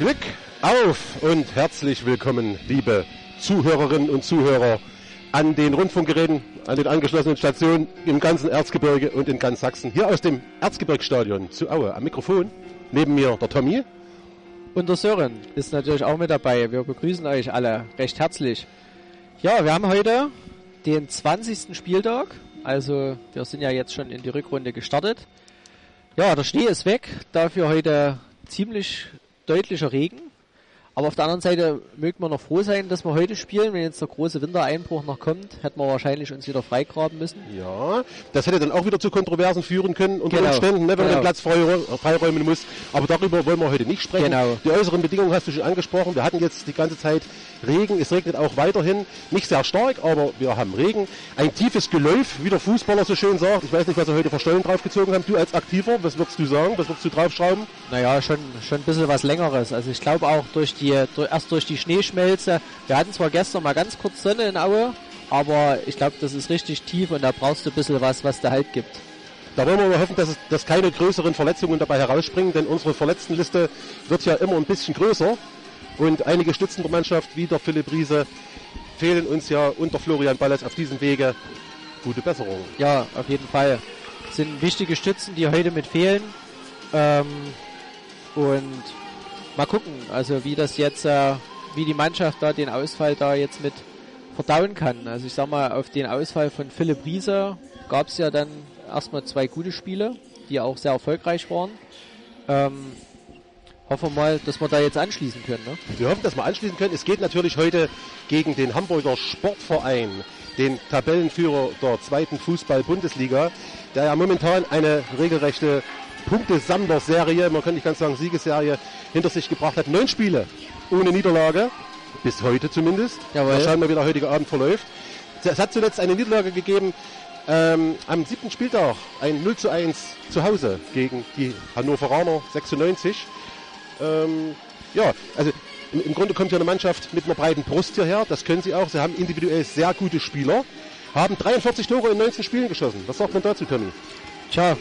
Glück auf und herzlich willkommen, liebe Zuhörerinnen und Zuhörer an den Rundfunkgeräten, an den angeschlossenen Stationen im ganzen Erzgebirge und in ganz Sachsen. Hier aus dem Erzgebirgsstadion zu Aue am Mikrofon. Neben mir der Tommy. Und der Sören ist natürlich auch mit dabei. Wir begrüßen euch alle recht herzlich. Ja, wir haben heute den 20. Spieltag. Also wir sind ja jetzt schon in die Rückrunde gestartet. Ja, der Schnee ist weg. Dafür heute ziemlich deutlicher Regen. Aber auf der anderen Seite mögen wir noch froh sein, dass wir heute spielen. Wenn jetzt der große Wintereinbruch noch kommt, hätten wir wahrscheinlich uns wieder freigraben müssen. Ja, das hätte dann auch wieder zu Kontroversen führen können unter Umständen, ne, wenn man den Platz freiräumen muss. Aber darüber wollen wir heute nicht sprechen. Genau. Die äußeren Bedingungen hast du schon angesprochen. Wir hatten jetzt die ganze Zeit Regen. Es regnet auch weiterhin. Nicht sehr stark, aber wir haben Regen. Ein tiefes Geläuf, wie der Fußballer so schön sagt. Ich weiß nicht, was sie heute für Stollen draufgezogen haben. Du als Aktiver, was würdest du sagen? Was würdest du draufschrauben? Naja, schon ein bisschen was Längeres. Also ich glaube auch erst durch die Schneeschmelze. Wir hatten zwar gestern mal ganz kurz Sonne in Aue, aber ich glaube, das ist richtig tief und da brauchst du ein bisschen was der Halt gibt. Da wollen wir mal hoffen, dass keine größeren Verletzungen dabei herausspringen, denn unsere Verletztenliste wird ja immer ein bisschen größer. Und einige Stützen der Mannschaft, wie der Philipp Riese, fehlen uns ja unter Florian Ballas auf diesem Wege. Gute Besserung. Ja, auf jeden Fall. Das sind wichtige Stützen, die heute mit fehlen. Und mal gucken, also wie das jetzt, wie die Mannschaft da den Ausfall da jetzt mit verdauen kann. Also ich sag mal, auf den Ausfall von Philipp Riese gab es ja dann erstmal 2 gute Spiele, die auch sehr erfolgreich waren. Hoffen wir mal, dass wir da jetzt anschließen können. Ne? Wir hoffen, dass wir anschließen können. Es geht natürlich heute gegen den Hamburger Sportverein, den Tabellenführer der 2. Fußball-Bundesliga, der ja momentan eine regelrechte Punktesammler-Serie, man kann nicht ganz sagen Siegesserie, hinter sich gebracht hat. 9 Spiele ohne Niederlage, bis heute zumindest. Jawohl. Mal schauen wir, wie der heutige Abend verläuft. Es hat zuletzt eine Niederlage gegeben, am 7. Spieltag, ein 0:1 zu Hause gegen die Hannoveraner 96. Ja, also im Grunde kommt ja eine Mannschaft mit einer breiten Brust hierher, das können sie auch. Sie haben individuell sehr gute Spieler, haben 43 Tore in 19 Spielen geschossen. Was sagt man dazu, Tommy? Tja,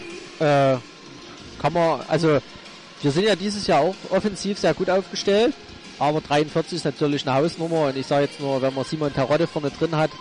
kann man, also wir sind ja dieses Jahr auch offensiv sehr gut aufgestellt, aber 43 ist natürlich eine Hausnummer und ich sage jetzt nur, wenn man Simon Terodde vorne drin hat,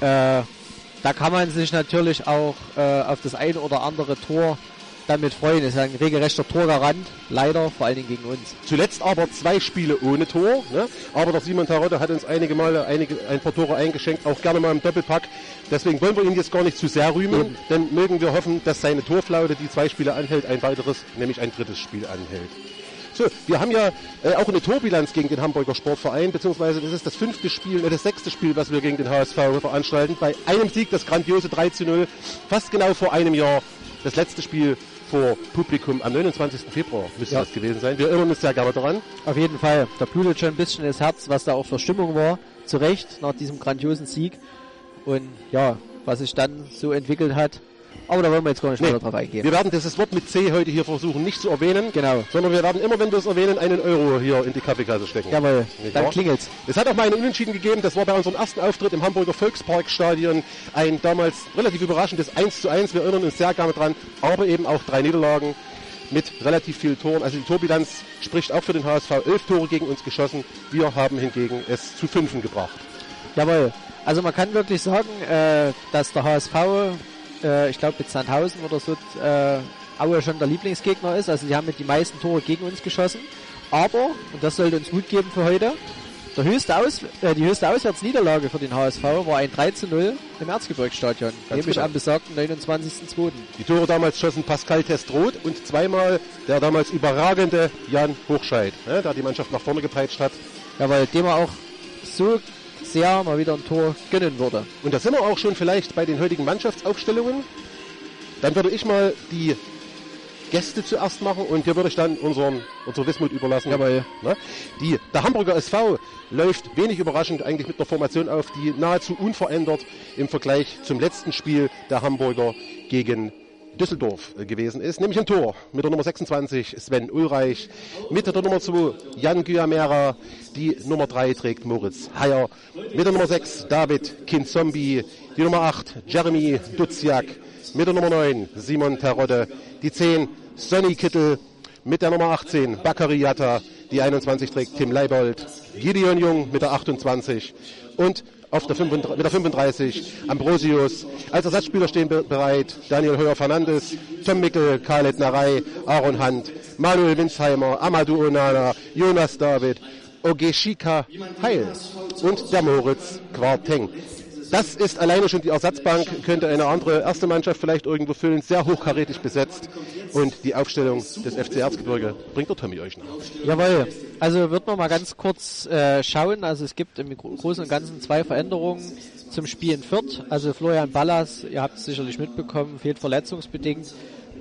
da kann man sich natürlich auch auf das ein oder andere Tor damit freuen. Das ist ein regelrechter Torgarant, leider, vor allen Dingen gegen uns. Zuletzt aber 2 Spiele ohne Tor, ne? Aber der Simon Terodde hat uns einige Male ein paar Tore eingeschenkt, auch gerne mal im Doppelpack. Deswegen wollen wir ihn jetzt gar nicht zu sehr rühmen, denn mögen wir hoffen, dass seine Torflaute, die 2 Spiele anhält, ein weiteres, nämlich ein 3. Spiel anhält. So, wir haben ja auch eine Torbilanz gegen den Hamburger Sportverein, beziehungsweise das ist das 5. Spiel, das 6. Spiel, was wir gegen den HSV veranstalten. Bei einem Sieg, das grandiose 3:0, fast genau vor einem Jahr, das letzte Spiel vor Publikum am 29. Februar müsste das gewesen sein. Wir erinnern uns sehr gerne daran. Auf jeden Fall, da blutet schon ein bisschen das Herz, was da auch für Stimmung war, zu Recht, nach diesem grandiosen Sieg. Und ja, was sich dann so entwickelt hat, aber da wollen wir jetzt gar nicht weiter drauf eingehen. Wir werden dieses Wort mit C heute hier versuchen nicht zu erwähnen, genau, sondern wir werden immer, wenn wir es erwähnen, einen Euro hier in die Kaffeekasse stecken. Jawohl, dann klingelt's. Es hat auch mal einen Unentschieden gegeben, das war bei unserem ersten Auftritt im Hamburger Volksparkstadion ein damals relativ überraschendes 1:1, wir erinnern uns sehr gerne dran, aber eben auch 3 Niederlagen mit relativ vielen Toren. Also die Torbilanz spricht auch für den HSV, 11 Tore gegen uns geschossen, wir haben hingegen es zu 5 gebracht. Jawohl, also man kann wirklich sagen, dass der HSV, ich glaube mit Sandhausen oder so, Aue schon der Lieblingsgegner ist. Also die haben mit die meisten Tore gegen uns geschossen. Aber, und das sollte uns Mut geben für heute, die höchste Auswärtsniederlage für den HSV war ein 3:0 im Erzgebirgsstadion. Nämlich am besagten 29.02. Die Tore damals schossen Pascal Testroth und zweimal der damals überragende Jan Hochscheid, ne, der die Mannschaft nach vorne gepeitscht hat. Ja, weil dem er auch so sehr mal wieder ein Tor gönnen würde. Und da sind wir auch schon vielleicht bei den heutigen Mannschaftsaufstellungen. Dann würde ich mal die Gäste zuerst machen und hier würde ich dann unsere Wismut überlassen. Jawohl. Ne? Der Hamburger SV läuft wenig überraschend eigentlich mit einer Formation auf, die nahezu unverändert im Vergleich zum letzten Spiel der Hamburger gegen Düsseldorf gewesen ist, nämlich im Tor mit der Nummer 26 Sven Ulreich, mit der Nummer 2 Jan Gyamera, die Nummer 3 trägt Moritz Heyer, mit der Nummer 6 David Kinzombie, die Nummer 8 Jeremy Duziak, mit der Nummer 9 Simon Terodde, die 10 Sonny Kittel, mit der Nummer 18 Bakary Yatta, Die 21 trägt Tim Leibold, Gideon Jung mit der 28 und mit der 35 Ambrosius. Als Ersatzspieler stehen bereit Daniel Heuer-Fernandes, Tom Mickel, Khaled Narei, Aaron Hunt, Manuel Winsheimer, Amadou Onana, Jonas David, Ogeshika Heil und der Moritz Quarteng. Das ist alleine schon die Ersatzbank, könnte eine andere erste Mannschaft vielleicht irgendwo füllen, sehr hochkarätig besetzt. Und die Aufstellung des FC Erzgebirge bringt der Tommy euch nach. Jawohl, also wird man mal ganz kurz schauen. Also es gibt im Großen und Ganzen 2 Veränderungen zum Spiel in Fürth. Also Florian Ballas, ihr habt es sicherlich mitbekommen, fehlt verletzungsbedingt.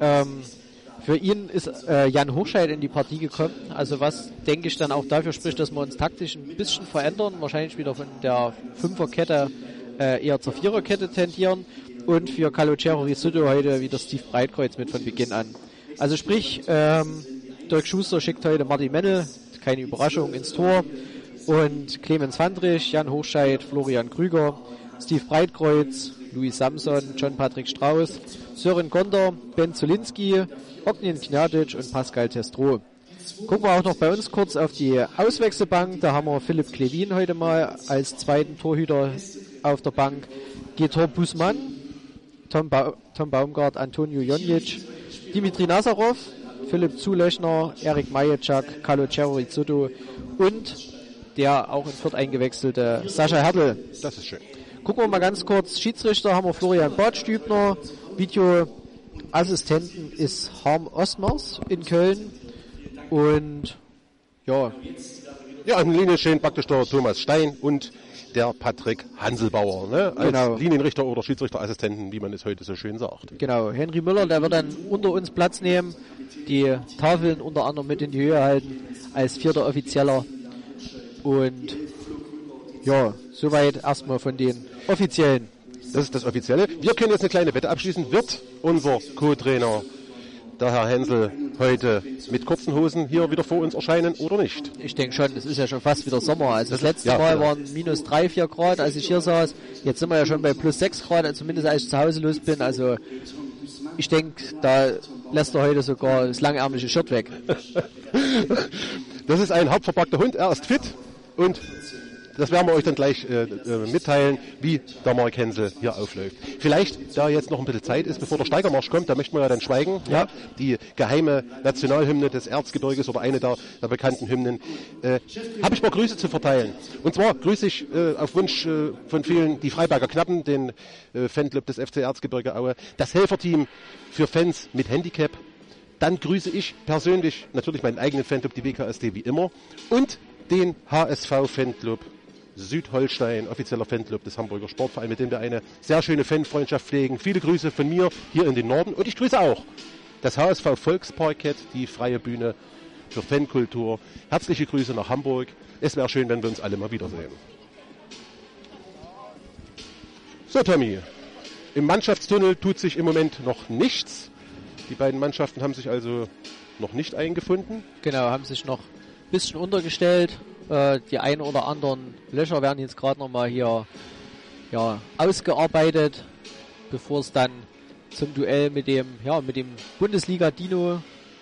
Für ihn ist Jan Hochscheid in die Partie gekommen. Also was, denke ich, dann auch dafür spricht, dass wir uns taktisch ein bisschen verändern. Wahrscheinlich wieder von der Fünferkette eher zur Viererkette tendieren. Und für Calogero Risotto heute wieder Steve Breitkreuz mit von Beginn an. Also sprich, Dirk Schuster schickt heute Martin Mennel, keine Überraschung, ins Tor. Und Clemens Fandrich, Jan Hochscheid, Florian Krüger, Steve Breitkreuz, Louis Samson, John Patrick Strauß, Sören Gonder, Ben Zulinski, Ognjen Gnadic und Pascal Testro. Gucken wir auch noch bei uns kurz auf die Auswechselbank. Da haben wir Philipp Klevin heute mal als zweiten Torhüter auf der Bank. Getor Busmann, Tom Baumgart, Antonio Jonic, Dimitri Nazarov, Philipp Zulechner, Erik Majeczak, Calogero Risotto und der auch in Fürth eingewechselte Sascha Hertel. Das ist schön. Gucken wir mal ganz kurz. Schiedsrichter haben wir Florian Badstübner. Videoassistenten ist Harm Ostmers in Köln. Und ja. Ja, an der Linie stehen praktisch der Thomas Stein und der Patrick Hanselbauer, ne? Als genau. Linienrichter oder Schiedsrichterassistenten, wie man es heute so schön sagt. Genau, Henry Müller, der wird dann unter uns Platz nehmen, die Tafeln unter anderem mit in die Höhe halten, als 4. Offizieller. Und ja, soweit erstmal von den Offiziellen. Das ist das Offizielle. Wir können jetzt eine kleine Wette abschließen. Wird unser Co-Trainer, der Herr Hensel, heute mit kurzen Hosen hier wieder vor uns erscheinen oder nicht? Ich denke schon, es ist ja schon fast wieder Sommer. Also das letzte Mal waren minus 3, 4 Grad, als ich hier saß. Jetzt sind wir ja schon bei plus 6 Grad, zumindest als ich zu Hause los bin. Also ich denke, da lässt er heute sogar das langärmliche Shirt weg. Das ist ein hartverpackter Hund, er ist fit und das werden wir euch dann gleich mitteilen, wie der Mark Hensel hier aufläuft. Vielleicht, da jetzt noch ein bisschen Zeit ist, bevor der Steigermarsch kommt, da möchten wir ja dann schweigen. Ja. Die geheime Nationalhymne des Erzgebirges oder eine der bekannten Hymnen. Habe ich mal Grüße zu verteilen. Und zwar grüße ich auf Wunsch von vielen die Freiberger Knappen, den Fanclub des FC Erzgebirge Aue, das Helferteam für Fans mit Handicap. Dann grüße ich persönlich natürlich meinen eigenen Fanclub, die WKSD wie immer, und den HSV-Fanclub Südholstein, offizieller Fanclub des Hamburger Sportvereins, mit dem wir eine sehr schöne Fanfreundschaft pflegen. Viele Grüße von mir hier in den Norden und ich grüße auch das HSV Volksparkett, die freie Bühne für Fankultur. Herzliche Grüße nach Hamburg. Es wäre schön, wenn wir uns alle mal wiedersehen. So, Tommy, im Mannschaftstunnel tut sich im Moment noch nichts. Die beiden Mannschaften haben sich also noch nicht eingefunden. Genau, haben sich noch ein bisschen untergestellt. Die ein oder anderen Löcher werden jetzt gerade nochmal hier ausgearbeitet, bevor es dann zum Duell mit dem Bundesliga-Dino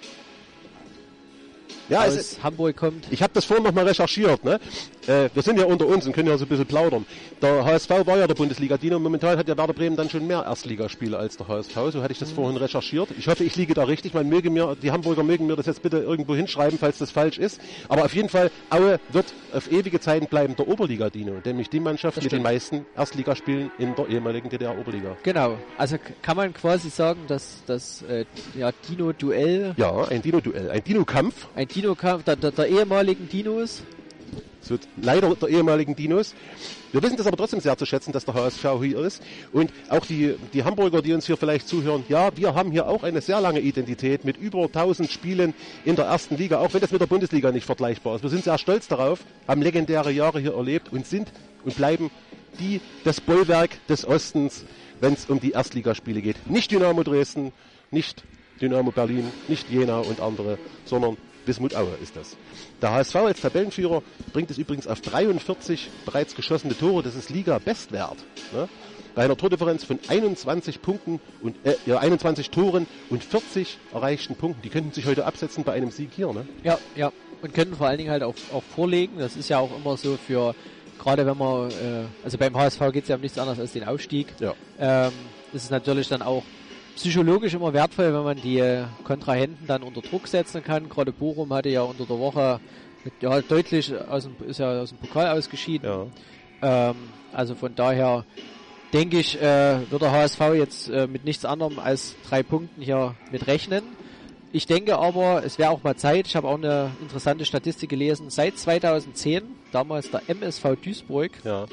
aus Hamburg kommt. Ich habe das vorhin nochmal recherchiert. Ne? Wir sind ja unter uns und können ja so ein bisschen plaudern. Der HSV war ja der Bundesliga-Dino. Momentan hat ja Werder Bremen dann schon mehr Erstligaspiele als der HSV. So hatte ich das vorhin recherchiert. Ich hoffe, ich liege da richtig. Die Hamburger mögen mir das jetzt bitte irgendwo hinschreiben, falls das falsch ist. Aber auf jeden Fall, Aue wird auf ewige Zeiten bleiben der Oberliga-Dino. Nämlich die Mannschaft mit den meisten Erstligaspielen in der ehemaligen DDR-Oberliga. Genau. Also kann man quasi sagen, dass das Dino-Duell... Ja, ein Dino-Duell. Ein Dino-Kampf. Ein Dino-Kampf der ehemaligen Dinos. So, leider der ehemaligen Dinos. Wir wissen das aber trotzdem sehr zu schätzen, dass der HSV hier ist. Und auch die Hamburger, die uns hier vielleicht zuhören, ja, wir haben hier auch eine sehr lange Identität mit über 1000 Spielen in der ersten Liga, auch wenn das mit der Bundesliga nicht vergleichbar ist. Wir sind sehr stolz darauf, haben legendäre Jahre hier erlebt und sind und bleiben das Bollwerk des Ostens, wenn es um die Erstligaspiele geht. Nicht Dynamo Dresden, nicht Dynamo Berlin, nicht Jena und andere, sondern Wismut Aue ist das. Der HSV als Tabellenführer bringt es übrigens auf 43 bereits geschossene Tore. Das ist Liga-Bestwert. Ne? Bei einer Tordifferenz von 21 Punkten und 21 Toren und 40 erreichten Punkten. Die könnten sich heute absetzen bei einem Sieg hier. Ne? Ja. und können vor allen Dingen halt auch vorlegen. Das ist ja auch immer so für, gerade wenn man, also beim HSV geht es ja um nichts anderes als den Aufstieg. Ja. Ist es natürlich dann auch psychologisch immer wertvoll, wenn man die Kontrahenten dann unter Druck setzen kann. Gerade Bochum hatte ja unter der Woche deutlich ist ja aus dem Pokal ausgeschieden. Ja. Also von daher denke ich, wird der HSV jetzt mit nichts anderem als 3 Punkten hier mit rechnen. Ich denke aber, es wäre auch mal Zeit. Ich habe auch eine interessante Statistik gelesen. Seit 2010, damals der MSV Duisburg,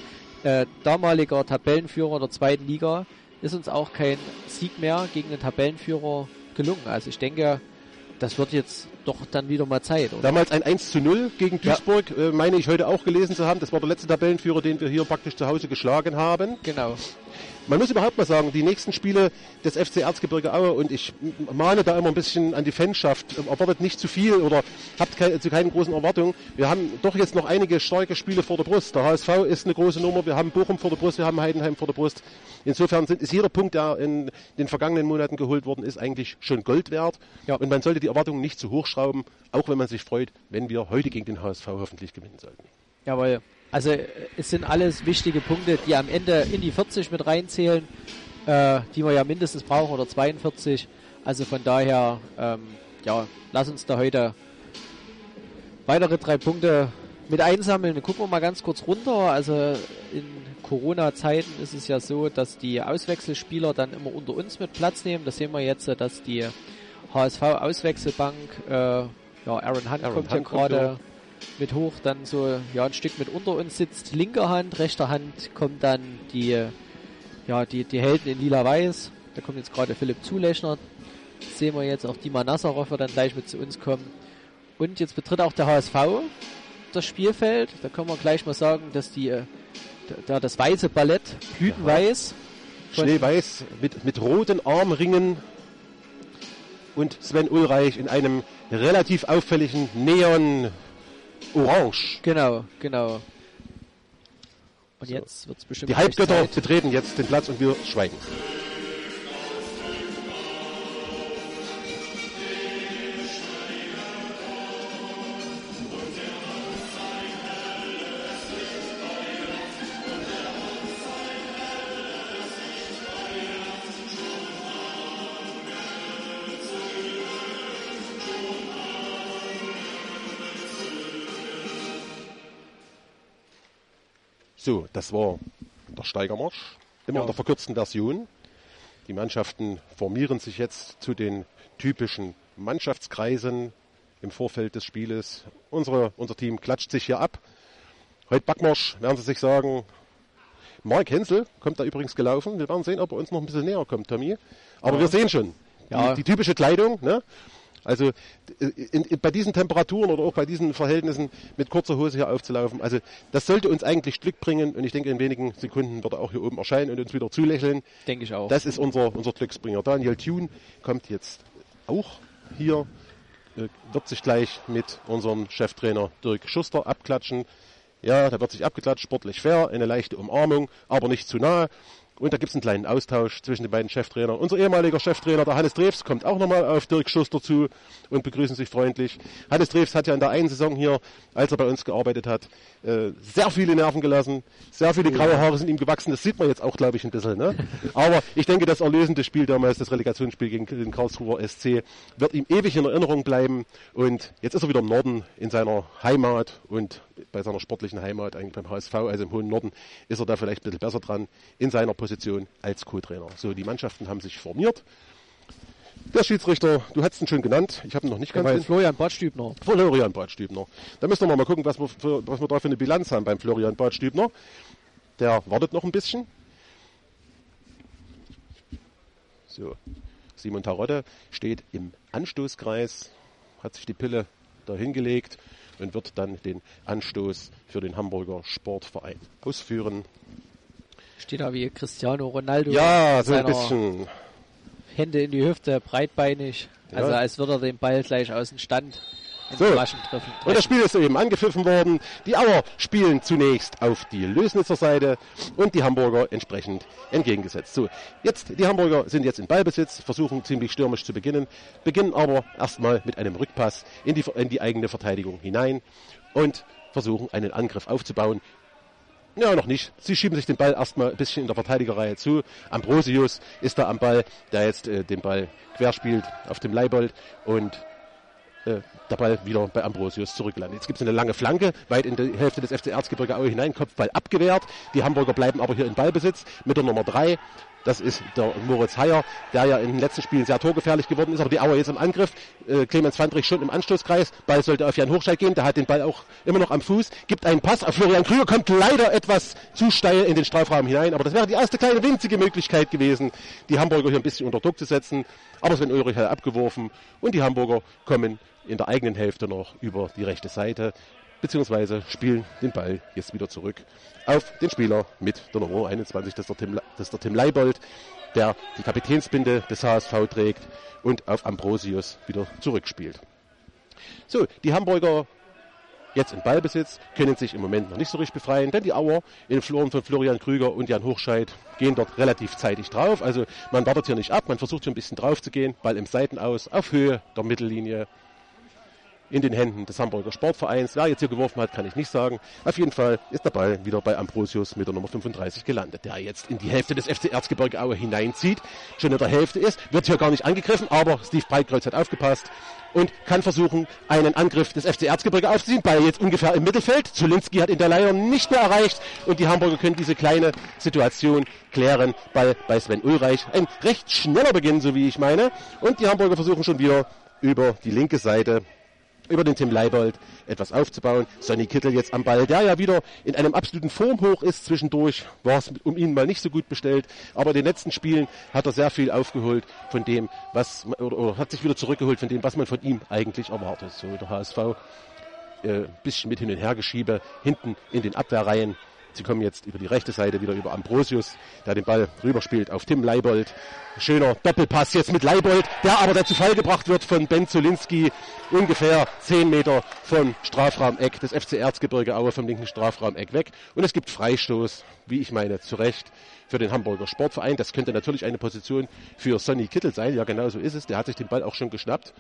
damaliger Tabellenführer der 2. Liga, ist uns auch kein Sieg mehr gegen den Tabellenführer gelungen. Also ich denke, das wird jetzt doch dann wieder mal Zeit, oder? Damals ein 1:0 gegen Duisburg, meine ich heute auch gelesen zu haben. Das war der letzte Tabellenführer, den wir hier praktisch zu Hause geschlagen haben. Genau. Man muss überhaupt mal sagen, die nächsten Spiele des FC Erzgebirge Aue, und ich mahne da immer ein bisschen an die Fanschaft, erwartet nicht zu viel oder habt zu keinen großen Erwartungen. Wir haben doch jetzt noch einige starke Spiele vor der Brust. Der HSV ist eine große Nummer, wir haben Bochum vor der Brust, wir haben Heidenheim vor der Brust. Insofern ist jeder Punkt, der in den vergangenen Monaten geholt worden ist, eigentlich schon Gold wert. Ja. Und man sollte die Erwartungen nicht zu hoch schrauben, auch wenn man sich freut, wenn wir heute gegen den HSV hoffentlich gewinnen sollten. Jawohl. Also es sind alles wichtige Punkte, die am Ende in die 40 mit reinzählen, die wir ja mindestens brauchen, oder 42. Also von daher, lass uns da heute weitere 3 Punkte mit einsammeln. Gucken wir mal ganz kurz runter. Also in Corona-Zeiten ist es ja so, dass die Auswechselspieler dann immer unter uns mit Platz nehmen. Das sehen wir jetzt, dass die HSV-Auswechselbank, Aaron Hunt kommt ja gerade mit hoch, dann so ein Stück mit unter uns sitzt. Linker Hand, rechter Hand kommt dann die Helden in lila-weiß. Da kommt jetzt gerade Philipp Zulechner. Sehen wir jetzt auch Dima Nazarov, wird dann gleich mit zu uns kommen. Und jetzt betritt auch der HSV das Spielfeld. Da können wir gleich mal sagen, dass das weiße Ballett, blütenweiß, schneeweiß mit roten Armringen, und Sven Ulreich in einem relativ auffälligen Neon Orange. Genau. Und jetzt wird's bestimmt. Die Halbgötter betreten jetzt den Platz und wir schweigen. So, das war der Steigermarsch, immer in der verkürzten Version. Die Mannschaften formieren sich jetzt zu den typischen Mannschaftskreisen im Vorfeld des Spieles. Unser Team klatscht sich hier ab. Heute Backmarsch, werden Sie sich sagen. Mark Hensel kommt da übrigens gelaufen. Wir werden sehen, ob er uns noch ein bisschen näher kommt, Tommy. Aber wir sehen schon, die typische Kleidung, ne? Also bei diesen Temperaturen oder auch bei diesen Verhältnissen mit kurzer Hose hier aufzulaufen, also das sollte uns eigentlich Glück bringen, und ich denke, in wenigen Sekunden wird er auch hier oben erscheinen und uns wieder zulächeln. Denke ich auch. Das ist unser Glücksbringer. Daniel Thune kommt jetzt auch hier, wird sich gleich mit unserem Cheftrainer Dirk Schuster abklatschen. Ja, da wird sich abgeklatscht, sportlich fair, eine leichte Umarmung, aber nicht zu nahe. Und da gibt es einen kleinen Austausch zwischen den beiden Cheftrainern. Unser ehemaliger Cheftrainer, der Hannes Drews, kommt auch nochmal auf Dirk Schuster zu und begrüßen sich freundlich. Hannes Drews hat ja in der einen Saison hier, als er bei uns gearbeitet hat, sehr viele Nerven gelassen. Sehr viele graue Haare sind ihm gewachsen. Das sieht man jetzt auch, glaube ich, ein bisschen. Ne? Aber ich denke, das erlösende Spiel damals, das Relegationsspiel gegen den Karlsruher SC, wird ihm ewig in Erinnerung bleiben. Und jetzt ist er wieder im Norden in seiner Heimat und bei seiner sportlichen Heimat, eigentlich beim HSV, also im hohen Norden, ist er da vielleicht ein bisschen besser dran in seiner Position als Co-Trainer. So, die Mannschaften haben sich formiert. Der Schiedsrichter, du hast ihn schon genannt, ich habe ihn noch nicht ganz... Florian Badstübner. Florian Badstübner. Da müssen wir mal gucken, was wir da für eine Bilanz haben beim Florian Badstübner. Der wartet noch ein bisschen. So, Simon Tarotte steht im Anstoßkreis, hat sich die Pille da hingelegt und wird dann den Anstoß für den Hamburger Sportverein ausführen. Steht da wie Cristiano Ronaldo. Ja, so ein bisschen. Hände in die Hüfte, breitbeinig. Also als würde er den Ball gleich aus dem Stand Flaschen treffen. Und das Spiel ist soeben angepfiffen worden. Die Auer spielen zunächst auf die Lößnitzer Seite und die Hamburger entsprechend entgegengesetzt. So, die Hamburger sind jetzt in Ballbesitz, versuchen ziemlich stürmisch zu beginnen aber erstmal mit einem Rückpass in die eigene Verteidigung hinein und versuchen einen Angriff aufzubauen. Ja, noch nicht. Sie schieben sich den Ball erstmal ein bisschen in der Verteidigerreihe zu. Ambrosius ist da am Ball, der jetzt den Ball querspielt auf dem Leibold und der Ball wieder bei Ambrosius zurückgelandet. Jetzt gibt es eine lange Flanke, weit in die Hälfte des FC Erzgebirge Aue hinein, Kopfball abgewehrt. Die Hamburger bleiben aber hier in Ballbesitz mit der Nummer 3. Das ist der Moritz Heyer, der ja in den letzten Spielen sehr torgefährlich geworden ist, aber die Auer jetzt im Angriff. Clemens Fandrich schon im Anstoßkreis. Ball sollte auf Jan Hochscheid gehen, der hat den Ball auch immer noch am Fuß, gibt einen Pass auf Florian Krüger, kommt leider etwas zu steil in den Strafraum hinein, aber das wäre die erste kleine winzige Möglichkeit gewesen, die Hamburger hier ein bisschen unter Druck zu setzen. Aber Sven Ulrich hat abgeworfen und die Hamburger kommen in der eigenen Hälfte noch über die rechte Seite, beziehungsweise spielen den Ball jetzt wieder zurück auf den Spieler mit der Nummer 21, das ist der Tim Leibold, der die Kapitänsbinde des HSV trägt und auf Ambrosius wieder zurückspielt. So, die Hamburger jetzt in Ballbesitz, können sich im Moment noch nicht so richtig befreien, denn die Auer in Form von Florian Krüger und Jan Hochscheid gehen dort relativ zeitig drauf. Also man wartet hier nicht ab, man versucht hier ein bisschen drauf zu gehen, Ball im Seitenaus, auf Höhe der Mittellinie, in den Händen des Hamburger Sportvereins. Wer jetzt hier geworfen hat, kann ich nicht sagen. Auf jeden Fall ist der Ball wieder bei Ambrosius mit der Nummer 35 gelandet, der jetzt in die Hälfte des FC Erzgebirge Aue hineinzieht, schon in der Hälfte ist, wird hier gar nicht angegriffen, aber Steve Breitkreuz hat aufgepasst und kann versuchen, einen Angriff des FC Erzgebirge aufzuziehen. Ball jetzt ungefähr im Mittelfeld. Zulinski hat ihn der leider nicht mehr erreicht und die Hamburger können diese kleine Situation klären. Ball bei Sven Ulreich. Ein recht schneller Beginn, so wie ich meine. Und die Hamburger versuchen schon wieder über die linke Seite, über den Tim Leibold etwas aufzubauen. Sonny Kittel jetzt am Ball, der ja wieder in einem absoluten Formhoch ist. Zwischendurch war es um ihn mal nicht so gut bestellt, aber in den letzten Spielen hat er sehr viel aufgeholt von dem, oder hat sich wieder zurückgeholt von dem, was man von ihm eigentlich erwartet. So der HSV bisschen mit hin und her geschiebe, hinten in den Abwehrreihen. Sie kommen jetzt über die rechte Seite wieder über Ambrosius, der den Ball rüberspielt auf Tim Leibold. Schöner Doppelpass jetzt mit Leibold, der aber dazu Fall gebracht wird von Ben Zulinski, ungefähr 10 Meter vom Strafraumeck des FC Erzgebirge Aue, vom linken Strafraumeck weg. Und es gibt Freistoß, wie ich meine, zu Recht für den Hamburger Sportverein. Das könnte natürlich eine Position für Sonny Kittel sein. Ja, genau so ist es. Der hat sich den Ball auch schon geschnappt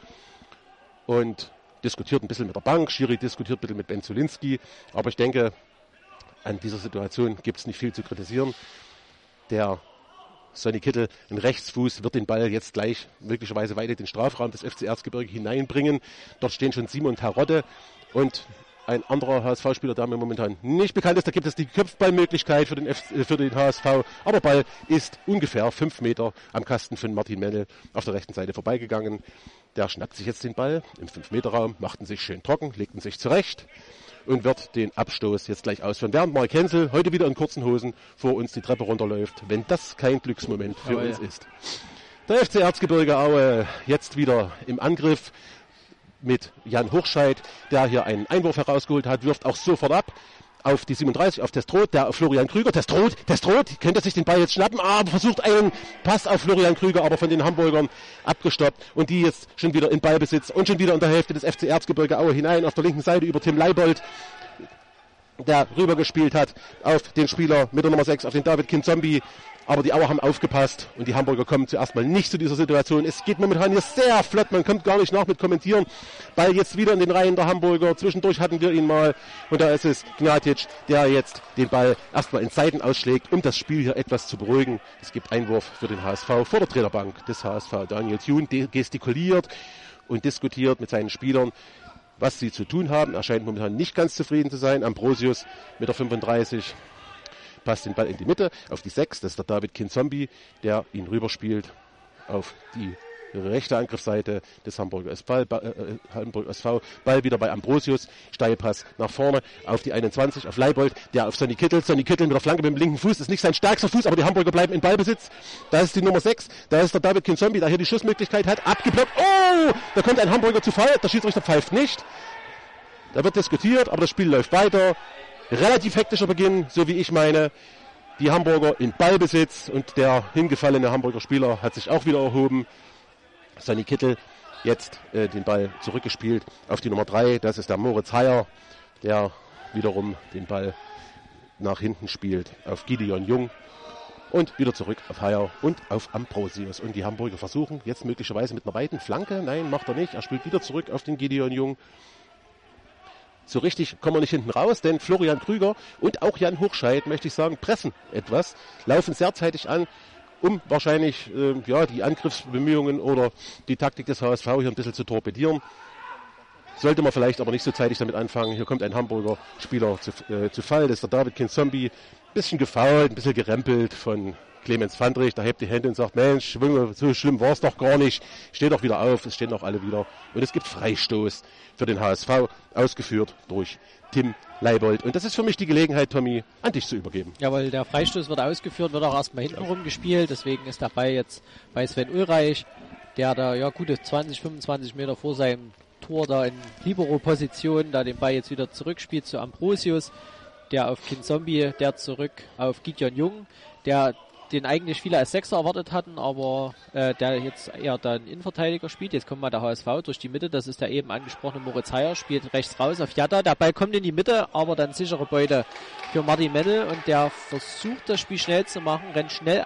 und diskutiert ein bisschen mit der Bank. Schiri diskutiert ein bisschen mit Ben Zulinski. Aber ich denke, an dieser Situation gibt es nicht viel zu kritisieren. Der Sonny Kittel, ein Rechtsfuß, wird den Ball jetzt gleich möglicherweise weit in den Strafraum des FC Erzgebirge hineinbringen. Dort stehen schon Simon Tarotte und ein anderer HSV-Spieler, der mir momentan nicht bekannt ist. Da gibt es die Kopfballmöglichkeit für den HSV. Aber Ball ist ungefähr 5 Meter am Kasten von Martin Mennel auf der rechten Seite vorbeigegangen. Der schnappt sich jetzt den Ball im 5-Meter-Raum, macht ihn sich schön trocken, legt ihn sich zurecht und wird den Abstoß jetzt gleich ausführen. Während Mark Hensel heute wieder in kurzen Hosen vor uns die Treppe runterläuft, wenn das kein Glücksmoment für uns ist. Der FC Erzgebirge Aue jetzt wieder im Angriff mit Jan Hochscheid, der hier einen Einwurf herausgeholt hat, wirft auch sofort ab auf die 37, auf Testroth, der auf Florian Krüger. Testroth könnte sich den Ball jetzt schnappen, aber versucht einen Pass auf Florian Krüger, aber von den Hamburgern abgestoppt. Und die jetzt schon wieder in Ballbesitz und schon wieder in der Hälfte des FC Erzgebirge Aue hinein, auf der linken Seite über Tim Leibold, der rübergespielt hat auf den Spieler mit der Nummer 6, auf den David Kinzombie. Aber die Auer haben aufgepasst und die Hamburger kommen zuerst mal nicht zu dieser Situation. Es geht momentan hier sehr flott, man kommt gar nicht nach mit Kommentieren. Ball jetzt wieder in den Reihen der Hamburger. Zwischendurch hatten wir ihn mal und da ist es Gnjatic, der jetzt den Ball erstmal in Seiten ausschlägt, um das Spiel hier etwas zu beruhigen. Es gibt Einwurf für den HSV vor der Trainerbank des HSV. Daniel Thune gestikuliert und diskutiert mit seinen Spielern, was sie zu tun haben. Er scheint momentan nicht ganz zufrieden zu sein. Ambrosius mit der 35 passt den Ball in die Mitte auf die 6. Das ist der David Kinzombie, der ihn rüberspielt auf die rechte Angriffsseite des Hamburger SV. Ball wieder bei Ambrosius. Steilpass nach vorne auf die 21, auf Leibold, der auf Sonny Kittel. Sonny Kittel mit der Flanke mit dem linken Fuß. Ist nicht sein stärkster Fuß, aber die Hamburger bleiben in Ballbesitz. Da ist die Nummer 6. Da ist der David Kinzombie, der hier die Schussmöglichkeit hat. Abgeblockt. Oh! Da kommt ein Hamburger zu Fall. Der Schiedsrichter pfeift nicht. Da wird diskutiert, aber das Spiel läuft weiter. Relativ hektischer Beginn, so wie ich meine. Die Hamburger in Ballbesitz und der hingefallene Hamburger Spieler hat sich auch wieder erhoben. Sonny Kittel Jetzt den Ball zurückgespielt auf die Nummer 3. Das ist der Moritz Heyer, der wiederum den Ball nach hinten spielt auf Gideon Jung. Und wieder zurück auf Heyer und auf Ambrosius. Und die Hamburger versuchen jetzt möglicherweise mit einer weiten Flanke. Nein, macht er nicht. Er spielt wieder zurück auf den Gideon Jung. So richtig kommen wir nicht hinten raus, denn Florian Krüger und auch Jan Hochscheid, möchte ich sagen, pressen etwas, laufen sehr zeitig an, um wahrscheinlich die Angriffsbemühungen oder die Taktik des HSV hier ein bisschen zu torpedieren. Sollte man vielleicht aber nicht so zeitig damit anfangen. Hier kommt ein Hamburger Spieler zu Fall, das ist der David Kinzombie. Bisschen gefoult, ein bisschen gerempelt von Clemens Fandrich. Da hebt die Hände und sagt, Mensch, so schlimm war es doch gar nicht. Steht doch wieder auf, es stehen auch alle wieder. Und es gibt Freistoß für den HSV, ausgeführt durch Tim Leibold. Und das ist für mich die Gelegenheit, Tommy, an dich zu übergeben. Ja, weil der Freistoß wird ausgeführt, wird auch erstmal hintenrum gespielt. Deswegen ist der Ball jetzt bei Sven Ulreich, der da gute 20, 25 Meter vor seinem Tor da in Libero-Position, da den Ball jetzt wieder zurückspielt zu Ambrosius, der auf Kinzombie, der zurück auf Gideon Jung, der den eigentlich viele als Sechser erwartet hatten, aber der jetzt eher dann Innenverteidiger spielt. Jetzt kommt mal der HSV durch die Mitte, das ist der eben angesprochene Moritz Heyer, spielt rechts raus auf Jatta. Der Ball kommt in die Mitte, aber dann sichere Beute für Martin Mennel und der versucht das Spiel schnell zu machen, rennt schnell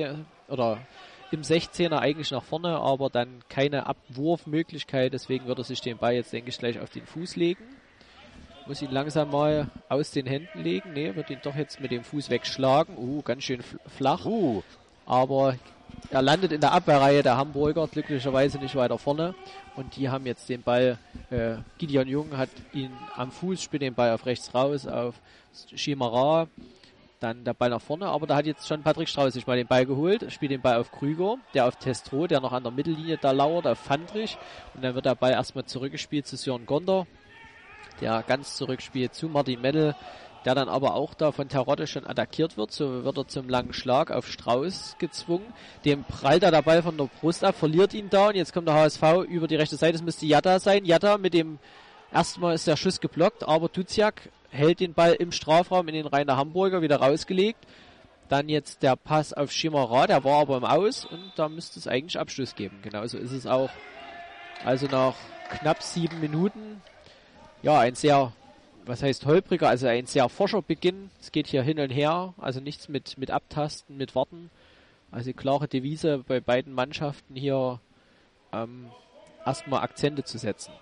im 16er eigentlich nach vorne, aber dann keine Abwurfmöglichkeit, deswegen wird er sich den Ball jetzt, denke ich, gleich auf den Fuß legen. Muss ihn langsam mal aus den Händen legen. Ne, wird ihn doch jetzt mit dem Fuß wegschlagen. Ganz schön flach. Aber er landet in der Abwehrreihe der Hamburger, glücklicherweise nicht weiter vorne. Und die haben jetzt den Ball, Gideon Jung hat ihn am Fuß, spielt den Ball auf rechts raus, auf Schimara. Dann der Ball nach vorne, aber da hat jetzt schon Patrick Strauß sich mal den Ball geholt, spielt den Ball auf Krüger, der auf Testro, der noch an der Mittellinie da lauert, auf Fandrich. Und dann wird der Ball erstmal zurückgespielt zu Sören Gonder, der ganz zurückspielt zu Martin Mennel, der dann aber auch da von Terodde schon attackiert wird. So wird er zum langen Schlag auf Strauß gezwungen. Dem prallt er der Ball von der Brust ab, verliert ihn da und jetzt kommt der HSV über die rechte Seite. Es müsste Jatta sein. Jatta mit dem, erstmal ist der Schuss geblockt, aber Duziak hält den Ball im Strafraum in den Reihen der Hamburger wieder rausgelegt. Dann jetzt der Pass auf Schimara, der war aber im Aus und da müsste es eigentlich Abschluss geben. Genauso ist es auch. Also nach knapp 7 Minuten, ein sehr, was heißt holpriger, also ein sehr forscher Beginn. Es geht hier hin und her, also nichts mit Abtasten, mit Warten. Also klare Devise bei beiden Mannschaften hier erstmal Akzente zu setzen.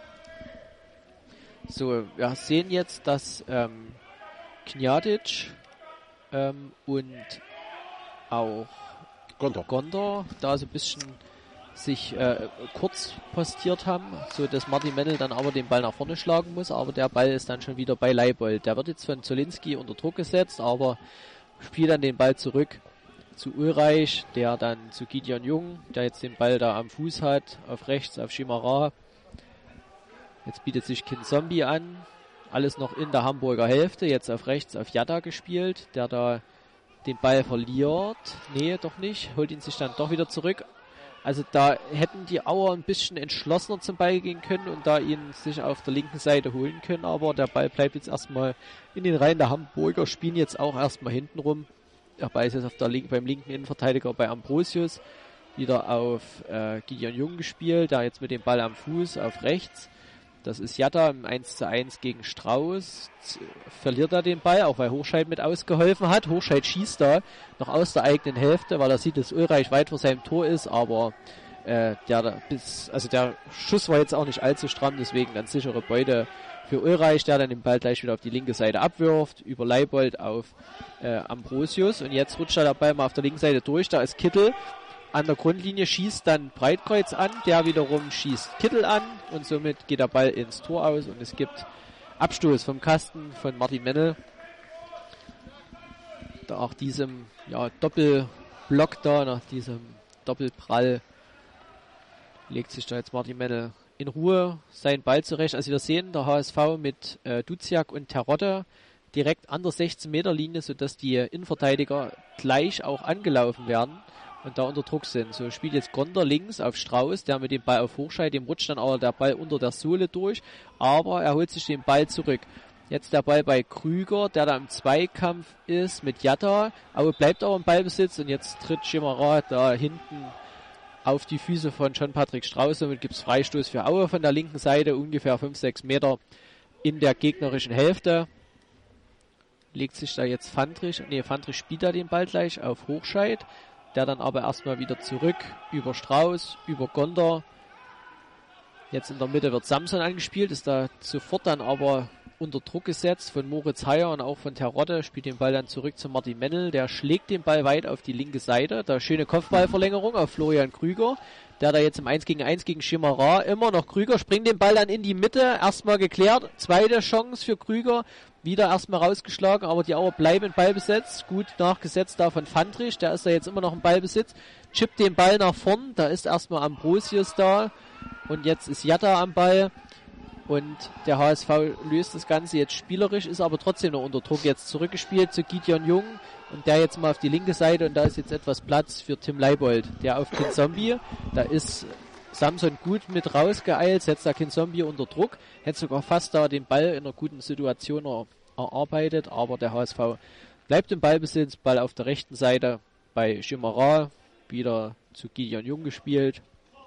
So, wir sehen jetzt, dass Kniadic und auch Gonder da so ein bisschen sich kurz postiert haben, so dass Martin Mennel dann aber den Ball nach vorne schlagen muss, aber der Ball ist dann schon wieder bei Leibold. Der wird jetzt von Zolinski unter Druck gesetzt, aber spielt dann den Ball zurück zu Ulreich, der dann zu Gideon Jung, der jetzt den Ball da am Fuß hat, auf rechts auf Schimara. Jetzt bietet sich Kinzombie an, alles noch in der Hamburger Hälfte, jetzt auf rechts auf Jatta gespielt, der da den Ball verliert. Nee, doch nicht, holt ihn sich dann doch wieder zurück. Also da hätten die Auer ein bisschen entschlossener zum Ball gehen können und da ihn sich auf der linken Seite holen können, aber der Ball bleibt jetzt erstmal in den Reihen der Hamburger, spielen jetzt auch erstmal hinten rum. Der Ball ist jetzt beim linken Innenverteidiger bei Ambrosius, wieder auf Gideon Jung gespielt, der jetzt mit dem Ball am Fuß auf rechts. Das ist Jatta im 1:1 gegen Strauß. Verliert er den Ball, auch weil Hochscheid mit ausgeholfen hat. Hochscheid schießt da noch aus der eigenen Hälfte, weil er sieht, dass Ulreich weit vor seinem Tor ist, aber der Schuss war jetzt auch nicht allzu stramm, deswegen ganz sichere Beute für Ulreich, der dann den Ball gleich wieder auf die linke Seite abwirft, über Leibold auf Ambrosius. Und jetzt rutscht der Ball mal auf der linken Seite durch, da ist Kittel. An der Grundlinie schießt dann Breitkreuz an, der wiederum schießt Kittel an und somit geht der Ball ins Tor aus und es gibt Abstoß vom Kasten von Martin Mennel. Nach diesem Doppelblock da, nach diesem Doppelprall legt sich da jetzt Martin Mennel in Ruhe seinen Ball zurecht. Also wir sehen, der HSV mit Duziak und Terodde direkt an der 16-Meter-Linie, sodass die Innenverteidiger gleich auch angelaufen werden und da unter Druck sind. So spielt jetzt Gonder links auf Strauß, der mit dem Ball auf Hochscheid, dem rutscht dann aber der Ball unter der Sohle durch, aber er holt sich den Ball zurück. Jetzt der Ball bei Krüger, der da im Zweikampf ist mit Jatta, aber bleibt auch im Ballbesitz und jetzt tritt Schimara da hinten auf die Füße von John-Patrick Strauß. Somit gibt es Freistoß für Aue von der linken Seite, ungefähr 5-6 Meter in der gegnerischen Hälfte. Legt sich da jetzt Fandrich spielt da den Ball gleich auf Hochscheid, der dann aber erstmal wieder zurück über Strauß, über Gonder. Jetzt in der Mitte wird Samson angespielt, ist da sofort dann aber unter Druck gesetzt von Moritz Heyer und auch von Terodde, spielt den Ball dann zurück zu Martin Mennel, der schlägt den Ball weit auf die linke Seite, da schöne Kopfballverlängerung auf Florian Krüger, der da jetzt im 1 gegen 1 gegen Schimmerer, immer noch Krüger, springt den Ball dann in die Mitte, erstmal geklärt, zweite Chance für Krüger, wieder erstmal rausgeschlagen, aber die Auer bleiben in Ballbesitz, gut nachgesetzt da von Fandrich, der ist da jetzt immer noch im Ballbesitz, chippt den Ball nach vorn, da ist erstmal Ambrosius da und jetzt ist Jatta am Ball. Und der HSV löst das Ganze jetzt spielerisch, ist aber trotzdem noch unter Druck. Jetzt zurückgespielt zu Gideon Jung und der jetzt mal auf die linke Seite und da ist jetzt etwas Platz für Tim Leibold, der auf Kinzombie. Da ist Samson gut mit rausgeeilt, setzt da Kinzombie unter Druck. Hätte sogar fast da den Ball in einer guten Situation erarbeitet, aber der HSV bleibt im Ballbesitz. Ball auf der rechten Seite bei Schimmerer, wieder zu Gideon Jung gespielt.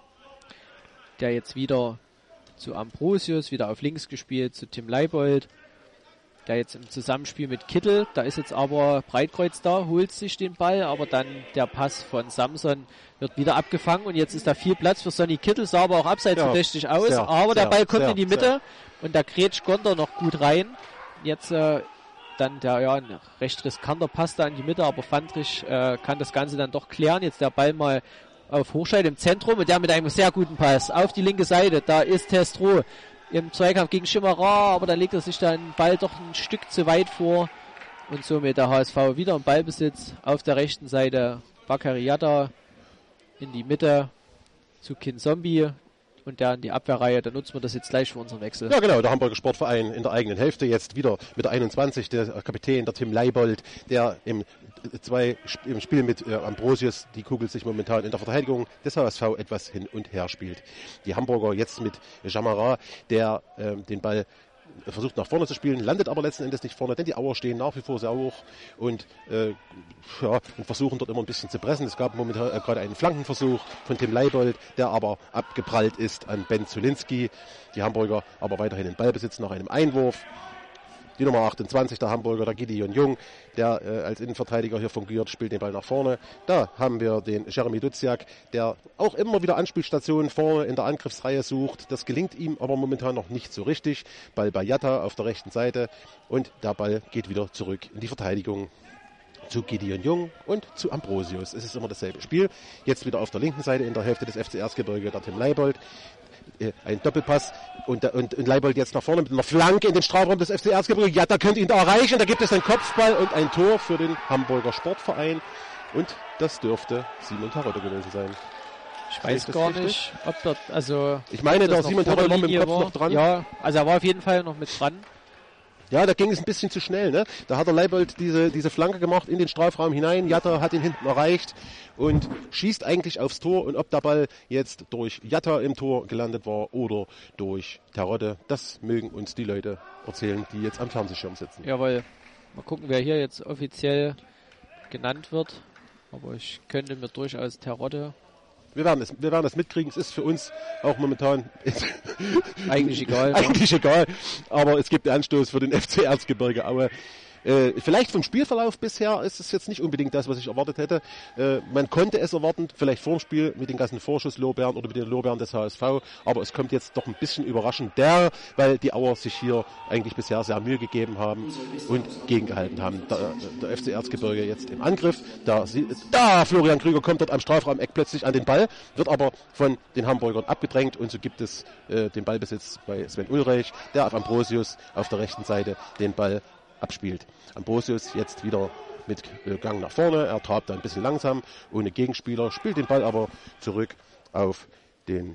Der jetzt wieder zu Ambrosius, wieder auf links gespielt, zu Tim Leibold, der jetzt im Zusammenspiel mit Kittel, da ist jetzt aber Breitkreuz da, holt sich den Ball, aber dann der Pass von Samson wird wieder abgefangen und jetzt ist da viel Platz für Sonny Kittel, sah aber auch abseits verdächtig aus, aber der Ball kommt in die Mitte und da grätscht Gonder noch gut rein. Jetzt dann ein recht riskanter Pass da in die Mitte, aber Fandrich kann das Ganze dann doch klären. Jetzt der Ball mal auf Hochscheid im Zentrum und der mit einem sehr guten Pass auf die linke Seite. Da ist Testro im Zweikampf gegen Schimmerer, aber da legt er sich dann den Ball doch ein Stück zu weit vor und somit der HSV wieder im Ballbesitz auf der rechten Seite. Bakary Jatta in die Mitte zu Kinzombie und der in die Abwehrreihe. Da nutzen wir das jetzt gleich für unseren Wechsel. Ja genau, der Hamburger Sportverein in der eigenen Hälfte jetzt wieder mit der 21, der Kapitän, der Tim Leibold, der im Spiel mit Ambrosius die Kugel sich momentan in der Verteidigung des HSV etwas hin und her spielt. Die Hamburger jetzt mit Jamara, der den Ball versucht nach vorne zu spielen, landet aber letzten Endes nicht vorne, denn die Auer stehen nach wie vor sehr hoch und versuchen dort immer ein bisschen zu pressen. Es gab momentan gerade einen Flankenversuch von Tim Leibold, der aber abgeprallt ist an Ben Zulinski. Die Hamburger aber weiterhin in Ballbesitz nach einem Einwurf. Die Nummer 28, der Hamburger, der Gideon Jung, der als Innenverteidiger hier fungiert, spielt den Ball nach vorne. Da haben wir den Jeremy Duziak, der auch immer wieder Anspielstationen vorne in der Angriffsreihe sucht. Das gelingt ihm aber momentan noch nicht so richtig. Ball bei Jatta auf der rechten Seite und der Ball geht wieder zurück in die Verteidigung zu Gideon Jung und zu Ambrosius. Es ist immer dasselbe Spiel. Jetzt wieder auf der linken Seite in der Hälfte des FC Erzgebirge der Tim Leibold. Ein Doppelpass und Leibold jetzt nach vorne mit einer Flanke in den Strafraum des FC Erzgebirge. Ja, da könnte ihn da erreichen. Da gibt es einen Kopfball und ein Tor für den Hamburger Sportverein. Und das dürfte Simon Terodde gewesen sein. Ich weiß gar nicht, ob dort, also... Ich meine, da Simon Terodde war mit dem Kopf noch dran. Ja, also er war auf jeden Fall noch mit dran. Ja, da ging es ein bisschen zu schnell, ne? Da hat der Leibold diese Flanke gemacht in den Strafraum hinein. Jatta hat ihn hinten erreicht und schießt eigentlich aufs Tor. Und ob der Ball jetzt durch Jatta im Tor gelandet war oder durch Terodde, das mögen uns die Leute erzählen, die jetzt am Fernsehschirm sitzen. Jawohl. Mal gucken, wer hier jetzt offiziell genannt wird. Aber ich könnte mir durchaus Terodde... Wir werden es mitkriegen. Es ist für uns auch momentan eigentlich egal. Eigentlich egal. Aber es gibt Anstoß für den FC Erzgebirge Aue. Vielleicht vom Spielverlauf bisher ist es jetzt nicht unbedingt das, was ich erwartet hätte. Man konnte es erwarten, vielleicht vor dem Spiel mit den ganzen Vorschusslorbeeren oder mit den Lorbeeren des HSV, aber es kommt jetzt doch ein bisschen überraschend weil die Auer sich hier eigentlich bisher sehr Mühe gegeben haben und gegengehalten haben. Der FC Erzgebirge jetzt im Angriff, da Florian Krüger kommt dort am Strafraum-Eck plötzlich an den Ball, wird aber von den Hamburgern abgedrängt und so gibt es den Ballbesitz bei Sven Ulreich, der auf Ambrosius auf der rechten Seite den Ball abspielt. Ambrosius jetzt wieder mit Gang nach vorne, er trabt da ein bisschen langsam, ohne Gegenspieler, spielt den Ball aber zurück auf den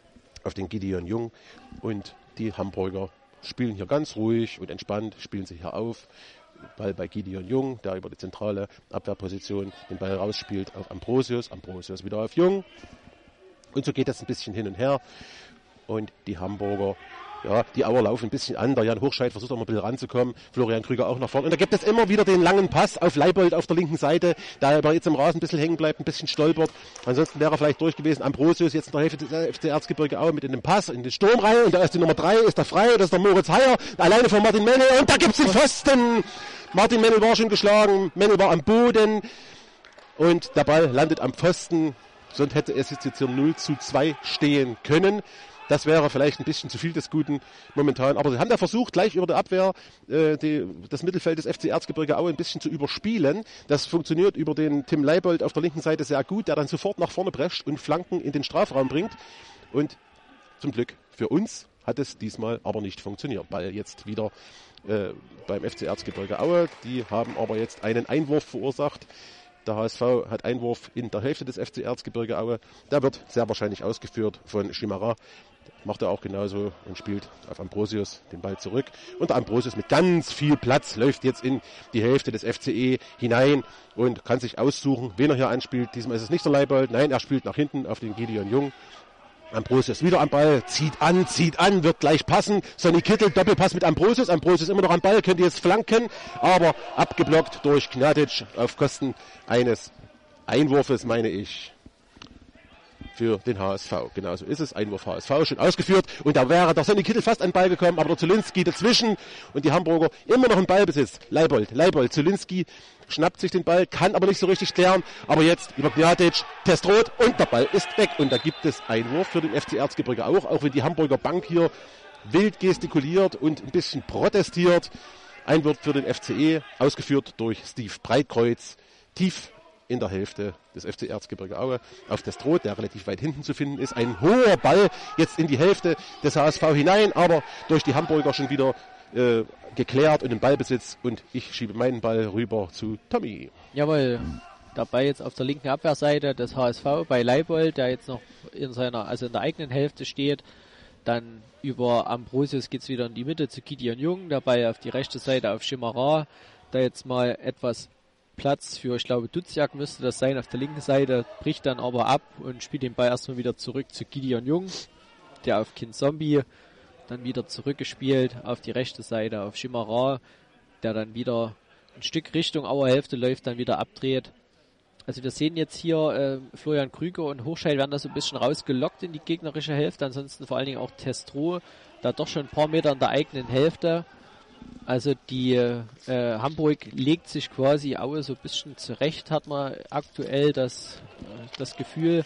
Gideon Jung und die Hamburger spielen hier ganz ruhig und entspannt, spielen sich hier auf. Ball bei Gideon Jung, der über die zentrale Abwehrposition den Ball rausspielt auf Ambrosius, Ambrosius wieder auf Jung und so geht das ein bisschen hin und her und die Hamburger Ja, die Auer laufen ein bisschen an. Der Jan Hochscheid versucht auch mal ein bisschen ranzukommen. Florian Krüger auch nach vorne. Und da gibt es immer wieder den langen Pass auf Leibold auf der linken Seite. Da er jetzt im Rasen ein bisschen hängen bleibt, ein bisschen stolpert. Ansonsten wäre er vielleicht durch gewesen. Ambrosius jetzt in der Hälfte des FC Erzgebirge Aue mit in den Pass, in den Sturm rein. Und da ist die Nummer 3, ist der frei. Das ist der Moritz Heyer. Alleine von Martin Mennel. Und da gibt's den Pfosten. Martin Mennel war schon geschlagen. Mennel war am Boden. Und der Ball landet am Pfosten. Sonst hätte es jetzt hier 0:2 stehen können. Das wäre vielleicht ein bisschen zu viel des Guten momentan. Aber sie haben da versucht, gleich über der Abwehr das Mittelfeld des FC Erzgebirge Aue ein bisschen zu überspielen. Das funktioniert über den Tim Leibold auf der linken Seite sehr gut, der dann sofort nach vorne prescht und Flanken in den Strafraum bringt. Und zum Glück für uns hat es diesmal aber nicht funktioniert. Ball jetzt wieder beim FC Erzgebirge Aue. Die haben aber jetzt einen Einwurf verursacht. Der HSV hat Einwurf in der Hälfte des FC Erzgebirge Aue. Der wird sehr wahrscheinlich ausgeführt von Chimara. Macht er auch genauso und spielt auf Ambrosius den Ball zurück. Und der Ambrosius mit ganz viel Platz läuft jetzt in die Hälfte des FCE hinein und kann sich aussuchen, wen er hier anspielt. Diesmal ist es nicht der Leibold. Nein, er spielt nach hinten auf den Gideon Jung. Ambrosius wieder am Ball, zieht an, wird gleich passen. Sonny Kittel, Doppelpass mit Ambrosius. Ambrosius immer noch am Ball, könnte jetzt flanken, aber abgeblockt durch Gnadic auf Kosten eines Einwurfes, meine ich, für den HSV. Genauso ist es. Einwurf HSV schon ausgeführt. Und da wäre der Sonny Kittel fast an den Ball gekommen, aber der Zulinski dazwischen und die Hamburger immer noch im Ballbesitz. Leibold, Zulinski schnappt sich den Ball, kann aber nicht so richtig klären. Aber jetzt über Gnadic, Testrot und der Ball ist weg. Und da gibt es Einwurf für den FC Erzgebirge auch wenn die Hamburger Bank hier wild gestikuliert und ein bisschen protestiert. Einwurf für den FCE, ausgeführt durch Steve Breitkreuz, tief in der Hälfte des FC Erzgebirge Aue auf Testrot, der relativ weit hinten zu finden ist. Ein hoher Ball jetzt in die Hälfte des HSV hinein, aber durch die Hamburger schon wieder geklärt und im Ballbesitz. Und ich schiebe meinen Ball rüber zu Tommy. Jawohl, dabei jetzt auf der linken Abwehrseite des HSV bei Leibold, der jetzt noch in der eigenen Hälfte steht. Dann über Ambrosius geht's wieder in die Mitte zu Gideon Jung, dabei auf die rechte Seite auf Chimara. Da jetzt mal etwas Platz für, ich glaube, Duziak müsste das sein auf der linken Seite, bricht dann aber ab und spielt den Ball erstmal wieder zurück zu Gideon Jung, der auf Kind Zombie dann wieder zurückgespielt auf die rechte Seite auf Chimara, der dann wieder ein Stück Richtung Auerhälfte läuft, dann wieder abdreht. Also wir sehen jetzt hier Florian Krüger und Hochscheid werden da so ein bisschen rausgelockt in die gegnerische Hälfte, ansonsten vor allen Dingen auch Testro, da doch schon ein paar Meter in der eigenen Hälfte. Also die Hamburg legt sich quasi Aue so ein bisschen zurecht, hat man aktuell das Gefühl.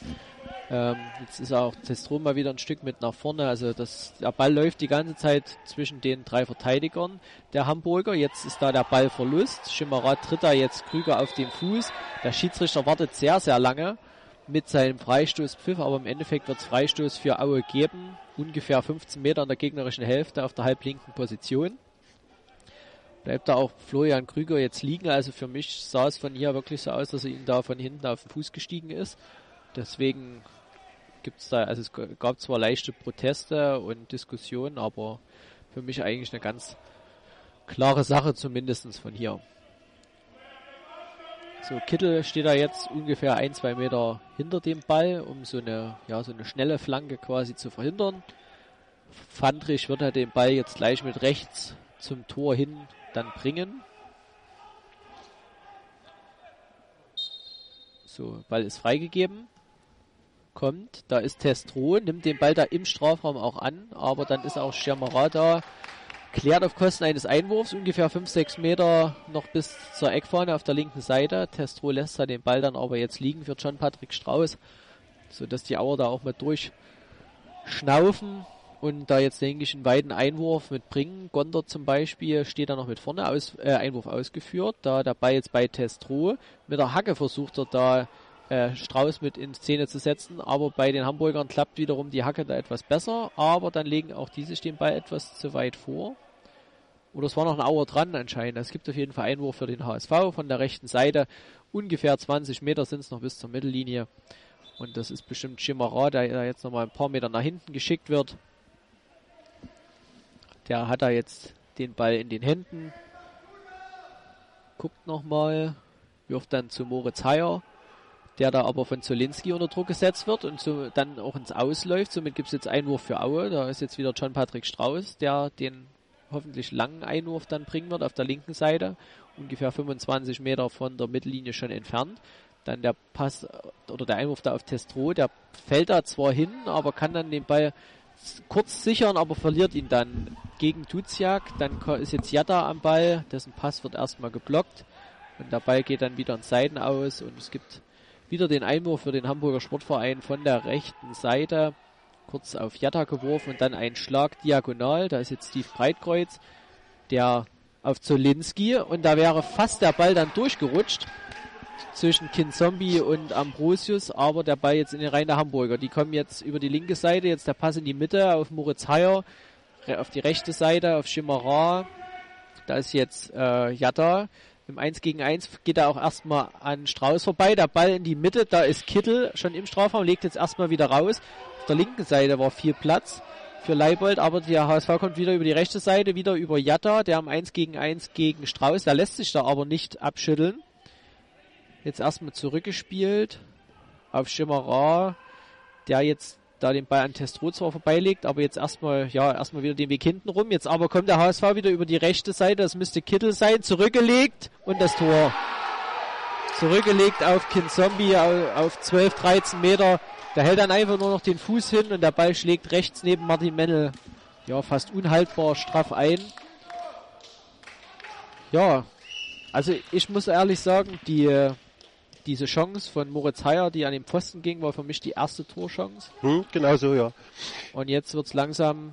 Jetzt ist auch Testro mal wieder ein Stück mit nach vorne. Also der Ball läuft die ganze Zeit zwischen den 3 Verteidigern der Hamburger. Jetzt ist da der Ballverlust. Chimara tritt da jetzt Krüger auf den Fuß. Der Schiedsrichter wartet sehr, sehr lange mit seinem Freistoßpfiff, aber im Endeffekt wird es Freistoß für Aue geben. Ungefähr 15 Meter in der gegnerischen Hälfte auf der halblinken Position. Bleibt da auch Florian Krüger jetzt liegen. Also für mich sah es von hier wirklich so aus, dass er ihn da von hinten auf den Fuß gestiegen ist. Deswegen es gab zwar leichte Proteste und Diskussionen, aber für mich eigentlich eine ganz klare Sache, zumindest von hier. So, Kittel steht da jetzt ungefähr 1-2 Meter hinter dem Ball, um so eine schnelle Flanke quasi zu verhindern. Fandrich wird halt den Ball jetzt gleich mit rechts zum Tor hin dann bringen. So, Ball ist freigegeben. Kommt, da ist Testro, nimmt den Ball da im Strafraum auch an, aber dann ist auch Chimara da, klärt auf Kosten eines Einwurfs, ungefähr 5-6 Meter noch bis zur Eckfahne auf der linken Seite. Testro lässt da den Ball dann aber jetzt liegen für John-Patrick Strauß, sodass die Auer da auch mal durchschnaufen und da jetzt, denke ich, einen weiten Einwurf mitbringen. Gondor zum Beispiel steht da noch mit vorne, Einwurf ausgeführt, da der Ball jetzt bei Testro, mit der Hacke versucht er da Strauß mit in Szene zu setzen, aber bei den Hamburgern klappt wiederum die Hacke da etwas besser, aber dann legen auch diese den Ball etwas zu weit vor. Oder es war noch ein Auer dran anscheinend. Es gibt auf jeden Fall Einwurf für den HSV von der rechten Seite. Ungefähr 20 Meter sind es noch bis zur Mittellinie. Und das ist bestimmt Chimara, der jetzt nochmal ein paar Meter nach hinten geschickt wird. Der hat da jetzt den Ball in den Händen. Guckt nochmal. Wirft dann zu Moritz Heyer, der da aber von Zolinski unter Druck gesetzt wird und so dann auch ins Ausläuft. Somit gibt es jetzt Einwurf für Aue. Da ist jetzt wieder John-Patrick Strauß, der den hoffentlich langen Einwurf dann bringen wird auf der linken Seite. Ungefähr 25 Meter von der Mittellinie schon entfernt. Dann der Pass oder der Einwurf da auf Testro, der fällt da zwar hin, aber kann dann den Ball kurz sichern, aber verliert ihn dann gegen Duziak. Dann ist jetzt Jatta am Ball, dessen Pass wird erstmal geblockt und der Ball geht dann wieder ins Seiten aus und es gibt wieder den Einwurf für den Hamburger Sportverein von der rechten Seite. Kurz auf Jatta geworfen und dann ein Schlag diagonal. Da ist jetzt Steve Breitkreuz, der auf Zolinski und da wäre fast der Ball dann durchgerutscht zwischen Kinzombie und Ambrosius, aber der Ball jetzt in den Reihen der Hamburger. Die kommen jetzt über die linke Seite, jetzt der Pass in die Mitte auf Moritz Heyer, auf die rechte Seite auf Schimmerer. Da ist jetzt Jatta. Im 1 gegen 1 geht er auch erstmal an Strauß vorbei. Der Ball in die Mitte, da ist Kittel schon im Strafraum, legt jetzt erstmal wieder raus. Auf der linken Seite war viel Platz für Leibold, aber der HSV kommt wieder über die rechte Seite, wieder über Jatta, der am 1 gegen 1 gegen Strauß, der lässt sich da aber nicht abschütteln. Jetzt erstmal zurückgespielt auf Schimmerer, der jetzt da den Ball an Testro zwar vorbeilegt, aber jetzt erstmal wieder den Weg hinten rum. Jetzt aber kommt der HSV wieder über die rechte Seite, das müsste Kittel sein, zurückgelegt und das Tor. Zurückgelegt auf Kinzombie auf 12, 13 Meter. Der hält dann einfach nur noch den Fuß hin und der Ball schlägt rechts neben Martin Mennel fast unhaltbar straff ein. Ja, also ich muss ehrlich sagen, diese Chance von Moritz Heyer, die an den Pfosten ging, war für mich die erste Torchance. Genau so, ja. Und jetzt wird's langsam,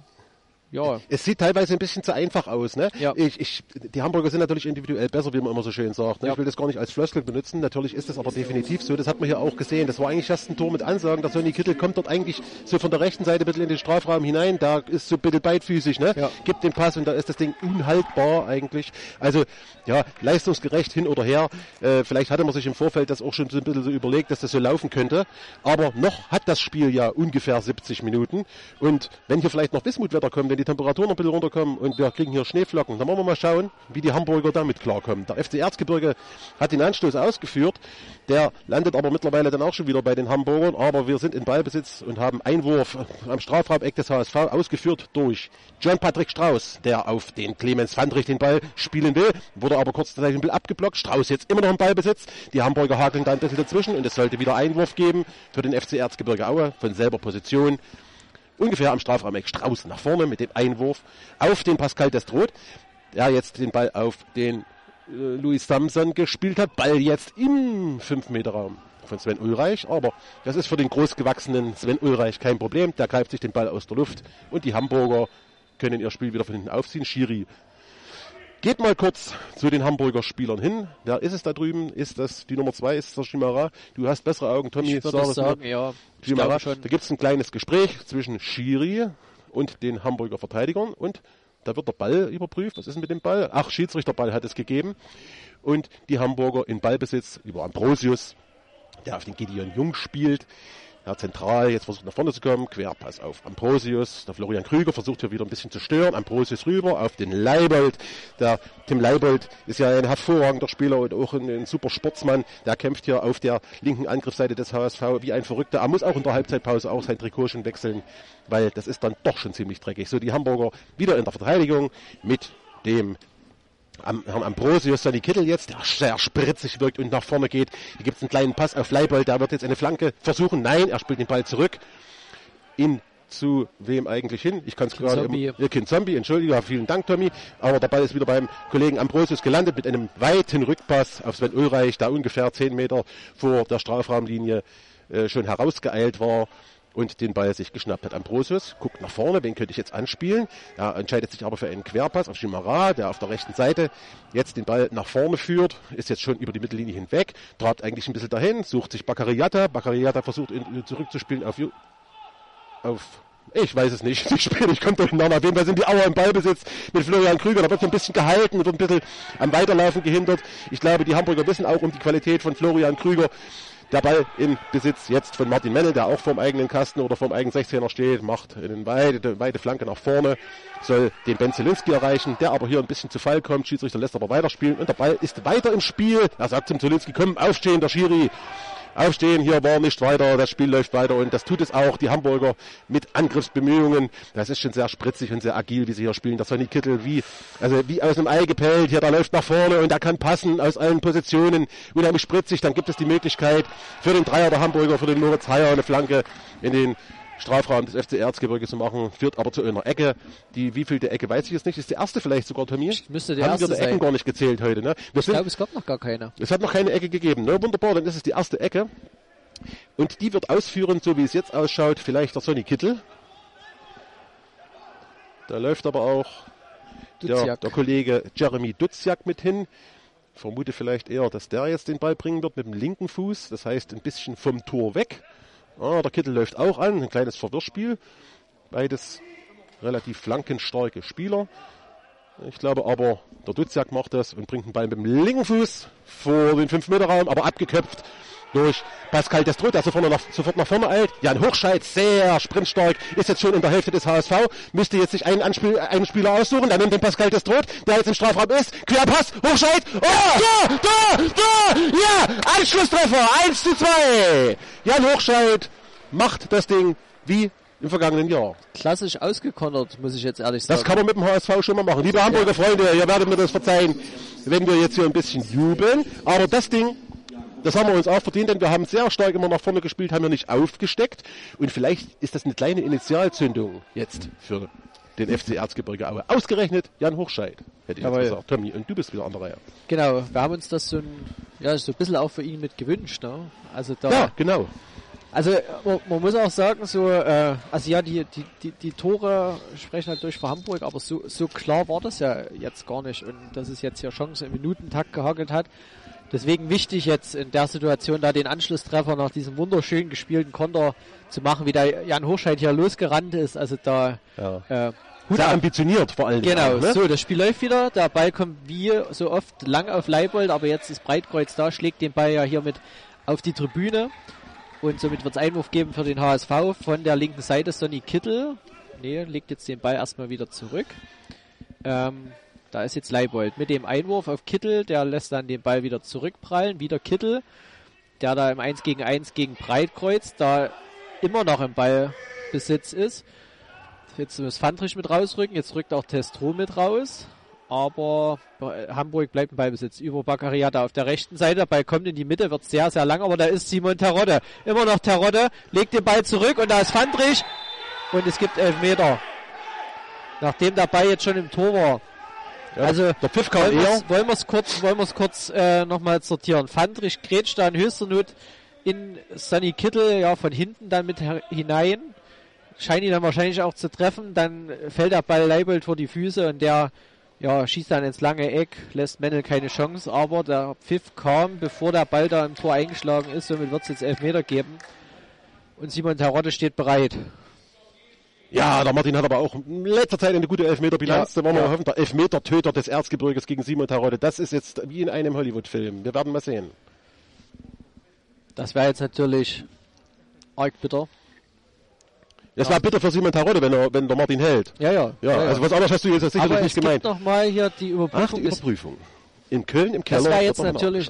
Es sieht teilweise ein bisschen zu einfach aus, ne? Ja. Die Hamburger sind natürlich individuell besser, wie man immer so schön sagt. Ne? Ja. Ich will das gar nicht als Floskel benutzen. Natürlich ist das aber definitiv so. Das hat man hier auch gesehen. Das war eigentlich erst ein Tor mit Ansagen. Der Sonny Kittel kommt dort eigentlich so von der rechten Seite ein bisschen in den Strafraum hinein. Da ist so ein bisschen beidfüßig, ne? Ja. Gibt den Pass und da ist das Ding unhaltbar eigentlich. Also, leistungsgerecht hin oder her. Vielleicht hatte man sich im Vorfeld das auch schon so ein bisschen so überlegt, dass das so laufen könnte. Aber noch hat das Spiel ja ungefähr 70 Minuten. Und wenn hier vielleicht noch Wismutwetter kommt, wenn die Temperaturen noch ein bisschen runterkommen und wir kriegen hier Schneeflocken, dann wollen wir mal schauen, wie die Hamburger damit klarkommen. Der FC Erzgebirge hat den Anstoß ausgeführt, der landet aber mittlerweile dann auch schon wieder bei den Hamburgern, aber wir sind in Ballbesitz und haben Einwurf am Strafraumeck des HSV ausgeführt durch John-Patrick Strauß, der auf den Clemens Fandrich den Ball spielen will, wurde aber kurzzeitig ein bisschen abgeblockt. Strauß jetzt immer noch im Ballbesitz, die Hamburger hakeln da ein bisschen dazwischen und es sollte wieder Einwurf geben für den FC Erzgebirge Aue von selber Position. Ungefähr am Strafraumeck Strauß nach vorne mit dem Einwurf auf den Pascal Destroth, der jetzt den Ball auf den Louis Samson gespielt hat. Ball jetzt im 5-Meter-Raum von Sven Ulreich, aber das ist für den großgewachsenen Sven Ulreich kein Problem. Der greift sich den Ball aus der Luft und die Hamburger können ihr Spiel wieder von hinten aufziehen. Schiri geht mal kurz zu den Hamburger Spielern hin. Wer ist es da drüben? Ist das die Nummer 2? Ist das Schimara? Du hast bessere Augen, Tommy. Ich würde sagen, ja. Schimara. Da gibt es ein kleines Gespräch zwischen Schiri und den Hamburger Verteidigern und da wird der Ball überprüft. Was ist denn mit dem Ball? Ach, Schiedsrichterball hat es gegeben. Und die Hamburger in Ballbesitz über Ambrosius, der auf den Gideon Jung spielt. Ja, zentral, jetzt versucht nach vorne zu kommen, Querpass auf Ambrosius, der Florian Krüger versucht hier wieder ein bisschen zu stören, Ambrosius rüber auf den Leibold, der Tim Leibold ist ja ein hervorragender Spieler und auch ein super Sportsmann, der kämpft hier auf der linken Angriffsseite des HSV wie ein Verrückter, er muss auch in der Halbzeitpause auch sein Trikot schon wechseln, weil das ist dann doch schon ziemlich dreckig. So, die Hamburger wieder in der Verteidigung mit dem Herrn Ambrosius, Sonny Kittel jetzt, der sehr spritzig wirkt und nach vorne geht. Hier gibt es einen kleinen Pass auf Leibold, der wird jetzt eine Flanke versuchen. Nein, er spielt den Ball zurück. Zu wem eigentlich hin? Ich kann es gerade... Kinzombie, entschuldige, ja, vielen Dank, Tommy. Aber der Ball ist wieder beim Kollegen Ambrosius gelandet mit einem weiten Rückpass auf Sven Ulreich, der ungefähr 10 Meter vor der Strafraumlinie schon herausgeeilt war und den Ball sich geschnappt hat. Ambrosius guckt nach vorne, wen könnte ich jetzt anspielen? Er entscheidet sich aber für einen Querpass auf Schimara, der auf der rechten Seite jetzt den Ball nach vorne führt, ist jetzt schon über die Mittellinie hinweg, trabt eigentlich ein bisschen dahin, sucht sich Bakary Jatta versucht zurückzuspielen auf ich weiß es nicht, ich komme durcheinander. Auf jeden Fall sind die Auer im Ballbesitz mit Florian Krüger. Da wird so ein bisschen gehalten, wird ein bisschen am Weiterlaufen gehindert. Ich glaube, die Hamburger wissen auch um die Qualität von Florian Krüger. Der Ball im Besitz jetzt von Martin Mennel, der auch vorm eigenen Kasten oder vorm eigenen 16er steht, macht eine weite Flanke nach vorne, soll den Ben Zielinski erreichen, der aber hier ein bisschen zu Fall kommt. Schiedsrichter lässt aber weiterspielen und der Ball ist weiter im Spiel. Er sagt zum Zielinski, komm, aufstehen, der Schiri. aufstehen, hier war nicht weiter, das Spiel läuft weiter und das tut es auch. Die Hamburger mit Angriffsbemühungen, das ist schon sehr spritzig und sehr agil, wie sie hier spielen. Der Sonny Kittel wie aus einem Ei gepellt, hier, der läuft nach vorne und der kann passen aus allen Positionen, unheimlich spritzig. Dann gibt es die Möglichkeit für den Dreier der Hamburger, für den Moritz Heyer, eine Flanke in den Strafraum des FC Erzgebirge zu machen, führt aber zu einer Ecke. Die wievielte Ecke weiß ich jetzt nicht. Ist die erste vielleicht sogar, Tommy? Müsste die Haben erste wir die Ecken sein. gar nicht gezählt heute, ne? Ich glaube, es gab noch gar keine. Es hat noch keine Ecke gegeben, ne? Wunderbar, dann ist es die erste Ecke. Und die wird ausführen, so wie es jetzt ausschaut, vielleicht der Sonny Kittel. Da läuft aber auch der Kollege Jeremy Duziak mit hin. Vermute vielleicht eher, dass der jetzt den Ball bringen wird mit dem linken Fuß. Das heißt, ein bisschen vom Tor weg. Der Kittel läuft auch an, ein kleines Verwirrspiel. Beides relativ flankenstarke Spieler. Ich glaube aber, der Duziak macht das und bringt den Ball mit dem linken Fuß vor den 5-Meter-Raum, aber abgeköpft durch Pascal Destrot, der sofort nach vorne eilt. Jan Hochscheid, sehr sprintstark, ist jetzt schon in der Hälfte des HSV, müsste jetzt sich einen Spieler aussuchen, der nimmt den Pascal Destrot, der jetzt im Strafraum ist, Querpass, Hochscheid, ja, Anschlusstreffer, 1:2. Jan Hochscheid macht das Ding wie im vergangenen Jahr. Klassisch ausgekontert, muss ich jetzt ehrlich sagen. Das kann man mit dem HSV schon mal machen. Liebe Hamburger Freunde, ihr werdet mir das verzeihen, wenn wir jetzt hier ein bisschen jubeln, aber das Ding, das haben wir uns auch verdient, denn wir haben sehr stark immer nach vorne gespielt, haben wir nicht aufgesteckt. Und vielleicht ist das eine kleine Initialzündung jetzt für den FC Erzgebirge Aue. Ausgerechnet Jan Hochscheid, hätte ich jetzt gesagt. Tommy, und du bist wieder an der Reihe. Genau, wir haben uns das so ein bisschen auch für ihn mit gewünscht. Ne? Also da, ja, genau. Also man muss auch sagen, die Tore sprechen natürlich für Hamburg, aber so klar war das ja jetzt gar nicht. Und dass es jetzt hier Chance im Minutentakt gehagelt hat. Deswegen wichtig jetzt in der Situation da den Anschlusstreffer nach diesem wunderschön gespielten Konter zu machen, wie der Jan Hochscheid hier losgerannt ist. Also da sehr ambitioniert vor allem. Genau, auch, ne? So, das Spiel läuft wieder. Der Ball kommt wie so oft lang auf Leibold, aber jetzt ist Breitkreuz da, schlägt den Ball ja hier mit auf die Tribüne. Und somit wird es Einwurf geben für den HSV von der linken Seite. Sonny Kittel, legt jetzt den Ball erstmal wieder zurück. Da ist jetzt Leibold mit dem Einwurf auf Kittel, der lässt dann den Ball wieder zurückprallen. Wieder Kittel, der da im 1-gegen-1 gegen Breitkreuz, da immer noch im Ballbesitz ist. Jetzt muss Fandrich mit rausrücken, jetzt rückt auch Testro mit raus. Aber Hamburg bleibt im Ballbesitz über Baccariata auf der rechten Seite. Der Ball kommt in die Mitte, wird sehr, sehr lang, aber da ist Simon Terodde. Immer noch Terodde, legt den Ball zurück und da ist Fandrich. Und es gibt Elfmeter. Nachdem der Ball jetzt schon im Tor war. Ja, also der Pfiff kam eher. Wollen wir es kurz nochmal sortieren. Fandrich grätscht da in höchster Not in Sonny Kittel von hinten dann mit hinein. Scheint ihn dann wahrscheinlich auch zu treffen. Dann fällt der Ball Leibold vor die Füße und der schießt dann ins lange Eck, lässt Mendel keine Chance, aber der Pfiff kam, bevor der Ball da im Tor eingeschlagen ist, somit wird es jetzt Elfmeter geben. Und Simon Terodde steht bereit. Ja, der Martin hat aber auch in letzter Zeit eine gute Elfmeterbilanz. Da wollen wir hoffen, der Elfmeter-Töter des Erzgebirges gegen Simon Terodde. Das ist jetzt wie in einem Hollywood-Film. Wir werden mal sehen. Das wäre jetzt natürlich arg bitter. Es war bitter für Simon Terodde, wenn der Martin hält. Ja. Also was anderes hast du jetzt sicherlich aber nicht gemeint. Aber nochmal hier die Überprüfung. Die Überprüfung. In Köln im Keller. Das wäre jetzt natürlich,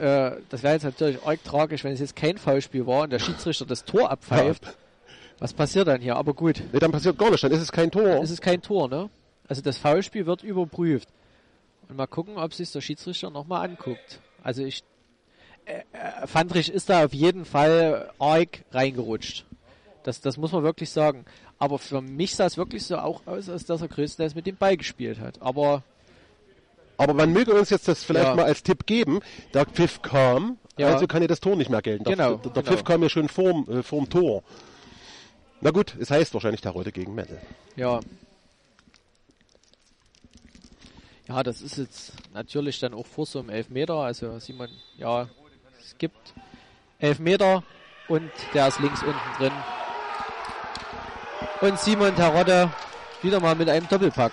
arg tragisch, wenn es jetzt kein Foulspiel war und der Schiedsrichter das Tor abpfeift. Ja. Was passiert dann hier? Aber gut. Nee, dann passiert gar nichts, dann ist es kein Tor. Dann ist es kein Tor, ne? Also das Foulspiel wird überprüft. Und mal gucken, ob sich der Schiedsrichter nochmal anguckt. Also Fandrich ist da auf jeden Fall arg reingerutscht. Das muss man wirklich sagen. Aber für mich sah es wirklich so auch aus, als dass er größtenteils mit dem Ball gespielt hat. Aber man möge uns jetzt das vielleicht mal als Tipp geben. Der Pfiff kam, also kann ja das Tor nicht mehr gelten. Der Pfiff kam ja schon vorm Tor. Na gut, es heißt wahrscheinlich Terodde gegen Mendel. Ja. Ja, das ist jetzt natürlich dann auch vor so einem Elfmeter. Also Simon, es gibt Elfmeter und der ist links unten drin. Und Simon Terodde wieder mal mit einem Doppelpack.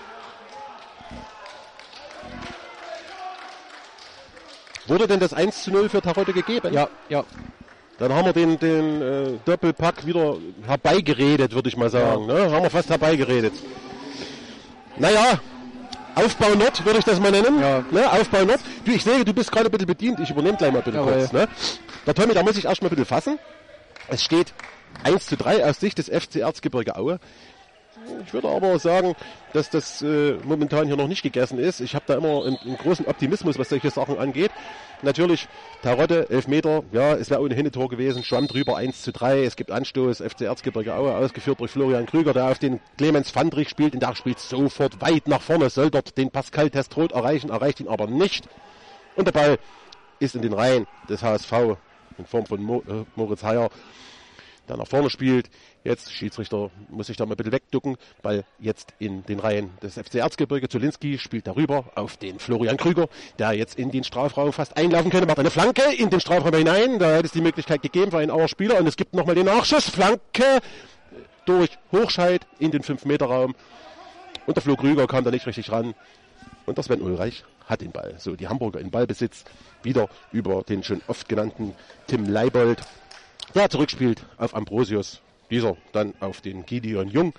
Wurde denn das 1:0 für Terodde gegeben? Ja. Dann haben wir den Doppelpack wieder herbeigeredet, würde ich mal sagen. Ne? Haben wir fast herbeigeredet. Naja, Aufbau Nord würde ich das mal nennen. Ja. Ne? Aufbau Nord. Ich sehe, du bist gerade ein bisschen bedient. Ich übernehme gleich mal bitte kurz. Ne? Der Tommy, da muss ich erst mal ein bisschen fassen. Es steht 1:3 aus Sicht des FC Erzgebirge Aue. Ich würde aber sagen, dass das momentan hier noch nicht gegessen ist. Ich habe da immer einen großen Optimismus, was solche Sachen angeht. Natürlich, Tarotte, 11 Meter, ja, es wäre ohnehin ein Tor gewesen, schwamm drüber, 1:3. Es gibt Anstoß, FC Erzgebirge Aue, ausgeführt durch Florian Krüger, der auf den Clemens Fandrich spielt. Und der spielt sofort weit nach vorne, soll dort den Pascal Testroth erreichen, erreicht ihn aber nicht. Und der Ball ist in den Reihen des HSV in Form von Moritz Heyer, der nach vorne spielt. Jetzt, Schiedsrichter muss sich da mal ein bisschen wegducken, Ball jetzt in den Reihen des FC Erzgebirge. Zulinski spielt darüber auf den Florian Krüger, der jetzt in den Strafraum fast einlaufen könnte, macht eine Flanke in den Strafraum hinein. Da hätte es die Möglichkeit gegeben für einen Auer Spieler und es gibt nochmal den Nachschuss. Flanke durch Hochscheid in den 5-Meter-Raum und der Flo Krüger kam da nicht richtig ran. Und der Sven Ulreich hat den Ball. So, die Hamburger in Ballbesitz, wieder über den schon oft genannten Tim Leibold, der zurückspielt auf Ambrosius. Dieser dann auf den Gideon Jung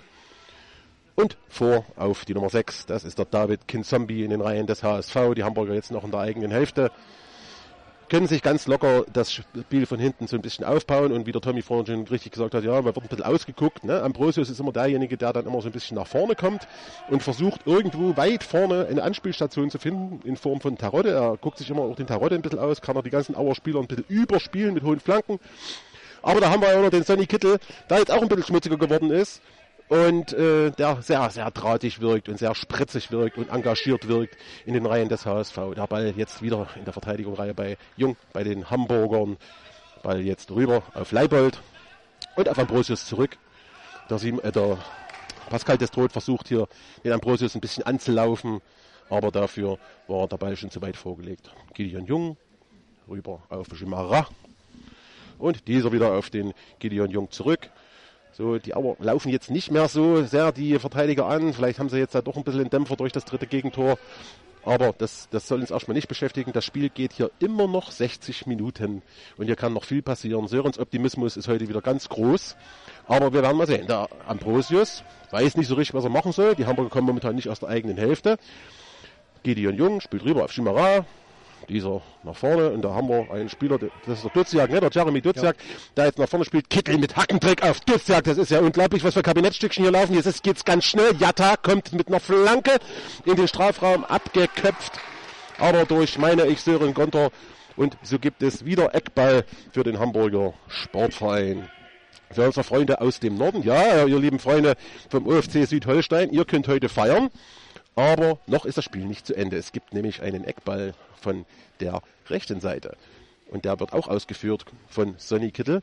und vor auf die Nummer 6. Das ist der David Kinzombie in den Reihen des HSV. Die Hamburger jetzt noch in der eigenen Hälfte. Können sich ganz locker das Spiel von hinten so ein bisschen aufbauen. Und wie der Tommy vorhin schon richtig gesagt hat, ja, man wird ein bisschen ausgeguckt. Ne? Ambrosius ist immer derjenige, der dann immer so ein bisschen nach vorne kommt und versucht irgendwo weit vorne eine Anspielstation zu finden in Form von Tarotte. Er guckt sich immer auch den Tarotte ein bisschen aus, kann er die ganzen Auer Spieler ein bisschen überspielen mit hohen Flanken. Aber da haben wir ja noch den Sonny Kittel, der jetzt auch ein bisschen schmutziger geworden ist und der sehr, sehr drahtig wirkt und sehr spritzig wirkt und engagiert wirkt in den Reihen des HSV. Der Ball jetzt wieder in der Verteidigungsreihe bei Jung, bei den Hamburgern. Ball jetzt rüber auf Leibold und auf Ambrosius zurück. Der Pascal Testroth versucht hier den Ambrosius ein bisschen anzulaufen, aber dafür war der Ball schon zu weit vorgelegt. Gideon Jung rüber auf Jimara. Und dieser wieder auf den Gideon Jung zurück. So, die Auer laufen jetzt nicht mehr so sehr die Verteidiger an. Vielleicht haben sie jetzt da doch ein bisschen einen Dämpfer durch das dritte Gegentor. Aber das soll uns erstmal nicht beschäftigen. Das Spiel geht hier immer noch 60 Minuten. Und hier kann noch viel passieren. Sörens Optimismus ist heute wieder ganz groß. Aber wir werden mal sehen. Der Ambrosius weiß nicht so richtig, was er machen soll. Die Hamburger kommen momentan nicht aus der eigenen Hälfte. Gideon Jung spielt rüber auf Schimara. Dieser nach vorne und da haben wir einen Spieler, das ist der Duziak, ne, der Jeremy Duziak, der jetzt nach vorne spielt. Kittel mit Hackendreck auf Duziak, das ist ja unglaublich, was für Kabinettstückchen hier laufen. Jetzt geht's ganz schnell. Jatta kommt mit einer Flanke in den Strafraum, abgeköpft, aber durch, meine ich, Sören Gonter. Und so gibt es wieder Eckball für den Hamburger Sportverein. Für unsere Freunde aus dem Norden, ja, ihr lieben Freunde vom OFC Südholstein, ihr könnt heute feiern. Aber noch ist das Spiel nicht zu Ende. Es gibt nämlich einen Eckball von der rechten Seite. Und der wird auch ausgeführt von Sonny Kittel.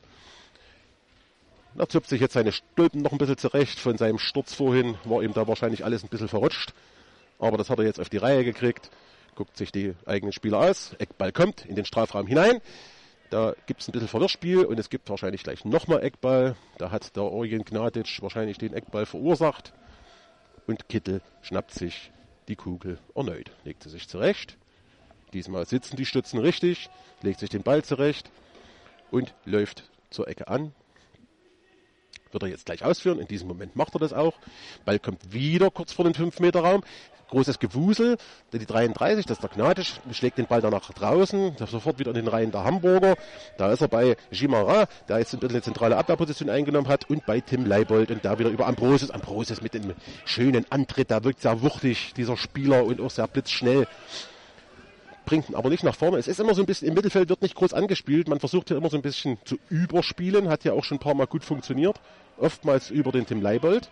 Er zupft sich jetzt seine Stulpen noch ein bisschen zurecht. Von seinem Sturz vorhin war ihm da wahrscheinlich alles ein bisschen verrutscht. Aber das hat er jetzt auf die Reihe gekriegt. Guckt sich die eigenen Spieler aus. Eckball kommt in den Strafraum hinein. Da gibt es ein bisschen Verwirrspiel und es gibt wahrscheinlich gleich nochmal Eckball. Da hat der Eugen Gnadic wahrscheinlich den Eckball verursacht. Und Kittel schnappt sich die Kugel erneut. Legt sie sich zurecht. Diesmal sitzen die Stützen richtig. Legt sich den Ball zurecht. Und läuft zur Ecke an. Wird er jetzt gleich ausführen. In diesem Moment macht er das auch. Ball kommt wieder kurz vor den 5-Meter-Raum. Großes Gewusel. Die 33, das ist der Gnadic, schlägt den Ball dann nach draußen. Sofort wieder in den Reihen der Hamburger. Da ist er bei Gimara, der jetzt ein bisschen eine zentrale Abwehrposition eingenommen hat. Und bei Tim Leibold und da wieder über Ambrosius. Ambrosius mit dem schönen Antritt. Der wirkt sehr wuchtig, dieser Spieler, und auch sehr blitzschnell. Bringt ihn aber nicht nach vorne. Es ist immer so ein bisschen, im Mittelfeld wird nicht groß angespielt. Man versucht hier immer so ein bisschen zu überspielen. Hat ja auch schon ein paar Mal gut funktioniert. Oftmals über den Tim Leibold.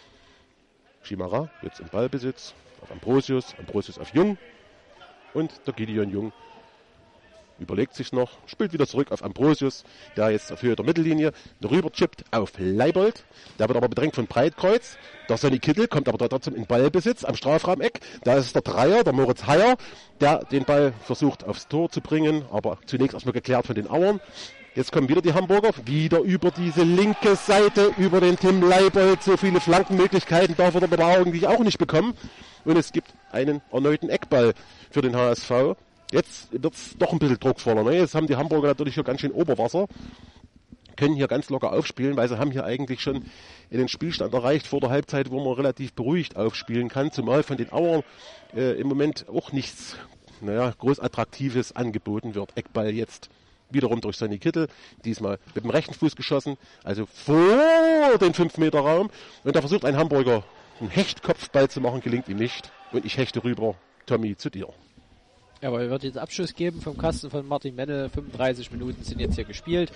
Gimara jetzt im Ballbesitz. Auf Ambrosius auf Jung und der Gideon Jung überlegt sich noch, spielt wieder zurück auf Ambrosius, der jetzt auf Höhe der Mittellinie rüber chippt auf Leibold, der wird aber bedrängt von Breitkreuz, der Sonny Kittel kommt aber trotzdem in Ballbesitz am Strafraumeck, da ist der Dreier, der Moritz Heyer, der den Ball versucht aufs Tor zu bringen, aber zunächst erstmal geklärt von den Auern. Jetzt kommen wieder die Hamburger, wieder über diese linke Seite, über den Tim Leibold. So viele Flankenmöglichkeiten darf er aber eigentlich auch nicht bekommen. Und es gibt einen erneuten Eckball für den HSV. Jetzt wird es doch ein bisschen druckvoller. Ne? Jetzt haben die Hamburger natürlich hier ganz schön Oberwasser. Können hier ganz locker aufspielen, weil sie haben hier eigentlich schon den Spielstand erreicht vor der Halbzeit, wo man relativ beruhigt aufspielen kann. Zumal von den Auern im Moment auch nichts groß Attraktives angeboten wird. Eckball jetzt wiederum durch Sonny Kittel, diesmal mit dem rechten Fuß geschossen, also vor den 5-Meter-Raum. Und da versucht ein Hamburger einen Hechtkopfball zu machen, gelingt ihm nicht. Und ich hechte rüber, Tommy, zu dir. Jawohl, wird jetzt Abschuss geben vom Kasten von Martin Mennel. 35 Minuten sind jetzt hier gespielt.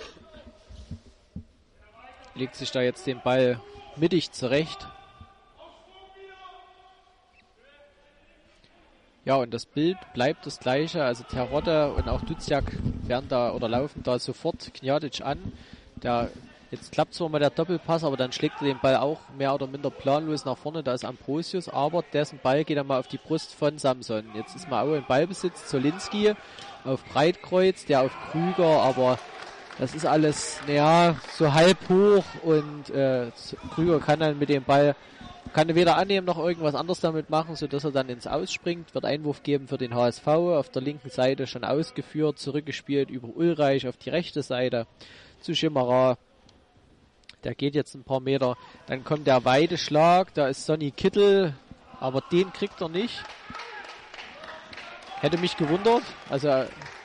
Legt sich da jetzt den Ball mittig zurecht. Ja, und das Bild bleibt das gleiche. Also Terodde und auch Duziak werden da oder laufen da sofort Kniadic an. Jetzt klappt zwar mal der Doppelpass, aber dann schlägt er den Ball auch mehr oder minder planlos nach vorne. Da ist Ambrosius, aber dessen Ball geht dann mal auf die Brust von Samson. Jetzt ist Mau in Ballbesitz. Zolinski auf Breitkreuz, der auf Krüger, aber das ist alles, so halb hoch und Krüger kann dann mit dem Ball, kann weder annehmen noch irgendwas anderes damit machen, sodass er dann ins Ausspringt. Wird Einwurf geben für den HSV. Auf der linken Seite schon ausgeführt, zurückgespielt über Ulreich auf die rechte Seite zu Schimmerer. Der geht jetzt ein paar Meter. Dann kommt der Weideschlag. Da ist Sonny Kittel. Aber den kriegt er nicht. Hätte mich gewundert. Also,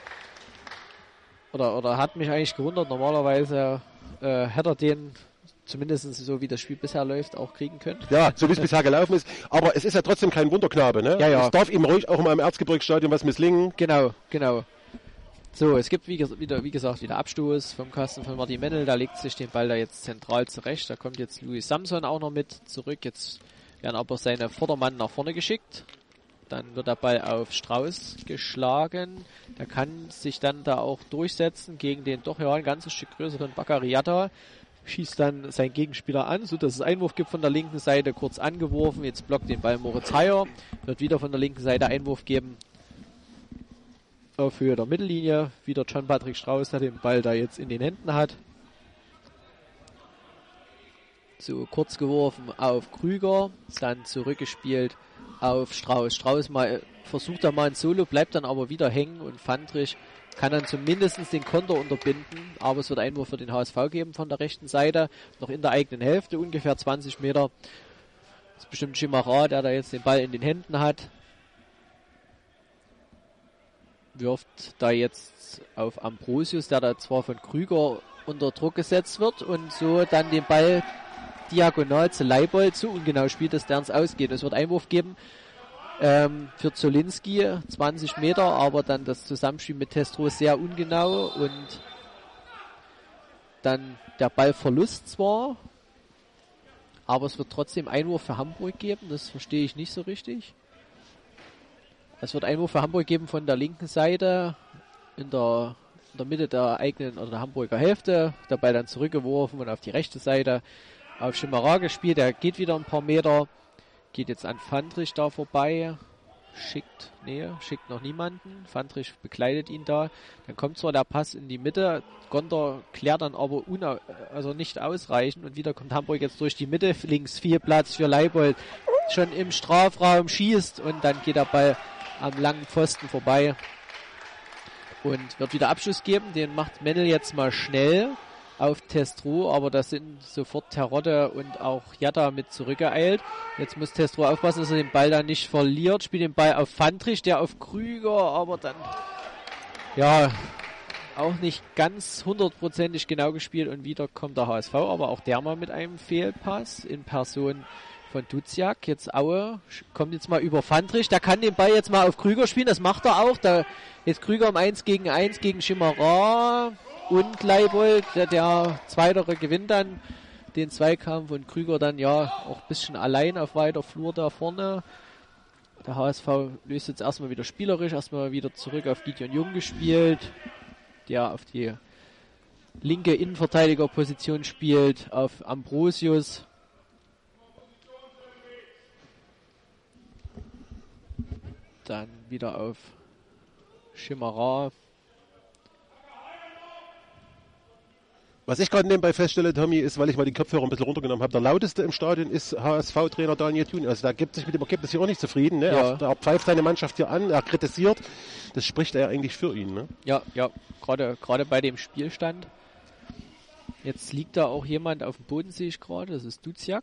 oder hat mich eigentlich gewundert. Normalerweise hätte er den, zumindest so wie das Spiel bisher läuft, auch kriegen können. Ja, so wie es bisher gelaufen ist. Aber es ist ja trotzdem kein Wunderknabe, ne? Ja. Es darf ihm ruhig auch mal im Erzgebirgsstadion was misslingen. Genau. So, es gibt wie gesagt wieder Abstoß vom Kasten von Martin Mennel. Da legt sich den Ball da jetzt zentral zurecht. Da kommt jetzt Louis Samson auch noch mit zurück. Jetzt werden aber seine Vordermann nach vorne geschickt. Dann wird der Ball auf Strauß geschlagen. Der kann sich dann da auch durchsetzen gegen den doch ein ganzes Stück größeren Baccariata. Schießt dann seinen Gegenspieler an, sodass es Einwurf gibt von der linken Seite. Kurz angeworfen. Jetzt blockt den Ball Moritz Heyer. Wird wieder von der linken Seite Einwurf geben. Auf Höhe der Mittellinie. Wieder John-Patrick Strauß, der den Ball da jetzt in den Händen hat. So, kurz geworfen auf Krüger. Dann zurückgespielt auf Strauß. Strauß versucht da mal ein Solo, bleibt dann aber wieder hängen und Fandrich kann dann zumindest den Konter unterbinden. Aber es wird Einwurf für den HSV geben von der rechten Seite. Noch in der eigenen Hälfte, ungefähr 20 Meter. Das ist bestimmt Schimara, der da jetzt den Ball in den Händen hat. Wirft da jetzt auf Ambrosius, der da zwar von Krüger unter Druck gesetzt wird und so dann den Ball diagonal zu Leibold so ungenau spielt, dass der ins Ausgeht. Es wird Einwurf geben für Zolinski, 20 Meter, aber dann das Zusammenspiel mit Testro sehr ungenau und dann der Ballverlust zwar, aber es wird trotzdem Einwurf für Hamburg geben, das verstehe ich nicht so richtig. Es wird Einwurf für Hamburg geben von der linken Seite in der Mitte der eigenen oder der Hamburger Hälfte. Der Ball dann zurückgeworfen und auf die rechte Seite auf Schimmerer gespielt. Der geht wieder ein paar Meter. Geht jetzt an Fandrich da vorbei. Schickt noch niemanden. Fandrich begleitet ihn da. Dann kommt zwar der Pass in die Mitte. Gonter klärt dann aber nicht ausreichend. Und wieder kommt Hamburg jetzt durch die Mitte. Links viel Platz für Leibold. Schon im Strafraum schießt und dann geht der Ball am langen Pfosten vorbei und wird wieder Abschluss geben. Den macht Mennel jetzt mal schnell auf Testro, aber da sind sofort Terodde und auch Jatta mit zurückgeeilt. Jetzt muss Testro aufpassen, dass er den Ball da nicht verliert. Spielt den Ball auf Fandrich, der auf Krüger, aber dann auch nicht ganz hundertprozentig genau gespielt und wieder kommt der HSV, aber auch der mal mit einem Fehlpass in Person von Duziak. Jetzt Aue kommt jetzt mal über Fandrich. Der kann den Ball jetzt mal auf Krüger spielen. Das macht er auch. Da jetzt Krüger um 1 gegen Schimmerer und Leibold. Der Zweitere gewinnt dann den Zweikampf und Krüger dann auch ein bisschen allein auf weiter Flur da vorne. Der HSV löst jetzt erstmal wieder spielerisch. Erstmal wieder zurück auf Gideon Jung gespielt, der auf die linke Innenverteidigerposition spielt, auf Ambrosius. Dann wieder auf Schimmerer. Was ich gerade nebenbei feststelle, Tommy, ist, weil ich mal die Kopfhörer ein bisschen runtergenommen habe, der lauteste im Stadion ist HSV-Trainer Daniel Thun. Also da gibt sich mit dem Ergebnis hier auch nicht zufrieden. Ne? Ja. Er pfeift seine Mannschaft hier an, er kritisiert. Das spricht er eigentlich für ihn. Ne? Ja, gerade bei dem Spielstand. Jetzt liegt da auch jemand auf dem Boden, sehe ich gerade. Das ist Duziak.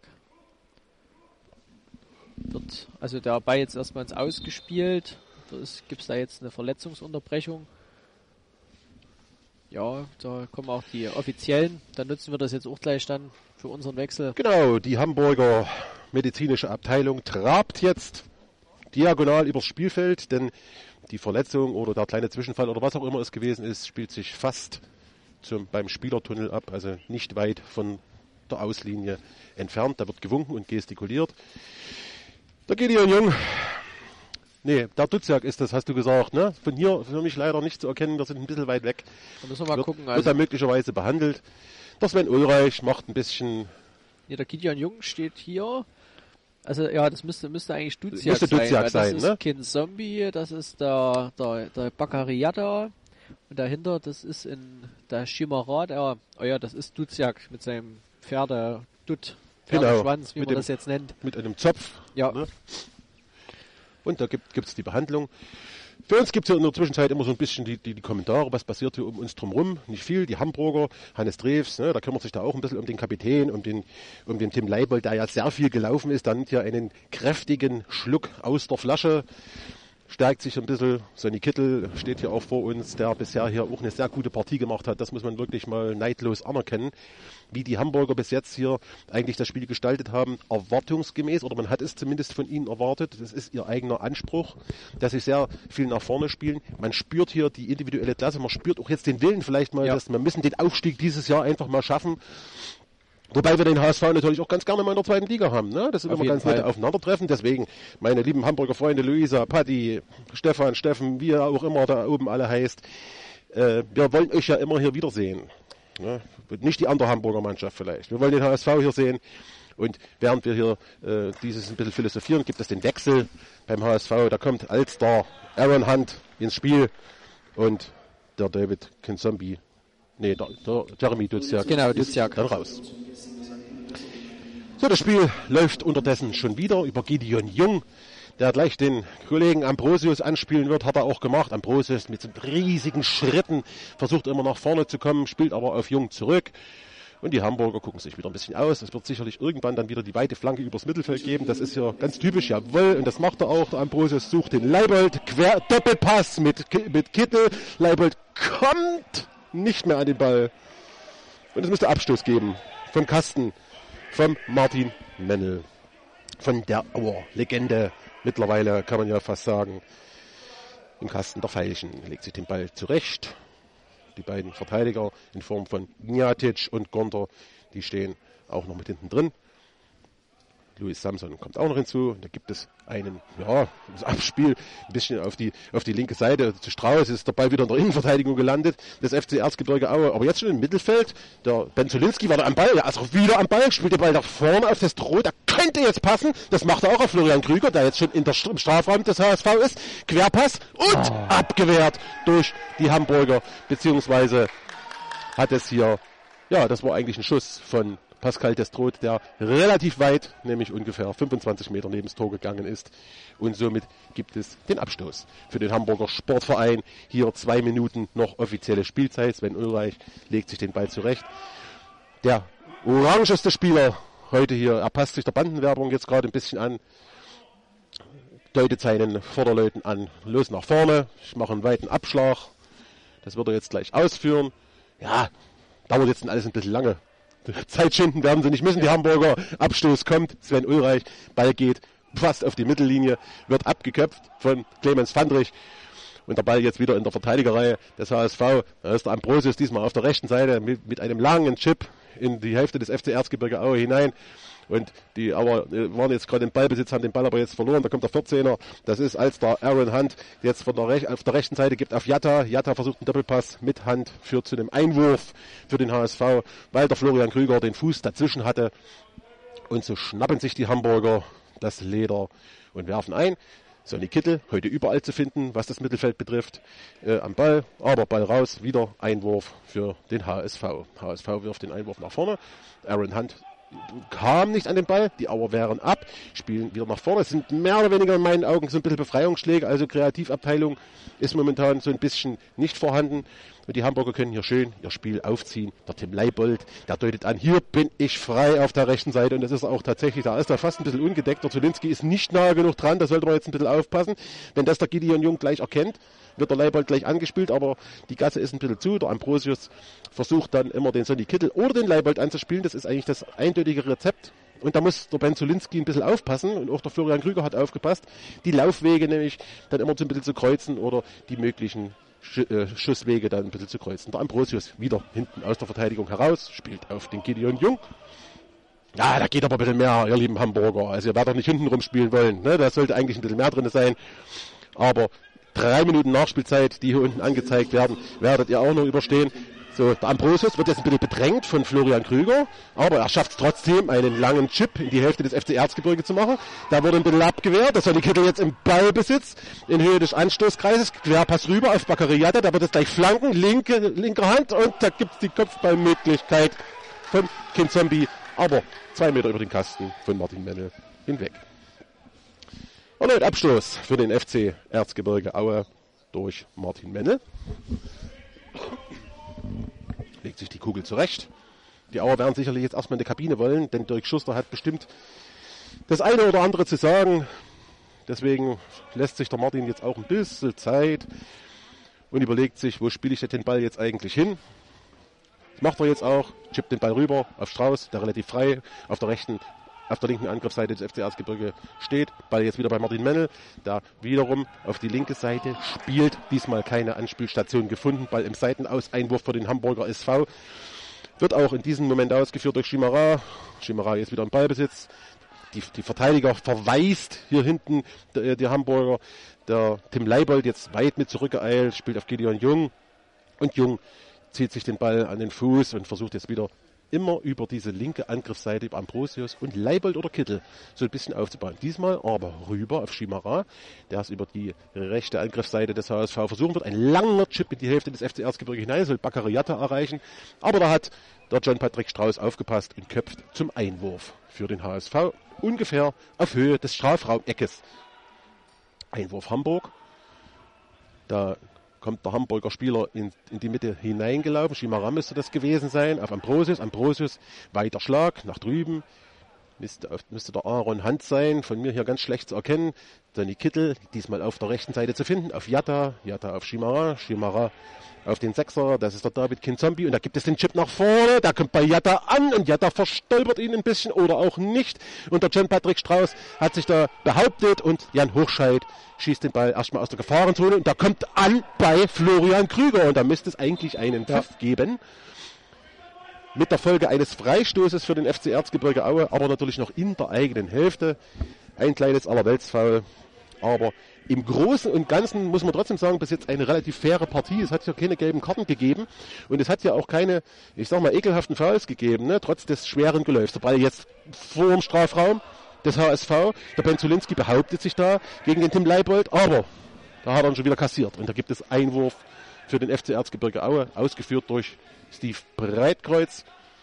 Also der Ball jetzt erstmal ins Aus gespielt. Gibt es da jetzt eine Verletzungsunterbrechung. Ja, da kommen auch die Offiziellen. Dann nutzen wir das jetzt auch gleich dann für unseren Wechsel. Genau, die Hamburger medizinische Abteilung trabt jetzt diagonal übers Spielfeld, denn die Verletzung oder der kleine Zwischenfall oder was auch immer es gewesen ist, spielt sich fast beim Spielertunnel ab, also nicht weit von der Auslinie entfernt. Da wird gewunken und gestikuliert. Der Gideon Jung, der Duziak ist das, hast du gesagt, ne? Von hier für mich leider nicht zu erkennen, wir sind ein bisschen weit weg. Da müssen wir mal gucken. Wird da möglicherweise behandelt. Der Sven Ulreich macht ein bisschen... Ja, der Gideon Jung steht hier. Also ja, das müsste eigentlich Duziak sein. Müsste Duziak sein, das ne? ist Kin Zombie, das ist der Baccariata und dahinter, das ist der Chimarat, das ist Duziak mit seinem Pferdeschwanz, wie man das jetzt nennt. Mit einem Zopf. Ja. Ne? Und da gibt's die Behandlung. Für uns gibt es ja in der Zwischenzeit immer so ein bisschen die Kommentare, was passiert hier um uns drumherum. Nicht viel. Die Hamburger, Hannes Drews, ne, da kümmert sich da auch ein bisschen um den Kapitän, um den Tim Leibold, der ja sehr viel gelaufen ist. Dann nimmt ja einen kräftigen Schluck aus der Flasche, stärkt sich ein bisschen. Sonny Kittel steht hier auch vor uns, der bisher hier auch eine sehr gute Partie gemacht hat. Das muss man wirklich mal neidlos anerkennen, wie die Hamburger bis jetzt hier eigentlich das Spiel gestaltet haben, erwartungsgemäß, oder man hat es zumindest von ihnen erwartet. Das ist ihr eigener Anspruch, dass sie sehr viel nach vorne spielen. Man spürt hier die individuelle Klasse, man spürt auch jetzt den Willen vielleicht mal, dass wir müssen den Aufstieg dieses Jahr einfach mal schaffen. Wobei wir den HSV natürlich auch ganz gerne mal in der zweiten Liga haben. Ne? Das sind immer ganz nette Aufeinandertreffen. Deswegen, meine lieben Hamburger Freunde, Luisa, Patti, Stefan, Steffen, wie ihr auch immer da oben alle heißt, wir wollen euch ja immer hier wiedersehen. Ne? Nicht die andere Hamburger Mannschaft vielleicht. Wir wollen den HSV hier sehen. Und während wir hier dieses ein bisschen philosophieren, gibt es den Wechsel beim HSV. Da kommt Alstar Aaron Hunt ins Spiel und der David Kinzombie. Der Jeremy Duziak. Genau, Duziak. Dann raus. So, das Spiel läuft unterdessen schon wieder über Gideon Jung, der gleich den Kollegen Ambrosius anspielen wird, hat er auch gemacht. Ambrosius mit so riesigen Schritten versucht immer nach vorne zu kommen, spielt aber auf Jung zurück. Und die Hamburger gucken sich wieder ein bisschen aus. Es wird sicherlich irgendwann dann wieder die weite Flanke übers Mittelfeld geben. Das ist ja ganz typisch, jawohl. Und das macht er auch. Der Ambrosius sucht den Leibold. Doppelpass mit Kittel. Leibold kommt nicht mehr an den Ball. Und es müsste Abstoß geben vom Kasten, vom Martin Mennel. Von der Auer-Legende. Mittlerweile kann man ja fast sagen, im Kasten der Veilchen legt sich den Ball zurecht. Die beiden Verteidiger in Form von Gniatic und Gonter, die stehen auch noch mit hinten drin. Louis Samson kommt auch noch hinzu. Da gibt es einen, das Abspiel ein bisschen auf die linke Seite zu Strauß. Ist der Ball wieder in der Innenverteidigung gelandet. Das FC Erzgebirge Aue. Aber jetzt schon im Mittelfeld. Der Ben Zulinski war da am Ball. Der ist auch wieder am Ball. Spielt den Ball da vorne auf das Stroh. Der könnte jetzt passen. Das macht er auch auf Florian Krüger, der jetzt schon im Strafraum des HSV ist. Querpass und abgewehrt durch die Hamburger. Beziehungsweise hat es hier, das war eigentlich ein Schuss von Pascal Destroth, der relativ weit, nämlich ungefähr 25 Meter neben das Tor gegangen ist. Und somit gibt es den Abstoß für den Hamburger Sportverein. Hier 2 Minuten noch offizielle Spielzeit. Sven Ulreich legt sich den Ball zurecht. Der orangeste Spieler heute hier, er passt sich der Bandenwerbung jetzt gerade ein bisschen an, deutet seinen Vorderleuten an. Los nach vorne, ich mache einen weiten Abschlag. Das wird er jetzt gleich ausführen. Ja, dauert jetzt alles ein bisschen lange. Zeit schinden werden sie nicht müssen. Die Hamburger, Abstoß kommt, Sven Ulreich, Ball geht fast auf die Mittellinie, wird abgeköpft von Clemens Fandrich. Und der Ball jetzt wieder in der Verteidigerreihe des HSV. Da ist der Ambrosius diesmal auf der rechten Seite mit einem langen Chip in die Hälfte des FC Erzgebirge Aue hinein. Und die Auer waren jetzt gerade im Ballbesitz, haben den Ball aber jetzt verloren. Da kommt der 14er. Das ist Alstar Aaron Hunt. Jetzt auf der rechten Seite gibt auf Jatta. Jatta versucht einen Doppelpass mit Hand, führt zu einem Einwurf für den HSV, weil der Florian Krüger den Fuß dazwischen hatte. Und so schnappen sich die Hamburger das Leder und werfen ein. Sonny Kittel, heute überall zu finden, was das Mittelfeld betrifft, am Ball. Aber Ball raus, wieder Einwurf für den HSV. HSV wirft den Einwurf nach vorne. Aaron Hunt kam nicht an den Ball, die Auer wehren ab, spielen wieder nach vorne. Es sind mehr oder weniger in meinen Augen so ein bisschen Befreiungsschläge, also Kreativabteilung ist momentan so ein bisschen nicht vorhanden. Und die Hamburger können hier schön ihr Spiel aufziehen. Der Tim Leibold, der deutet an, hier bin ich frei auf der rechten Seite. Und das ist auch tatsächlich, da ist er fast ein bisschen ungedeckt. Der Zulinski ist nicht nahe genug dran, da sollte man jetzt ein bisschen aufpassen. Wenn das der Gideon Jung gleich erkennt, wird der Leibold gleich angespielt, aber die Gasse ist ein bisschen zu. Der Ambrosius versucht dann immer den Sonny Kittel oder den Leibold anzuspielen. Das ist eigentlich das eindeutige Rezept. Und da muss der Ben Zulinski ein bisschen aufpassen und auch der Florian Krüger hat aufgepasst, die Laufwege nämlich dann immer so ein bisschen zu kreuzen oder die möglichen Schusswege dann ein bisschen zu kreuzen. Der Ambrosius wieder hinten aus der Verteidigung heraus, spielt auf den Gideon Jung. Ja, da geht aber ein bisschen mehr, ihr lieben Hamburger. Also ihr werdet doch nicht hinten rumspielen wollen. Ne? Da sollte eigentlich ein bisschen mehr drin sein. Aber 3 Minuten Nachspielzeit, die hier unten angezeigt werden, werdet ihr auch noch überstehen. So, der Ambrosius wird jetzt ein bisschen bedrängt von Florian Krüger, aber er schafft es trotzdem, einen langen Chip in die Hälfte des FC Erzgebirge zu machen. Da wurde ein bisschen abgewehrt, das soll die Kittel jetzt im Ballbesitz in Höhe des Anstoßkreises, Querpass rüber auf Bakariata, da wird es gleich flanken, linke Hand und da gibt es die Kopfballmöglichkeit von Kinzombie, aber 2 Meter über den Kasten von Martin Mennel hinweg. Erneut Abstoß für den FC Erzgebirge Aue durch Martin Mennel. Legt sich die Kugel zurecht. Die Auer werden sicherlich jetzt erstmal in die Kabine wollen, denn Dirk Schuster hat bestimmt das eine oder andere zu sagen. Deswegen lässt sich der Martin jetzt auch ein bisschen Zeit und überlegt sich, wo spiele ich den Ball jetzt eigentlich hin. Das macht er jetzt auch, chippt den Ball rüber auf Strauß, der relativ frei auf der linken Angriffsseite des FC Erzgebirge steht. Ball jetzt wieder bei Martin Mennel, da wiederum auf die linke Seite spielt. Diesmal keine Anspielstation gefunden. Ball im Seitenaus, Einwurf für den Hamburger SV. Wird auch in diesem Moment ausgeführt durch Schimara. Schimara jetzt wieder im Ballbesitz. Die Verteidiger verweist hier hinten die Hamburger. Der Tim Leibold jetzt weit mit zurückgeeilt, spielt auf Gideon Jung. Und Jung zieht sich den Ball an den Fuß und versucht jetzt wieder immer über diese linke Angriffsseite über Ambrosius und Leibold oder Kittel so ein bisschen aufzubauen. Diesmal aber rüber auf Schimara, der es über die rechte Angriffsseite des HSV versuchen wird. Ein langer Chip in die Hälfte des FC Erzgebirge hinein, soll Bakariata erreichen. Aber da hat der John Patrick Strauß aufgepasst und köpft zum Einwurf für den HSV. Ungefähr auf Höhe des Strafraumeckes. Einwurf Hamburg. Da kommt der Hamburger Spieler in die Mitte hineingelaufen. Schimara müsste das gewesen sein. Auf Ambrosius. Ambrosius, weiter Schlag nach drüben. Müsste der Aaron Hand sein. Von mir hier ganz schlecht zu erkennen. Sonny Kittel, diesmal auf der rechten Seite zu finden. Auf Jatta. Jatta auf Schimara. Schimara auf den Sechser. Das ist der David Kinzombie. Und da gibt es den Chip nach vorne. Da kommt bei Jatta an. Und Jatta verstolpert ihn ein bisschen oder auch nicht. Und der John Patrick Strauß hat sich da behauptet. Und Jan Hochscheid schießt den Ball erstmal aus der Gefahrenzone. Und da kommt an bei Florian Krüger. Und da müsste es eigentlich einen Pfiff geben. Mit der Folge eines Freistoßes für den FC Erzgebirge Aue. Aber natürlich noch in der eigenen Hälfte. Ein kleines Allerweltsfoul. Aber im Großen und Ganzen muss man trotzdem sagen, bis jetzt eine relativ faire Partie. Es hat ja keine gelben Karten gegeben und es hat ja auch keine, ich sag mal, ekelhaften Fouls gegeben, ne? Trotz des schweren Geläufs. Der Ball jetzt vor dem Strafraum des HSV. Der Ben Zulinski behauptet sich da gegen den Tim Leibold, aber da hat er ihn schon wieder kassiert. Und da gibt es Einwurf für den FC Erzgebirge Aue, ausgeführt durch Steve Breitkreuz.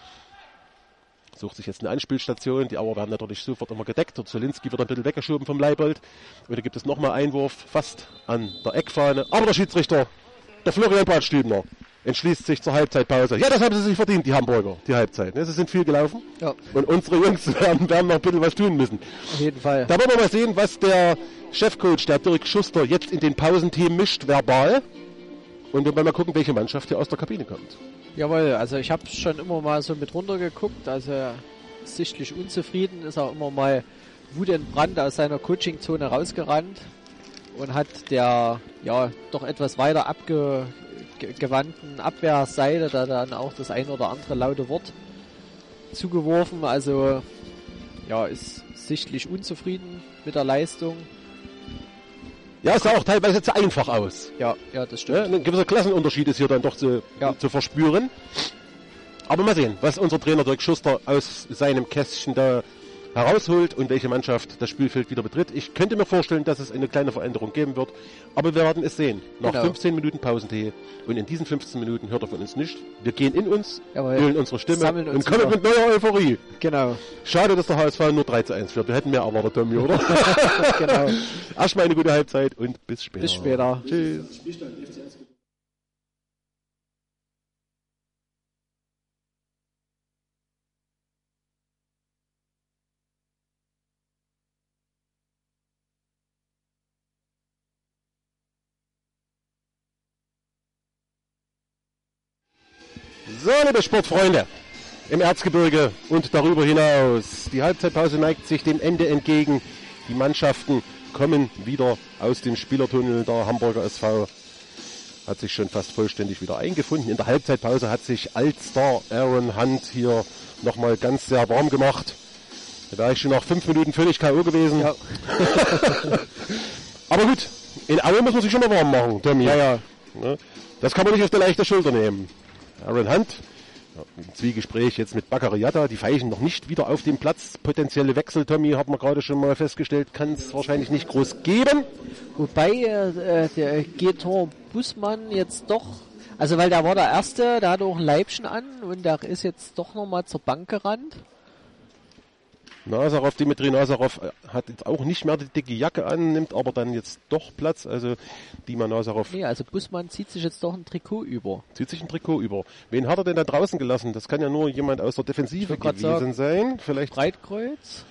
Sucht sich jetzt eine Anspielstation, die Auer werden natürlich sofort immer gedeckt. Der Zulinski wird ein bisschen weggeschoben vom Leibold. Und da gibt es nochmal Einwurf, fast an der Eckfahne. Aber der Schiedsrichter, der Florian Badstübner, entschließt sich zur Halbzeitpause. Ja, das haben sie sich verdient, die Hamburger, die Halbzeit. Sie sind viel gelaufen. Ja. Und unsere Jungs werden noch ein bisschen was tun müssen. Auf jeden Fall. Da wollen wir mal sehen, was der Chefcoach, der Dirk Schuster, jetzt in den Pausenteam mischt, verbal. Und wir wollen mal gucken, welche Mannschaft hier aus der Kabine kommt. Jawohl, also ich habe schon immer mal so mit runtergeguckt, also sichtlich unzufrieden, ist auch immer mal wutentbrannt aus seiner Coachingzone rausgerannt und hat der ja doch etwas weiter abgewandten Abwehrseite da dann auch das ein oder andere laute Wort zugeworfen, also ja, ist sichtlich unzufrieden mit der Leistung. Ja, es sah auch teilweise zu einfach aus. Ja, das stimmt. Ja, ein gewisser Klassenunterschied ist hier dann doch zu verspüren. Aber mal sehen, was unser Trainer Dirk Schuster aus seinem Kästchen da herausholt und welche Mannschaft das Spielfeld wieder betritt. Ich könnte mir vorstellen, dass es eine kleine Veränderung geben wird, aber wir werden es sehen. Nach 15 Minuten Pausentee und in diesen 15 Minuten hört er von uns nicht. Wir gehen in uns, höhlen unsere Stimme und kommen mit neuer Euphorie. Genau. Schade, dass der HSV nur 3:1 führt. Wir hätten mehr erwartet, Tommy, oder? Genau. Erstmal eine gute Halbzeit und bis später. Bis später. Tschüss. So, liebe Sportfreunde im Erzgebirge und darüber hinaus. Die Halbzeitpause neigt sich dem Ende entgegen. Die Mannschaften kommen wieder aus dem Spielertunnel. Der Hamburger SV hat sich schon fast vollständig wieder eingefunden. In der Halbzeitpause hat sich Altstar Aaron Hunt hier nochmal ganz sehr warm gemacht. Da wäre ich schon nach 5 Minuten völlig K.O. gewesen. Ja. Aber gut, in Aue muss man sich schon mal warm machen, Tommy. Ja. Das kann man nicht auf die leichte Schulter nehmen. Aaron Hunt, im Zwiegespräch jetzt mit Baccariata, die Feichen noch nicht wieder auf dem Platz. Potenzielle Wechsel, Tommy, hat man gerade schon mal festgestellt, kann es wahrscheinlich nicht groß geben. Wobei der Getor Bussmann jetzt doch, also weil der war der Erste, der hatte auch ein Leibchen an und der ist jetzt doch nochmal zur Bank gerannt. Dimitri Nazarov hat jetzt auch nicht mehr die dicke Jacke an, nimmt aber dann jetzt doch Platz. Also Dima Nazarov. Nee, also Bussmann zieht sich jetzt doch ein Trikot über. Wen hat er denn da draußen gelassen? Das kann ja nur jemand aus der Defensive gewesen sein. Vielleicht Breitkreuz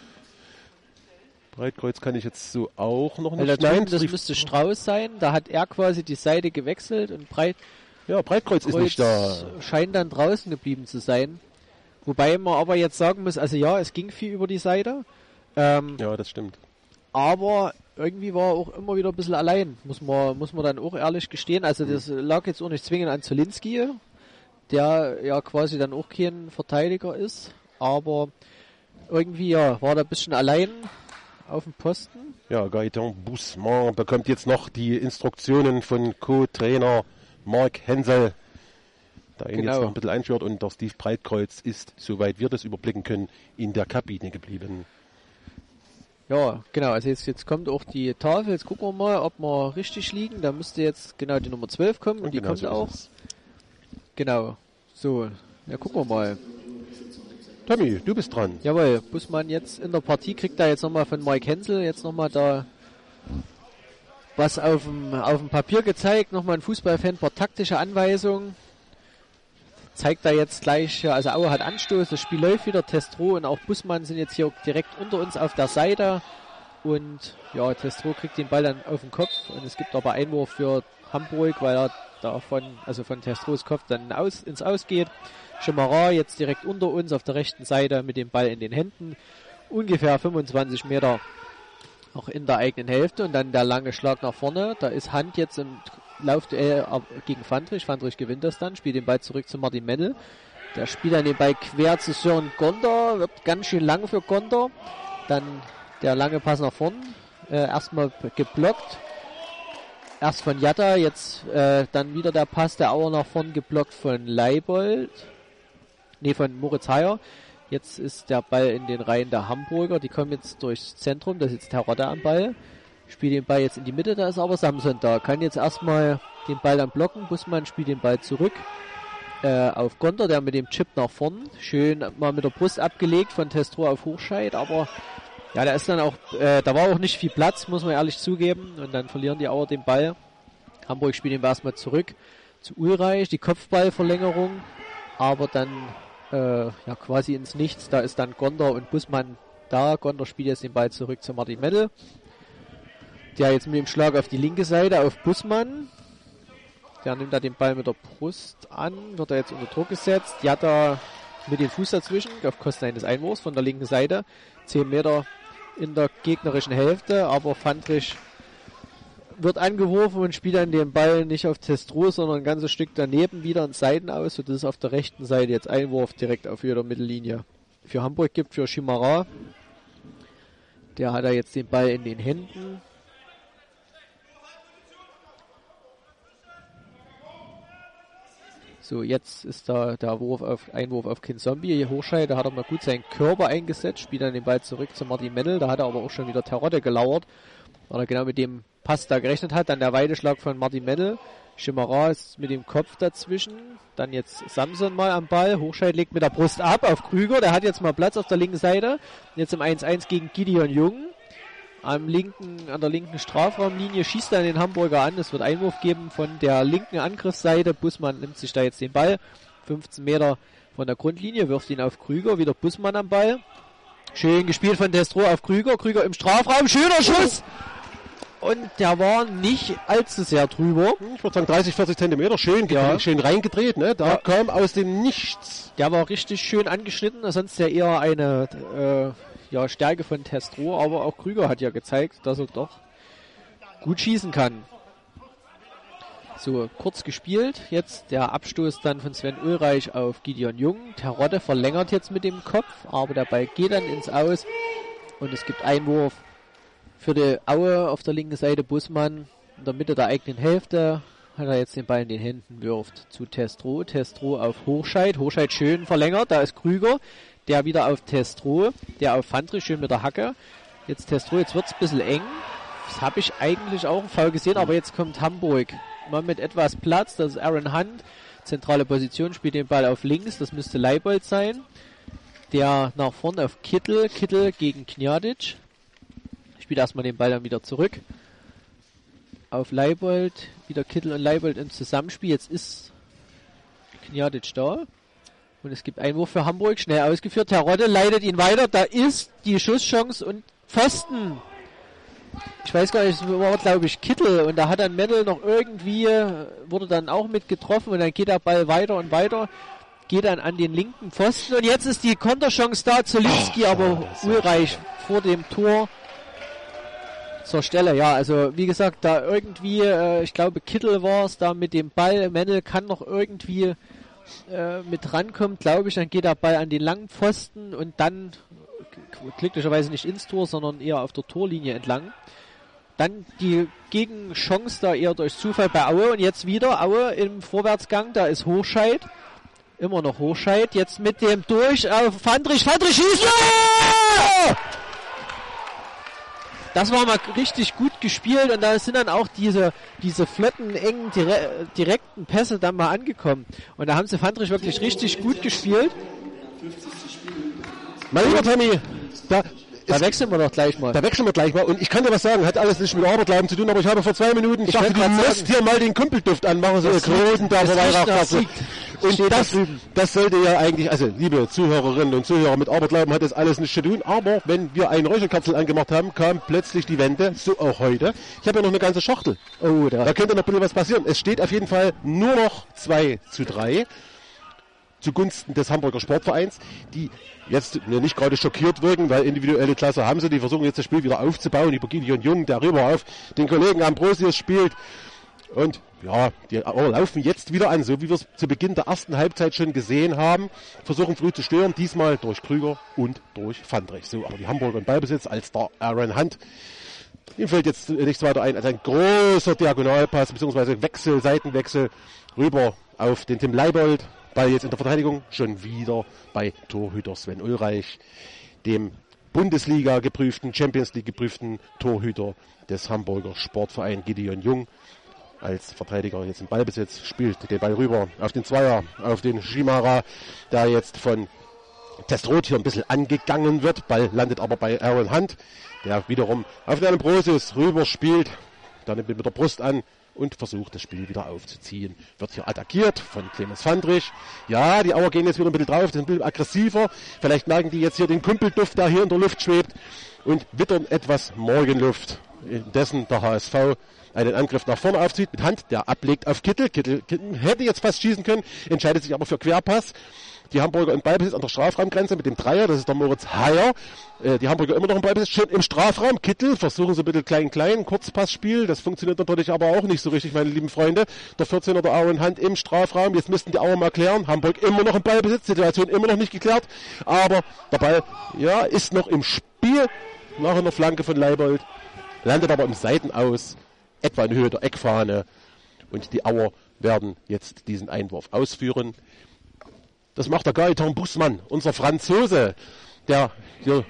kann ich jetzt so auch noch nicht. Nein, das müsste Strauß sein. Da hat er quasi die Seite gewechselt und Breitkreuz ist nicht da. Scheint dann draußen geblieben zu sein. Wobei man aber jetzt sagen muss, also ja, es ging viel über die Seite. Ja, das stimmt. Aber irgendwie war er auch immer wieder ein bisschen allein, muss man dann auch ehrlich gestehen. Also das lag jetzt auch nicht zwingend an Zielinski, der ja quasi dann auch kein Verteidiger ist. Aber irgendwie war er ein bisschen allein auf dem Posten. Ja, Gaëtan Bussmann bekommt jetzt noch die Instruktionen von Co-Trainer Mark Hensel, da ihn jetzt noch ein bisschen einschwört, und der Steve Breitkreuz ist, soweit wir das überblicken können, in der Kabine geblieben. Ja, genau, also jetzt kommt auch die Tafel, jetzt gucken wir mal, ob wir richtig liegen, da müsste jetzt genau die Nummer 12 kommen und die genau kommt so auch. Genau, so, ja, gucken wir mal. Tommy, du bist dran. Jawohl, Bussmann jetzt in der Partie, kriegt da jetzt nochmal von Mike Hensel jetzt nochmal da was auf dem Papier gezeigt, nochmal ein Fußballfan, ein paar taktische Anweisungen. Zeigt da jetzt gleich, also Aue hat Anstoß, das Spiel läuft wieder, Testro und auch Bussmann sind jetzt hier direkt unter uns auf der Seite und ja, Testro kriegt den Ball dann auf den Kopf und es gibt aber Einwurf für Hamburg, weil er davon, also von Testros Kopf dann ins Aus geht. Chimara jetzt direkt unter uns auf der rechten Seite mit dem Ball in den Händen, ungefähr 25 Meter noch in der eigenen Hälfte und dann der lange Schlag nach vorne, da ist Hand jetzt im Laufduell gegen Fandrich. Fandrich gewinnt das dann, spielt den Ball zurück zu Martin Mennel. Der spielt dann den Ball quer zu Sören Gonder, wird ganz schön lang für Gonder. Dann der lange Pass nach vorn, erstmal geblockt. Erst von Jatta, jetzt dann wieder der Pass der Auer nach vorn, geblockt von Leibold. Nee, von Moritz Heyer. Jetzt ist der Ball in den Reihen der Hamburger, die kommen jetzt durchs Zentrum, da ist jetzt Terodde am Ball. Spielt den Ball jetzt in die Mitte, da ist aber Samson da. Kann jetzt erstmal den Ball dann blocken. Bussmann spielt den Ball zurück auf Gonder, der mit dem Chip nach vorn. Schön mal mit der Brust abgelegt von Testro auf Hochscheid, aber ja, da ist dann auch, da war auch nicht viel Platz, muss man ehrlich zugeben. Und dann verlieren die Auer den Ball. Hamburg spielt den Ball erstmal zurück zu Ulreich, die Kopfballverlängerung, aber dann ja quasi ins Nichts. Da ist dann Gonder und Bussmann da. Gonder spielt jetzt den Ball zurück zu Martin Mennel. Der jetzt mit dem Schlag auf die linke Seite auf Bussmann. Der nimmt da den Ball mit der Brust an. Wird er jetzt unter Druck gesetzt. Jatta mit dem Fuß dazwischen auf Kosten eines Einwurfs von der linken Seite. 10 Meter in der gegnerischen Hälfte. Aber Fandrich wird angeworfen und spielt dann den Ball nicht auf Testro, sondern ein ganzes Stück daneben wieder ins Seiten aus. So, das ist auf der rechten Seite jetzt Einwurf direkt auf jeder Mittellinie. Für Hamburg gibt für Chimara. Der hat da jetzt den Ball in den Händen. So, jetzt ist da der Einwurf auf Kin Zombie. Hochscheid, da hat er mal gut seinen Körper eingesetzt, spielt dann den Ball zurück zu Martin Mennel. Da hat er aber auch schon wieder Terodde gelauert, weil er genau mit dem Pass da gerechnet hat. Dann der Weideschlag von Martin Mennel. Chimara ist mit dem Kopf dazwischen. Dann jetzt Samson mal am Ball. Hochscheid legt mit der Brust ab auf Krüger. Der hat jetzt mal Platz auf der linken Seite. Jetzt im 1-1 gegen Gideon Jung. An der linken Strafraumlinie schießt er den Hamburger an. Es wird Einwurf geben von der linken Angriffsseite. Bussmann nimmt sich da jetzt den Ball. 15 Meter von der Grundlinie, wirft ihn auf Krüger. Wieder Bussmann am Ball. Schön gespielt von Destro auf Krüger. Krüger im Strafraum. Schöner Schuss! und der war nicht allzu sehr drüber. Ich würde sagen 30, 40 Zentimeter, schön reingedreht, ne? Da kam aus dem Nichts. Der war richtig schön angeschnitten, sonst ja eher eine Stärke von Testro, aber auch Krüger hat ja gezeigt, dass er doch gut schießen kann. So, kurz gespielt, jetzt der Abstoß dann von Sven Ulreich auf Gideon Jung. Terodde verlängert jetzt mit dem Kopf, aber der Ball geht dann ins Aus und es gibt Einwurf für die Aue auf der linken Seite. Bussmann in der Mitte der eigenen Hälfte hat er jetzt den Ball in den Händen, wirft zu Testro. Testro auf Hochscheid. Hochscheid schön verlängert. Da ist Krüger, der wieder auf Testro, der auf Fandrich schön mit der Hacke. Jetzt Testro, jetzt wird es ein bisschen eng. Das habe ich eigentlich auch im Fall gesehen, aber jetzt kommt Hamburg. Mal mit etwas Platz, das ist Aaron Hunt. Zentrale Position, spielt den Ball auf links, das müsste Leibold sein. Der nach vorne auf Kittel. Kittel gegen Kniadic. Spielt erstmal den Ball dann wieder zurück. Auf Leibold, wieder Kittel und Leibold im Zusammenspiel. Jetzt ist Kniadic da. Und es gibt Einwurf für Hamburg, schnell ausgeführt. Terodde leitet ihn weiter. Da ist die Schusschance und Pfosten. Ich weiß gar nicht, es war glaube ich Kittel. Und da hat dann Mendel noch irgendwie, wurde dann auch mit getroffen. Und dann geht der Ball weiter und weiter. Geht dann an den linken Pfosten. Und jetzt ist die Konterchance da. Zolinski, aber Ulreich vor dem Tor zur Stelle. Ja, also wie gesagt, da irgendwie, ich glaube Kittel war es da mit dem Ball. Mendel kann noch irgendwie mit rankommt, glaube ich, dann geht der Ball an den langen Pfosten und dann glücklicherweise nicht ins Tor, sondern eher auf der Torlinie entlang. Dann die Gegenchance da eher durch Zufall bei Aue und jetzt wieder Aue im Vorwärtsgang, da ist Hochscheid, immer noch Hochscheid, jetzt mit dem durch auf Fandrich schießt! Ja! Das war mal richtig gut gespielt und da sind dann auch diese flotten, engen, direkten Pässe dann mal angekommen. Und da haben sie Fandrich wirklich richtig gut gespielt. Mein lieber Tommy, da wechseln wir doch gleich mal. Und ich kann dir was sagen, hat alles nicht mit Aberglauben zu tun, aber ich habe vor 2 Minuten, ich dachte, du musst hier mal den Kumpelduft anmachen, so eine großen Weihrauchkapsel. Und das sollte ja eigentlich, also liebe Zuhörerinnen und Zuhörer, mit Aberglauben hat das alles nichts zu tun, aber wenn wir eine Räucherkapsel angemacht haben, kam plötzlich die Wende, so auch heute. Ich habe ja noch eine ganze Schachtel. Oh, da könnte noch ein bisschen was passieren. Es steht auf jeden Fall nur noch 2:3 zugunsten des Hamburger Sportvereins, die jetzt nicht gerade schockiert wirken, weil individuelle Klasse haben sie, die versuchen jetzt das Spiel wieder aufzubauen, über Gideon Jung, der rüber auf den Kollegen Ambrosius spielt. Und ja, die laufen jetzt wieder an, so wie wir es zu Beginn der ersten Halbzeit schon gesehen haben. Versuchen früh zu stören, diesmal durch Krüger und durch Fandrich. So, aber die Hamburger in Ballbesitz als der Aaron Hunt. Ihm fällt jetzt nichts weiter ein als ein großer Diagonalpass, beziehungsweise Seitenwechsel rüber auf den Tim Leibold. Ball jetzt in der Verteidigung, schon wieder bei Torhüter Sven Ulreich, dem Bundesliga geprüften, Champions League geprüften Torhüter des Hamburger Sportvereins Gideon Jung. Als Verteidiger jetzt im Ballbesitz, spielt den Ball rüber auf den Zweier, auf den Shimara, der jetzt von Testroth hier ein bisschen angegangen wird. Ball landet aber bei Aaron Hunt, der wiederum auf den Ambrosius rüber spielt, dann nimmt mit der Brust an und versucht das Spiel wieder aufzuziehen. Wird hier attackiert von Clemens Fandrich. Ja, die Auer gehen jetzt wieder ein bisschen drauf, das ist ein bisschen aggressiver. Vielleicht merken die jetzt hier den Kumpelduft, der hier in der Luft schwebt und wittern etwas Morgenluft. Indessen der HSV einen Angriff nach vorne aufzieht mit Hand, der ablegt auf Kittel. Kittel hätte jetzt fast schießen können, entscheidet sich aber für Querpass. Die Hamburger im Ballbesitz an der Strafraumgrenze mit dem Dreier, das ist der Moritz Heyer. Die Hamburger immer noch im Ballbesitz, schon im Strafraum. Kittel versuchen so ein bisschen klein, Kurzpassspiel. Das funktioniert natürlich aber auch nicht so richtig, meine lieben Freunde. Der 14er, der Aaron Hunt im Strafraum. Jetzt müssten die Auer mal klären. Hamburg immer noch im Ballbesitz, Situation immer noch nicht geklärt. Aber der Ball, ja, ist noch im Spiel. Nach einer Flanke von Leibold. Landet aber im Seitenaus, etwa in Höhe der Eckfahne. Und die Auer werden jetzt diesen Einwurf ausführen. Das macht der Gaetan Bussmann, unser Franzose, der hier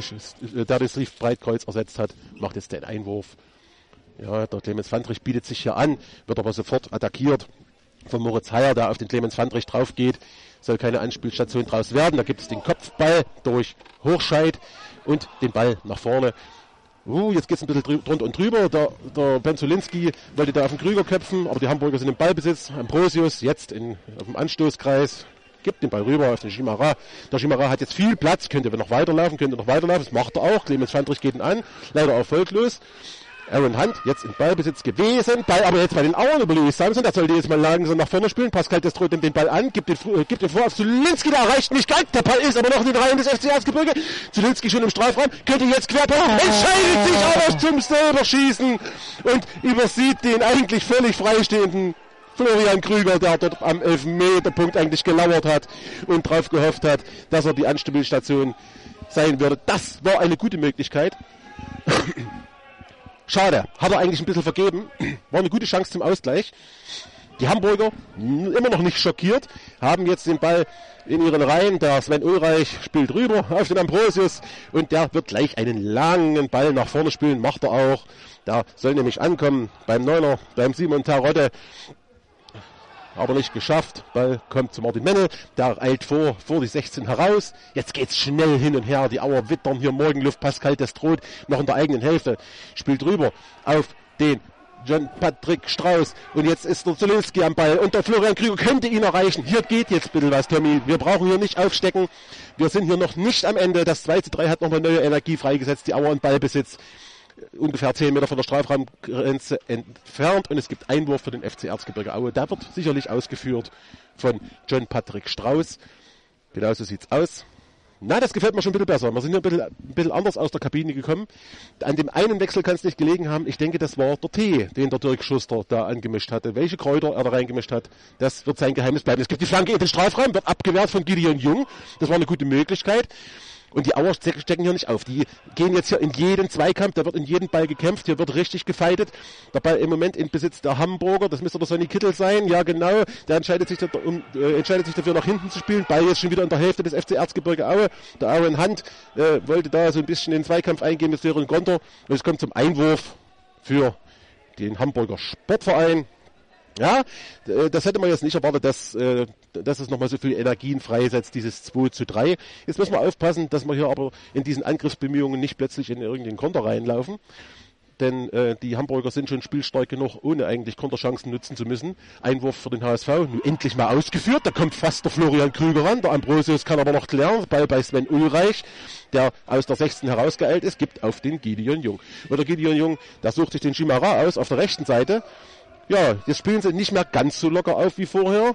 das Breitkreuz ersetzt hat, macht jetzt den Einwurf. Ja, der Clemens Fandrich bietet sich hier an, wird aber sofort attackiert von Moritz Heyer, der auf den Clemens Fandrich drauf geht. Soll keine Anspielstation draus werden. Da gibt es den Kopfball durch Hochscheid und den Ball nach vorne. Jetzt geht's ein bisschen drunter und drüber. Der Ben Zolinski wollte da auf den Krüger köpfen, aber die Hamburger sind im Ballbesitz. Ambrosius jetzt auf dem Anstoßkreis. Gibt den Ball rüber auf den Shimara. Der Shimara hat jetzt viel Platz, könnte noch weiterlaufen. Das macht er auch. Clemens Fandrich geht ihn an, leider erfolglos. Aaron Hunt jetzt im Ballbesitz gewesen, Ball aber jetzt bei den Auern über Louis Samson, der sollte jetzt mal langsam nach vorne spielen, Pascal Destroy nimmt den Ball an, gibt den vor auf Zulinski, der erreicht nicht ganz, der Ball ist aber noch in den Reihen des FC Erzgebirge, Zulinski schon im Strafraum, könnte jetzt querpassen, entscheidet sich aber zum Selberschießen und übersieht den eigentlich völlig freistehenden Florian Krüger, der dort am Elfmeterpunkt eigentlich gelauert hat und drauf gehofft hat, dass er die Anspielstation sein würde. Das war eine gute Möglichkeit. Schade, hat er eigentlich ein bisschen vergeben. War eine gute Chance zum Ausgleich. Die Hamburger, immer noch nicht schockiert, haben jetzt den Ball in ihren Reihen. Der Sven Ulreich spielt rüber auf den Ambrosius und der wird gleich einen langen Ball nach vorne spielen. Macht er auch. Da soll nämlich ankommen beim Neuner, beim Simon Tarotte. Aber nicht geschafft. Ball kommt zu Martin Mennel. Der eilt vor die 16 heraus. Jetzt geht's schnell hin und her. Die Auer wittern hier Morgenluft. Pascal Destroth noch in der eigenen Hälfte. Spielt rüber auf den John Patrick Strauß. Und jetzt ist der Zulinski am Ball. Und der Florian Krüger könnte ihn erreichen. Hier geht jetzt bitte was, Tommy. Wir brauchen hier nicht aufstecken. Wir sind hier noch nicht am Ende. Das 2:3 hat nochmal neue Energie freigesetzt. Die Auer in Ballbesitz. Ungefähr 10 Meter von der Strafraumgrenze entfernt und es gibt Einwurf für den FC Erzgebirge Aue. Der wird sicherlich ausgeführt von John Patrick Strauß. Genauso sieht's aus. Na, das gefällt mir schon ein bisschen besser. Wir sind hier ein bisschen anders aus der Kabine gekommen. An dem einen Wechsel kann es nicht gelegen haben. Ich denke, das war der Tee, den der Dirk Schuster da angemischt hatte. Welche Kräuter er da reingemischt hat, das wird sein Geheimnis bleiben. Es gibt die Flanke in den Strafraum, wird abgewehrt von Gideon Jung. Das war eine gute Möglichkeit. Und die Auer stecken hier nicht auf. Die gehen jetzt hier in jeden Zweikampf, da wird in jeden Ball gekämpft, hier wird richtig gefeitet. Der Ball im Moment in Besitz der Hamburger, das müsste der Sonny Kittel sein, ja genau. Der entscheidet sich dafür nach hinten zu spielen. Ball jetzt schon wieder in der Hälfte des FC Erzgebirge Aue. Der Aaron Hunt wollte da so ein bisschen in den Zweikampf eingehen mit Sören Gonter. Und es kommt zum Einwurf für den Hamburger Sportverein. Ja, das hätte man jetzt nicht erwartet, dass es nochmal so viel Energien freisetzt, dieses 2:3. Jetzt müssen wir aufpassen, dass wir hier aber in diesen Angriffsbemühungen nicht plötzlich in irgendeinen Konter reinlaufen. Denn die Hamburger sind schon spielstark genug, ohne eigentlich Konterchancen nutzen zu müssen. Einwurf für den HSV, nun endlich mal ausgeführt. Da kommt fast der Florian Krüger ran. Der Ambrosius kann aber noch klären. Ball bei Sven Ulreich, der aus der 16 herausgeeilt ist, gibt auf den Gideon Jung. Und der Gideon Jung, der sucht sich den Chimara aus auf der rechten Seite. Ja, jetzt spielen sie nicht mehr ganz so locker auf wie vorher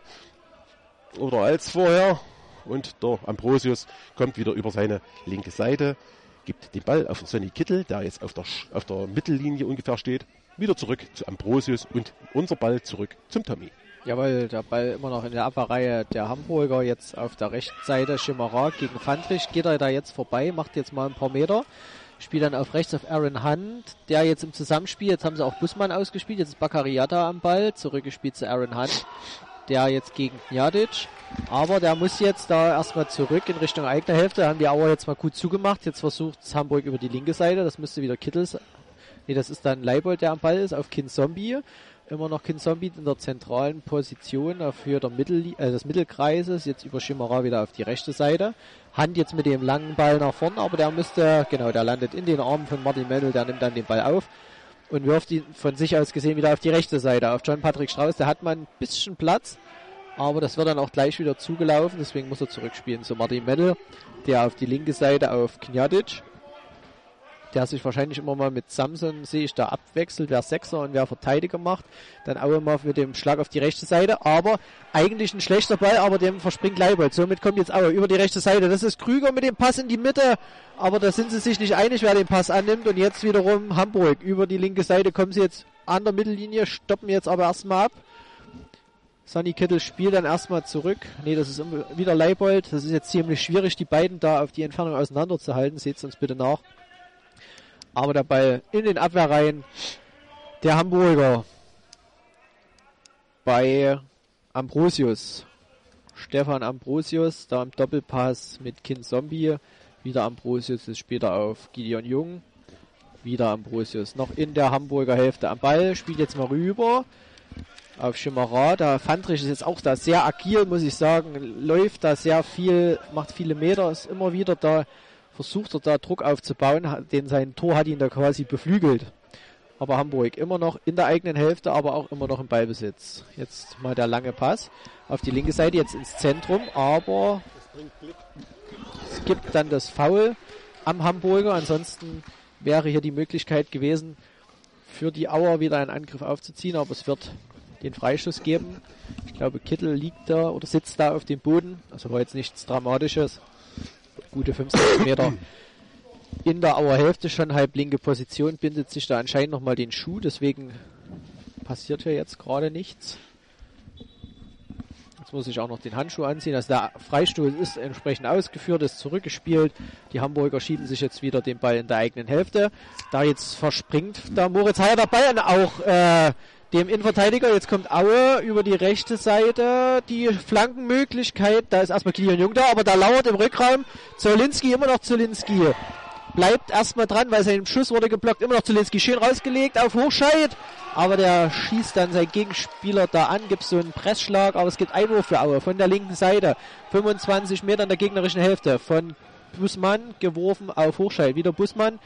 oder als vorher und der Ambrosius kommt wieder über seine linke Seite, gibt den Ball auf Sonny Kittel, der jetzt auf der Mittellinie ungefähr steht, wieder zurück zu Ambrosius und unser Ball zurück zum Tommy. Jawohl, der Ball immer noch in der Abwehrreihe der Hamburger, jetzt auf der rechten Seite Schimmerer gegen Fandrich, geht er da jetzt vorbei, macht jetzt mal ein paar Meter. Spielt dann auf rechts auf Aaron Hunt, der jetzt im Zusammenspiel, jetzt haben sie auch Bussmann ausgespielt, jetzt ist Bakariata am Ball, zurückgespielt zu Aaron Hunt, der jetzt gegen Gnjadic, aber der muss jetzt da erstmal zurück in Richtung eigene Hälfte, da haben die Auer jetzt mal gut zugemacht, jetzt versucht Hamburg über die linke Seite, das müsste wieder Kittel sein, das ist dann Leibold, der am Ball ist, auf Kinzombie, immer noch Kinzombie in der zentralen Position auf Höhe des Mittelkreises, jetzt über Schimmerer wieder auf die rechte Seite. Hand jetzt mit dem langen Ball nach vorn, aber der landet in den Armen von Martin Mennel, der nimmt dann den Ball auf und wirft ihn von sich aus gesehen wieder auf die rechte Seite, auf John Patrick Strauß, der hat mal ein bisschen Platz, aber das wird dann auch gleich wieder zugelaufen, deswegen muss er zurückspielen zu Martin Mennel, der auf die linke Seite auf Gnjadic, der sich wahrscheinlich immer mal mit Samson, sehe ich da, abwechselt, wer Sechser und wer Verteidiger macht. Dann auch immer mit dem Schlag auf die rechte Seite, aber eigentlich ein schlechter Ball, aber dem verspringt Leibold. Somit kommt jetzt Aue über die rechte Seite. Das ist Krüger mit dem Pass in die Mitte, aber da sind sie sich nicht einig, wer den Pass annimmt. Und jetzt wiederum Hamburg. Über die linke Seite kommen sie jetzt an der Mittellinie, stoppen jetzt aber erstmal ab. Sonny Kittel spielt dann erstmal zurück. Das ist wieder Leibold. Das ist jetzt ziemlich schwierig, die beiden da auf die Entfernung auseinanderzuhalten. Seht es uns bitte nach. Aber der Ball in den Abwehrreihen der Hamburger bei Ambrosius. Stefan Ambrosius, da im Doppelpass mit Kinzombie. Wieder Ambrosius, ist später auf Gideon Jung. Wieder Ambrosius noch in der Hamburger Hälfte am Ball. Spielt jetzt mal rüber auf Schimmerer. Der Fandrich ist jetzt auch da sehr agil, muss ich sagen. Läuft da sehr viel, macht viele Meter, ist immer wieder da. Versucht er da Druck aufzubauen, denn sein Tor hat ihn da quasi beflügelt. Aber Hamburg immer noch in der eigenen Hälfte, aber auch immer noch im Ballbesitz. Jetzt mal der lange Pass auf die linke Seite, jetzt ins Zentrum, aber es gibt dann das Foul am Hamburger. Ansonsten wäre hier die Möglichkeit gewesen für die Auer wieder einen Angriff aufzuziehen, aber es wird den Freischuss geben. Ich glaube, Kittel liegt da oder sitzt da auf dem Boden. Also war jetzt nichts Dramatisches. Gute 5-6 Meter in der Auer Hälfte schon, halb linke Position, bindet sich da anscheinend nochmal den Schuh, deswegen passiert hier jetzt gerade nichts. Jetzt muss ich auch noch den Handschuh anziehen. Also der Freistoß ist entsprechend ausgeführt, ist zurückgespielt. Die Hamburger schieben sich jetzt wieder den Ball in der eigenen Hälfte. Da jetzt verspringt der Moritz Heyer dabei und auch dem Innenverteidiger. Jetzt kommt Aue über die rechte Seite. Die Flankenmöglichkeit. Da ist erstmal Kilian Jung da, aber da lauert im Rückraum Zielinski, immer noch Zielinski. Bleibt erstmal dran, weil sein Schuss wurde geblockt. Immer noch Zielinski schön rausgelegt auf Hochscheid. Aber der schießt dann seinen Gegenspieler da an, gibt so einen Pressschlag. Aber es gibt Einwurf für Aue von der linken Seite. 25 Meter in der gegnerischen Hälfte. Von Bussmann geworfen auf Hochscheid. Wieder Bussmann.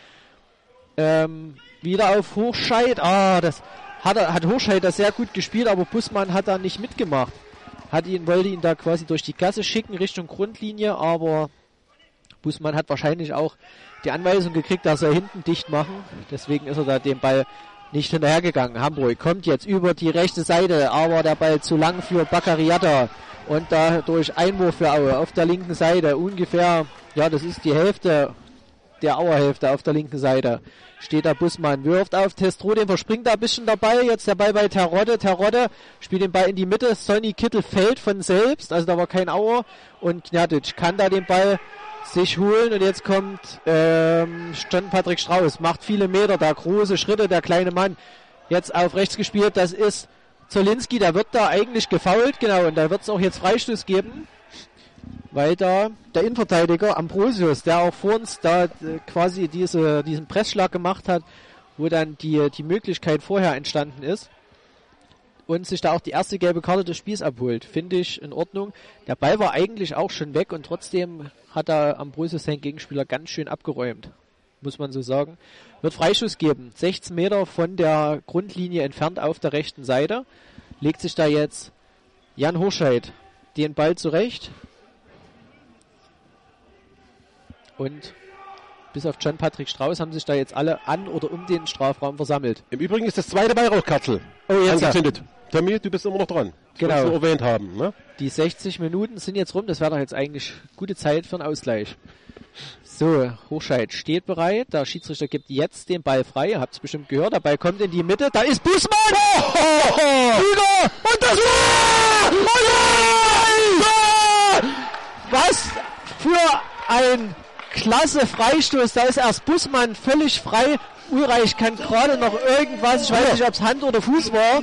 Wieder auf Hochscheid. Das hat Hochscheid da sehr gut gespielt, aber Bussmann hat da nicht mitgemacht. Wollte ihn da quasi durch die Gasse schicken Richtung Grundlinie, aber Bussmann hat wahrscheinlich auch die Anweisung gekriegt, dass er hinten dicht machen. Deswegen ist er da dem Ball nicht hinterhergegangen. Hamburg kommt jetzt über die rechte Seite, aber der Ball zu lang für Baccariata. Und dadurch Einwurf für Aue auf der linken Seite. Ungefähr, das ist die Hälfte der Auerhälfte auf der linken Seite. Steht da Bussmann, wirft auf Testro, den verspringt da ein bisschen dabei. Jetzt der Ball bei Terodde. Terodde spielt den Ball in die Mitte. Sonny Kittel fällt von selbst, also da war kein Auer. Und Gnadic kann da den Ball sich holen. Und jetzt kommt John Patrick Strauß, macht viele Meter, da große Schritte, der kleine Mann. Jetzt auf rechts gespielt, das ist Zielinski, der wird da eigentlich gefoult, genau. Und da wird es auch jetzt Freistoß geben. Weil da der Innenverteidiger Ambrosius, der auch vor uns da quasi diesen Pressschlag gemacht hat, wo dann die Möglichkeit vorher entstanden ist und sich da auch die erste gelbe Karte des Spiels abholt, finde ich in Ordnung. Der Ball war eigentlich auch schon weg und trotzdem hat da Ambrosius seinen Gegenspieler ganz schön abgeräumt, muss man so sagen. Wird Freischuss geben, 16 Meter von der Grundlinie entfernt auf der rechten Seite, legt sich da jetzt Jan Hochscheid den Ball zurecht. Und bis auf John Patrick Strauß haben sich da jetzt alle an oder um den Strafraum versammelt. Im Übrigen ist das zweite Weihrauchkatzel angezündet. Tommy, du bist immer noch dran. Genau. Das wir erwähnt haben. Ne? Die 60 Minuten sind jetzt rum. Das wäre doch jetzt eigentlich gute Zeit für einen Ausgleich. So, Hochscheid steht bereit. Der Schiedsrichter gibt jetzt den Ball frei. Ihr habt es bestimmt gehört. Der Ball kommt in die Mitte. Da ist Bussmann! Wieder! Und das Was für ein klasse Freistoß, da ist erst Bussmann völlig frei. Ulreich kann gerade noch irgendwas, ich weiß nicht, ob es Hand oder Fuß war.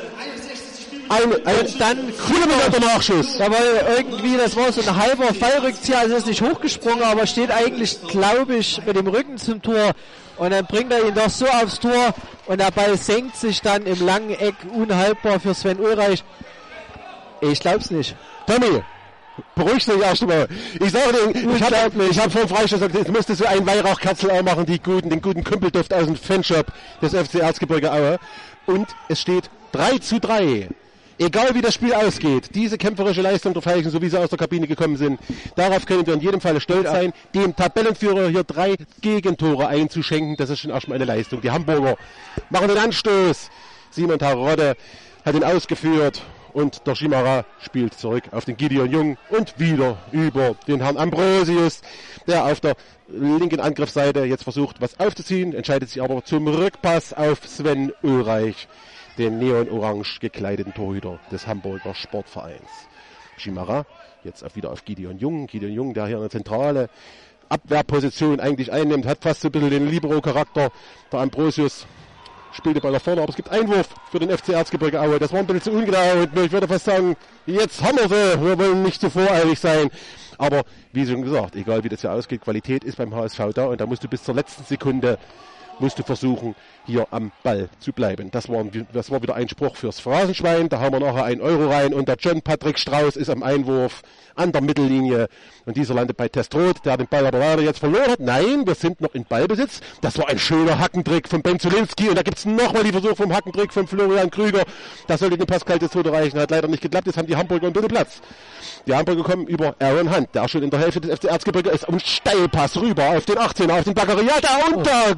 Dann Kilometer Nachschuss. Da war irgendwie, das war so ein halber Fallrückzieher, also ist nicht hochgesprungen, aber steht eigentlich, glaube ich, mit dem Rücken zum Tor. Und dann bringt er ihn doch so aufs Tor und der Ball senkt sich dann im langen Eck unhaltbar für Sven Ulreich. Ich glaub's nicht. Tommy, beruhigst dich erst mal. Ich sage dir, ich habe vor dem Freistoß gesagt, ich müsste so ein Weihrauchkerzel auch machen, den guten Kumpelduft aus dem Fanshop des FC Erzgebirge Aue. Und es steht 3:3. Egal wie das Spiel ausgeht, diese kämpferische Leistung der Veilchen, so wie sie aus der Kabine gekommen sind, darauf können wir in jedem Fall stolz sein, dem Tabellenführer hier 3 Gegentore einzuschenken, das ist schon erstmal eine Leistung. Die Hamburger machen den Anstoß. Simon Terodde hat ihn ausgeführt. Und der Schimara spielt zurück auf den Gideon Jung und wieder über den Herrn Ambrosius, der auf der linken Angriffsseite jetzt versucht, was aufzuziehen, entscheidet sich aber zum Rückpass auf Sven Ulreich, den neon-orange gekleideten Torhüter des Hamburger Sportvereins. Schimara jetzt auch wieder auf Gideon Jung. Gideon Jung, der hier eine zentrale Abwehrposition eigentlich einnimmt, hat fast so ein bisschen den Libero-Charakter. Der Ambrosius spielt den Ball nach vorne, aber es gibt Einwurf für den FC Erzgebirge Aue. Das war ein bisschen zu ungenau und ich würde fast sagen, jetzt haben wir sie. Wir wollen nicht zu voreilig sein. Aber wie schon gesagt, egal wie das hier ausgeht, Qualität ist beim HSV da und da musst du bis zur letzten Sekunde versuchen, hier am Ball zu bleiben. Das war wieder ein Spruch fürs Phrasenschwein. Da haben wir nachher 1 Euro rein und der John Patrick Strauß ist am Einwurf an der Mittellinie und dieser landet bei Testroth, der den Ball aber leider jetzt verloren hat. Nein, wir sind noch in Ballbesitz. Das war ein schöner Hackentrick von Ben Zielinski und da gibt es nochmal die Versuch vom Hackentrick von Florian Krüger. Das sollte den Pascal Testroth erreichen, hat leider nicht geklappt. Jetzt haben die Hamburger ein bisschen Platz. Die Hamburger kommen über Aaron Hunt, der schon in der Hälfte des FC Erzgebirge ist und Steilpass rüber auf den 18er, auf den Baccariata und da kommt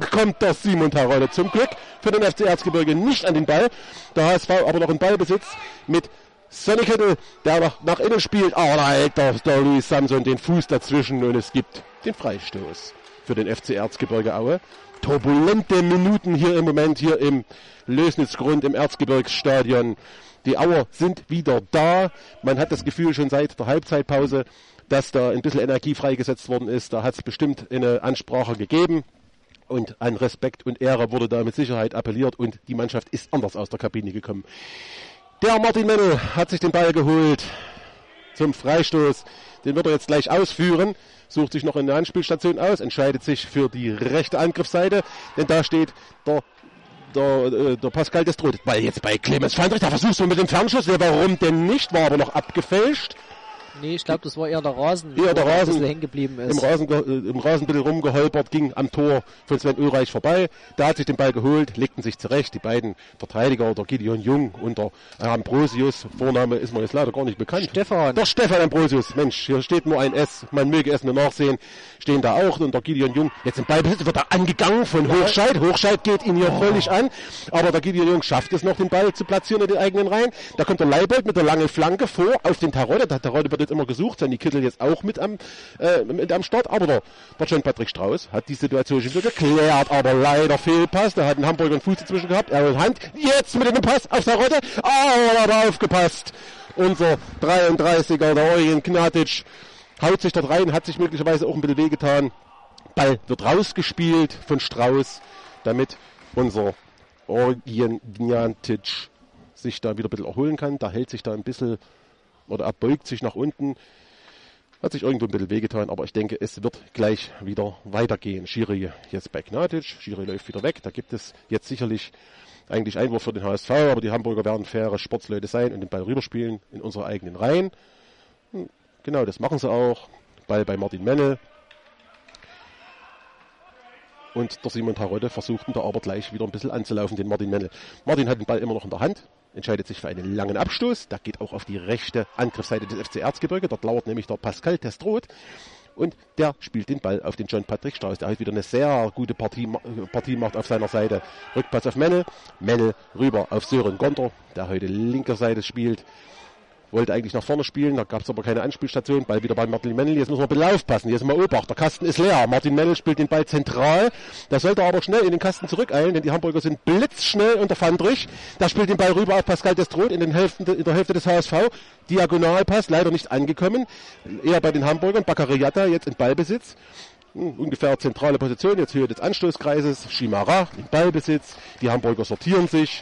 der Simon Tarolle. Zum Glück für den FC Erzgebirge nicht an den Ball. Der HSV aber noch in Ballbesitz mit Sonny Kittel, der nach innen spielt. Aber da hält der Luis Samson den Fuß dazwischen und es gibt den Freistoß für den FC Erzgebirge Aue. Turbulente Minuten hier im Moment, hier im Lößnitzgrund, im Erzgebirgsstadion. Die Auer sind wieder da. Man hat das Gefühl schon seit der Halbzeitpause, dass da ein bisschen Energie freigesetzt worden ist. Da hat es bestimmt eine Ansprache gegeben. Und an Respekt und Ehre wurde da mit Sicherheit appelliert. Und die Mannschaft ist anders aus der Kabine gekommen. Der Martin Mennel hat sich den Ball geholt zum Freistoß. Den wird er jetzt gleich ausführen. Sucht sich noch eine Anspielstation aus. Entscheidet sich für die rechte Angriffsseite. Denn da steht der Pascal Destroth. Weil jetzt bei Clemens Fandrich, da versuchst du mit dem Fernschuss. Ja, warum denn nicht? War aber noch abgefälscht. Nee, ich glaube, das war eher der Rasen, der Rasen ein bisschen hängen geblieben ist. Im Rasen ein bisschen rumgeholpert, ging am Tor von Sven Ulreich vorbei. Der hat sich den Ball geholt, legten sich zurecht. Die beiden Verteidiger, der Gideon Jung und der Ambrosius, Vorname ist mir jetzt leider gar nicht bekannt. Stefan. Der Stefan Ambrosius, Mensch, hier steht nur ein S, man möge es mir nachsehen, stehen da auch. Und der Gideon Jung, jetzt im Ballbesitz, wird er angegangen von Hochscheid. Hochscheid geht ihn hier völlig an, aber der Gideon Jung schafft es noch, den Ball zu platzieren in den eigenen Reihen. Da kommt der Leibold mit der langen Flanke vor auf den Tarotte. Der Tarotte wird jetzt immer gesucht, Sandy Kittel jetzt auch mit am Start, aber der John Patrick Strauß hat die Situation schon wieder geklärt, aber leider Fehlpass, da hat ein Hamburger einen Fuß dazwischen gehabt, er hat Hand, jetzt mit dem Pass auf Tarotte, da hat er aufgepasst, unser 33er, der Eugen Knatic, haut sich dort rein, hat sich möglicherweise auch ein bisschen wehgetan, Ball wird rausgespielt von Strauß, damit unser Eugen Knatic sich da wieder ein bisschen erholen kann, da hält sich da ein bisschen oder er beugt sich nach unten, hat sich irgendwo ein bisschen wehgetan, aber ich denke, es wird gleich wieder weitergehen. Schiri jetzt bei Knatic, Schiri läuft wieder weg, da gibt es jetzt sicherlich eigentlich Einwurf für den HSV, aber die Hamburger werden faire Sportsleute sein und den Ball rüberspielen in unsere eigenen Reihen. Genau, das machen sie auch. Ball bei Martin Mennel. Und der Simon Tarotte versucht ihn da aber gleich wieder ein bisschen anzulaufen, den Martin Mennel. Martin hat den Ball immer noch in der Hand, entscheidet sich für einen langen Abstoß. Der geht auch auf die rechte Angriffsseite des FC Erzgebirge. Dort lauert nämlich der Pascal Destroth. Und der spielt den Ball auf den John Patrick Strauß. Der heute wieder eine sehr gute Partie macht auf seiner Seite. Rückpass auf Mennel. Mennel rüber auf Sören Gonter, der heute linker Seite spielt. Wollte eigentlich nach vorne spielen, da gab es aber keine Anspielstation. Ball wieder bei Martin Mennel. Jetzt muss man ein bisschen aufpassen. Jetzt mal Obacht. Der Kasten ist leer. Martin Mennel spielt den Ball zentral. Da sollte er aber schnell in den Kasten zurückeilen, denn die Hamburger sind blitzschnell unter Fandrich. Da spielt den Ball rüber auf Pascal Destroth in der Hälfte des HSV. Diagonalpass, leider nicht angekommen. Eher bei den Hamburgern. Bakariata jetzt in Ballbesitz. Ungefähr zentrale Position. Jetzt Höhe des Anstoßkreises. Shimara in Ballbesitz. Die Hamburger sortieren sich.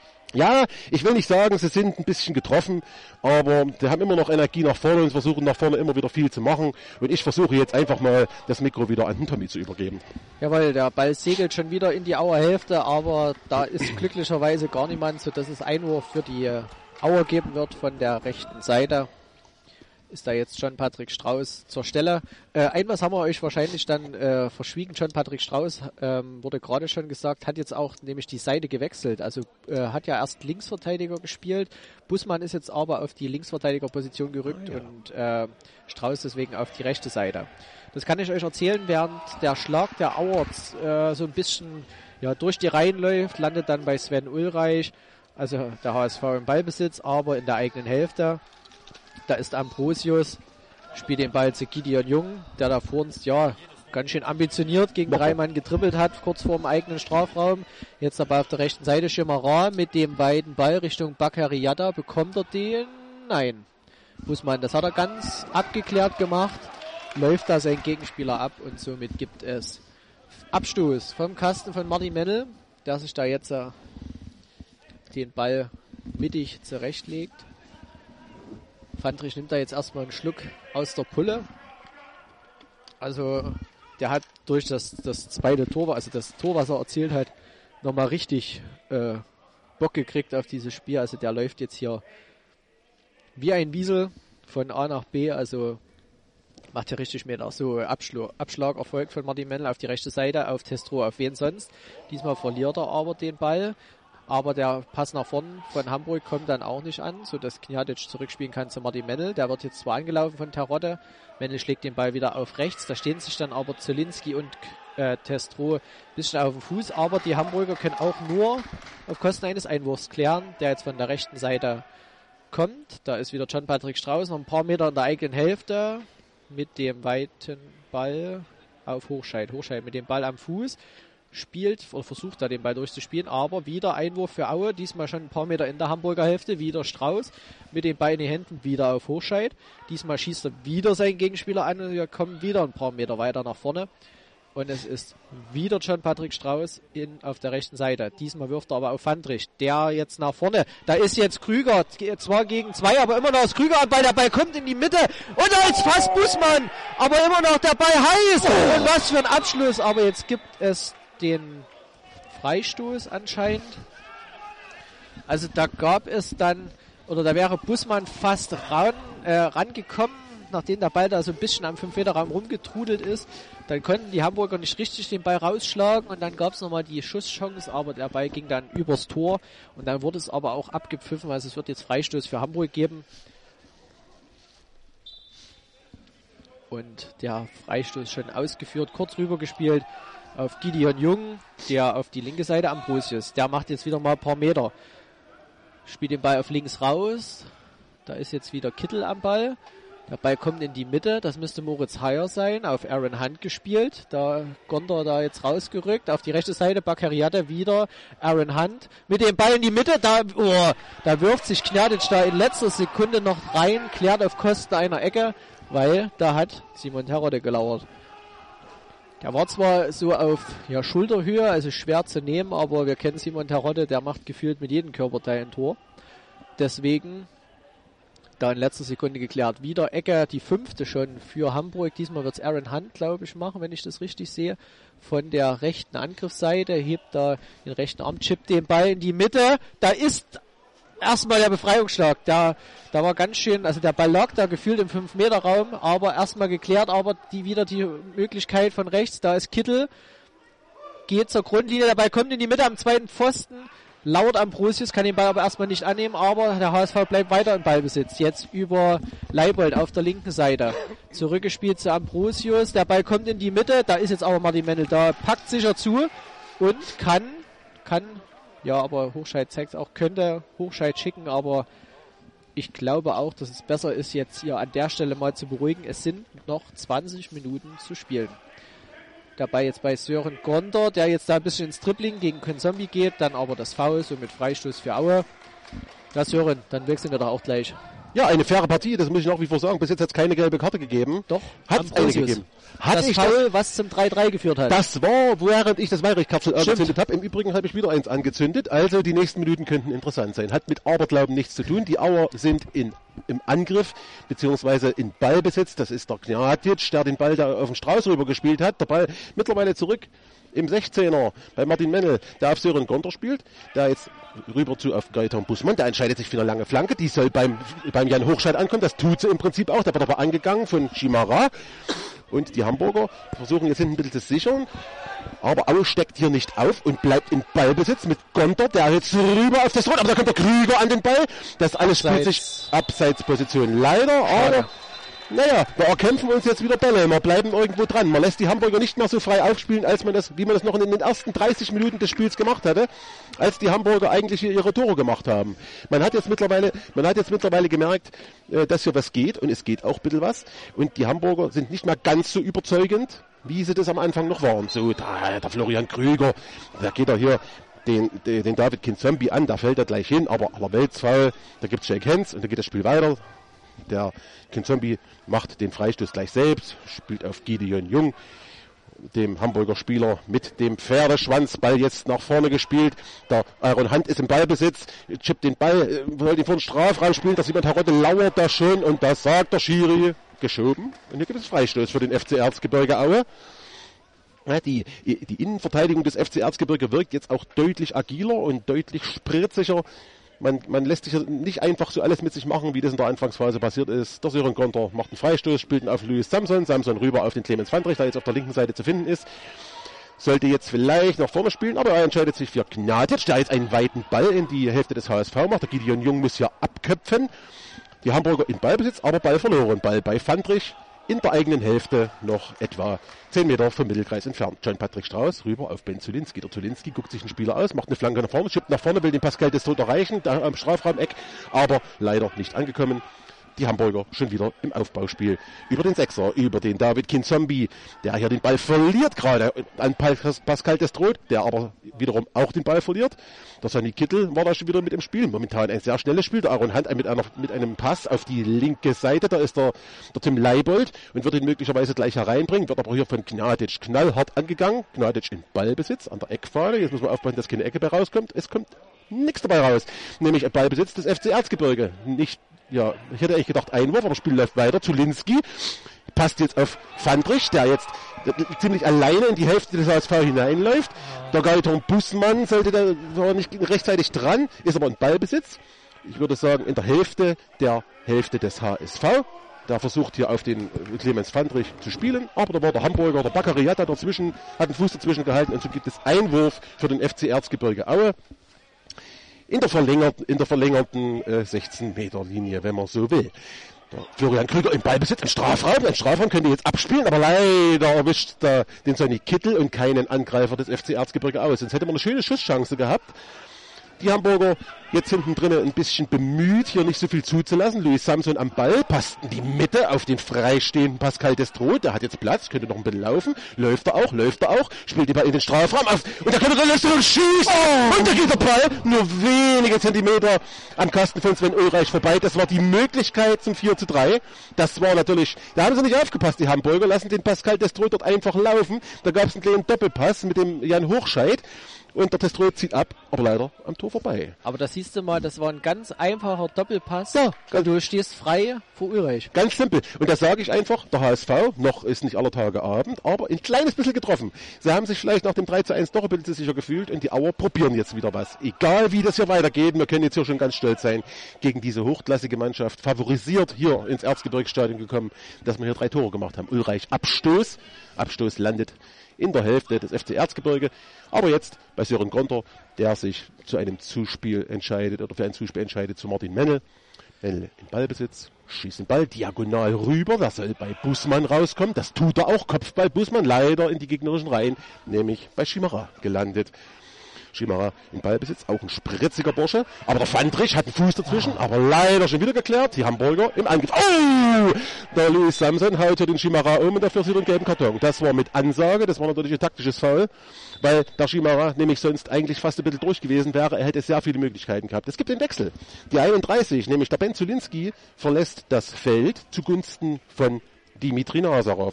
Ja, ich will nicht sagen, sie sind ein bisschen getroffen, aber sie haben immer noch Energie nach vorne und versuchen nach vorne immer wieder viel zu machen. Und ich versuche jetzt einfach mal das Mikro wieder an den Tommy zu übergeben. Jawohl, der Ball segelt schon wieder in die Auer Hälfte, aber da ist glücklicherweise gar niemand, sodass es Einwurf für die Auer geben wird von der rechten Seite. Ist da jetzt John Patrick Strauß zur Stelle. Was haben wir euch wahrscheinlich dann verschwiegen. John Patrick Strauß, wurde gerade schon gesagt, hat jetzt auch nämlich die Seite gewechselt. Also hat ja erst Linksverteidiger gespielt. Bussmann ist jetzt aber auf die Linksverteidigerposition gerückt und Strauß deswegen auf die rechte Seite. Das kann ich euch erzählen, während der Schlag der Auer so ein bisschen durch die Reihen läuft, landet dann bei Sven Ulreich, also der HSV im Ballbesitz, aber in der eigenen Hälfte. Da ist Ambrosius, spielt den Ball zu Gideon Jung, der da vor uns ganz schön ambitioniert gegen 3 Mann getribbelt hat, kurz vor dem eigenen Strafraum. Jetzt dabei auf der rechten Seite Shimara mit dem weiten Ball Richtung Bakariata. Bekommt er den? Nein. Bussmann, das hat er ganz abgeklärt gemacht. Läuft da sein Gegenspieler ab und somit gibt es Abstoß vom Kasten von Martin Mennel, der sich da jetzt den Ball mittig zurechtlegt. Fandrich nimmt da jetzt erstmal einen Schluck aus der Pulle. Also der hat durch das zweite Tor, also das Tor, was er erzielt hat, nochmal richtig Bock gekriegt auf dieses Spiel. Also der läuft jetzt hier wie ein Wiesel von A nach B. Also macht ja richtig mit auch so Abschlag erfolgt von Martin Mennel auf die rechte Seite, auf Testro, auf wen sonst. Diesmal verliert er aber den Ball. Aber der Pass nach vorn von Hamburg kommt dann auch nicht an, sodass Kniatic zurückspielen kann zu Martin Mennel. Der wird jetzt zwar angelaufen von Tarotte. Mennel schlägt den Ball wieder auf rechts. Da stehen sich dann aber Zielinski und Testro ein bisschen auf den Fuß, aber die Hamburger können auch nur auf Kosten eines Einwurfs klären, der jetzt von der rechten Seite kommt. Da ist wieder John-Patrick Strauß, noch ein paar Meter in der eigenen Hälfte mit dem weiten Ball auf Hochscheid. Hochscheid mit dem Ball am Fuß spielt oder versucht da den Ball durchzuspielen, aber wieder Einwurf für Aue, diesmal schon ein paar Meter in der Hamburger Hälfte, wieder Strauß mit den Beinen in den Händen wieder auf Hochscheid. Diesmal schießt er wieder seinen Gegenspieler an und wir kommen wieder ein paar Meter weiter nach vorne. Und es ist wieder John-Patrick Strauß auf der rechten Seite. Diesmal wirft er aber auf Fandrich. Der jetzt nach vorne. Da ist jetzt Krüger. Zwar gegen 2, aber immer noch ist Krüger am Ball. Der Ball kommt in die Mitte. Und da ist fast Bussmann. Aber immer noch der Ball heiß. Und was für ein Abschluss. Aber jetzt gibt es den Freistoß anscheinend. Also da gab es dann, oder da wäre Bussmann fast rangekommen, nachdem der Ball da so ein bisschen am 5-Meter-Raum rumgetrudelt ist. Dann konnten die Hamburger nicht richtig den Ball rausschlagen und dann gab es nochmal die Schusschance, aber der Ball ging dann übers Tor und dann wurde es aber auch abgepfiffen, also es wird jetzt Freistoß für Hamburg geben. Und der Freistoß schon ausgeführt, kurz rüber gespielt auf Gideon Jung, der auf die linke Seite Ambrosius. Der macht jetzt wieder mal ein paar Meter. Spielt den Ball auf links raus. Da ist jetzt wieder Kittel am Ball. Der Ball kommt in die Mitte, das müsste Moritz Heyer sein, auf Aaron Hunt gespielt. Da Gondor da jetzt rausgerückt, auf die rechte Seite Bakariata wieder, Aaron Hunt mit dem Ball in die Mitte, da wirft sich Knjatic da in letzter Sekunde noch rein, klärt auf Kosten einer Ecke, weil da hat Simon Terodde gelauert. Der war zwar so auf Schulterhöhe, also schwer zu nehmen, aber wir kennen Simon Terodde, der macht gefühlt mit jedem Körperteil ein Tor. Deswegen da in letzter Sekunde geklärt. Wieder Ecke, die 5. schon für Hamburg. Diesmal wird es Aaron Hunt, glaube ich, machen, wenn ich das richtig sehe. Von der rechten Angriffsseite hebt da den rechten Arm, chippt den Ball in die Mitte. Da ist erstmal der Befreiungsschlag. Da war ganz schön, also der Ball lag da gefühlt im 5-Meter-Raum, aber erstmal geklärt, aber wieder die Möglichkeit von rechts. Da ist Kittel, geht zur Grundlinie, der Ball kommt in die Mitte am zweiten Pfosten. Laut Ambrosius kann den Ball aber erstmal nicht annehmen, aber der HSV bleibt weiter im Ballbesitz. Jetzt über Leibold auf der linken Seite. Zurückgespielt zu Ambrosius. Der Ball kommt in die Mitte. Da ist jetzt aber Martin Mendel da. Packt sicher zu und kann, ja, aber Hochscheid zeigt es auch, könnte Hochscheid schicken, aber ich glaube auch, dass es besser ist, jetzt hier an der Stelle mal zu beruhigen. Es sind noch 20 Minuten zu spielen. Dabei jetzt bei Sören Gondor, der jetzt da ein bisschen ins Dribbling gegen Konzombi geht, dann aber das Foul, so mit Freistoß für Aue. Ja, Sören, dann wechseln wir doch auch gleich. Ja, eine faire Partie, das muss ich nach wie vor sagen. Bis jetzt hat es keine gelbe Karte gegeben. Doch, hat es eine gegeben. Das Foul, was zum 3-3 geführt hat. Das war, während ich das Weihrichkapsel angezündet habe. Im Übrigen habe ich wieder eins angezündet. Also die nächsten Minuten könnten interessant sein. Hat mit Aberglauben nichts zu tun. Die Auer sind im Angriff, beziehungsweise in Ballbesitz. Das ist der Knjatic, der den Ball da auf den Strauß rüber gespielt hat. Der Ball mittlerweile zurück im 16er bei Martin Mennel, der auf Sören Gondor spielt, der jetzt rüber zu auf Gaetan Bussmann, der entscheidet sich für eine lange Flanke, die soll beim Jan Hochscheid ankommen, das tut sie im Prinzip auch, der wird aber angegangen von Chimara und die Hamburger versuchen jetzt hinten ein bisschen zu sichern, aber Aue steckt hier nicht auf und bleibt in Ballbesitz mit Gondor, der jetzt rüber auf das Rot, aber da kommt der Krüger an den Ball, das alles spielt sich Abseitsposition, leider, aber naja, wir erkämpfen uns jetzt wieder Bälle, wir bleiben irgendwo dran. Man lässt die Hamburger nicht mehr so frei aufspielen, wie man das noch in den ersten 30 Minuten des Spiels gemacht hatte, als die Hamburger eigentlich hier ihre Tore gemacht haben. Man hat jetzt mittlerweile gemerkt, dass hier was geht und es geht auch ein bisschen was. Und die Hamburger sind nicht mehr ganz so überzeugend, wie sie das am Anfang noch waren. So, der Florian Krüger, da geht er hier den David Kinzombie an, da fällt er gleich hin, aber Allerweltsfall, da gibt's Shake Hands und da geht das Spiel weiter. Der Kinzombie macht den Freistoß gleich selbst, spielt auf Gideon Jung, dem Hamburger Spieler mit dem Pferdeschwanzball jetzt nach vorne gespielt. Der Aaron Hunt ist im Ballbesitz, chippt den Ball, wollte ihn vor den Strafraum spielen, dass jemand Terodde lauert da schon und da sagt der Schiri, geschoben. Und hier gibt es Freistoß für den FC Erzgebirge Aue. Ja, die Innenverteidigung des FC Erzgebirge wirkt jetzt auch deutlich agiler und deutlich spritziger. Man lässt sich nicht einfach so alles mit sich machen, wie das in der Anfangsphase passiert ist. Der Sören Gondor macht einen Freistoß, spielt ihn auf Luis Samson rüber auf den Clemens Fandrich, der jetzt auf der linken Seite zu finden ist. Sollte jetzt vielleicht nach vorne spielen, aber er entscheidet sich für Knjatic, der jetzt einen weiten Ball in die Hälfte des HSV macht. Der Gideon Jung muss ja abköpfen. Die Hamburger in Ballbesitz, aber Ball verloren. Ball bei Fandrich in der eigenen Hälfte noch etwa 10 Meter vom Mittelkreis entfernt. John-Patrick Strauß rüber auf Ben Zulinski. Der Zulinski guckt sich einen Spieler aus, macht eine Flanke nach vorne, schiebt nach vorne, will den Pascal Destot erreichen, da am Strafraumeck, aber leider nicht angekommen. Die Hamburger schon wieder im Aufbauspiel. Über den Sechser, über den David Kinzombie, der hier den Ball verliert gerade an Pascal Destot, der aber wiederum auch den Ball verliert. Der Sonny Kittel war da schon wieder mit im Spiel. Momentan ein sehr schnelles Spiel. Der Aaron Hunt mit einem Pass auf die linke Seite. Da ist der Tim Leibold und wird ihn möglicherweise gleich hereinbringen. Wird aber hier von Gnadic knallhart angegangen. Gnadic in Ballbesitz an der Eckfahne. Jetzt muss man aufpassen, dass keine Ecke bei rauskommt. Es kommt nichts dabei raus. Nämlich ein Ballbesitz des FC Erzgebirge. Ja, ich hätte eigentlich gedacht Einwurf, aber das Spiel läuft weiter. Zulinski passt jetzt auf Fandrich, der jetzt ziemlich alleine in die Hälfte des HSV hineinläuft. Der Gaiton Bussmann war nicht rechtzeitig dran, ist aber in Ballbesitz. Ich würde sagen, in der Hälfte des HSV. Der versucht hier auf den Clemens Fandrich zu spielen, aber da war der Hamburger, der Baccariat hat einen Fuß dazwischen gehalten und so gibt es Einwurf für den FC Erzgebirge Aue. In der verlängerten 16-Meter-Linie, wenn man so will. Der Florian Krüger im Ballbesitz im Strafraum. Ein Strafraum könnte jetzt abspielen, aber leider erwischt den Sonny Kittel und keinen Angreifer des FC Erzgebirge aus. Sonst hätte man eine schöne Schusschance gehabt. Die Hamburger jetzt hinten drinnen ein bisschen bemüht, hier nicht so viel zuzulassen. Luis Samson am Ball, passt in die Mitte auf den freistehenden Pascal Destot. Der hat jetzt Platz, könnte noch ein bisschen laufen. Läuft er auch, spielt die Ball in den Strafraum auf. Und da kommt er dann und schießt. Und da geht der Ball nur wenige Zentimeter am Kasten von Sven Ulreich vorbei. Das war die Möglichkeit zum 4:3. Das war natürlich, da haben sie nicht aufgepasst, die Hamburger. Lassen den Pascal Destot dort einfach laufen. Da gab es einen kleinen Doppelpass mit dem Jan Hochscheid. Und der Destot zieht ab, aber leider am Tor vorbei. Aber da siehst du mal, das war ein ganz einfacher Doppelpass. Ja, du stehst frei vor Ulreich. Ganz simpel. Und da sage ich einfach, der HSV, noch ist nicht aller Tage Abend, aber ein kleines bisschen getroffen. Sie haben sich vielleicht nach dem 3:1 doch ein bisschen sicher gefühlt und die Auer probieren jetzt wieder was. Egal wie das hier weitergeht, wir können jetzt hier schon ganz stolz sein, gegen diese hochklassige Mannschaft, favorisiert hier ins Erzgebirgsstadion gekommen, dass wir hier 3 Tore gemacht haben. Ulreich Abstoß landet in der Hälfte des FC Erzgebirge. Aber jetzt bei Sören Gronter, der sich zu einem Zuspiel entscheidet oder für ein Zuspiel entscheidet zu Martin Mennel. Mennel in Ballbesitz, schießt den Ball diagonal rüber. Der soll bei Bussmann rauskommen. Das tut er auch. Kopfball Bussmann leider in die gegnerischen Reihen, nämlich bei Schimara gelandet. Schimara in Ballbesitz, auch ein spritziger Bursche. Aber der Fandrich hat einen Fuß dazwischen, aber leider schon wieder geklärt. Die Hamburger im Angriff. Oh! Der Luis Samson haut hier den Schimara um und dafür sieht er einen gelben Karton. Das war mit Ansage, das war natürlich ein taktisches Foul, weil der Schimara nämlich sonst eigentlich fast ein bisschen durch gewesen wäre. Er hätte sehr viele Möglichkeiten gehabt. Es gibt den Wechsel. Die 31, nämlich der Ben Zulinski, verlässt das Feld zugunsten von Dimitri Nazarov.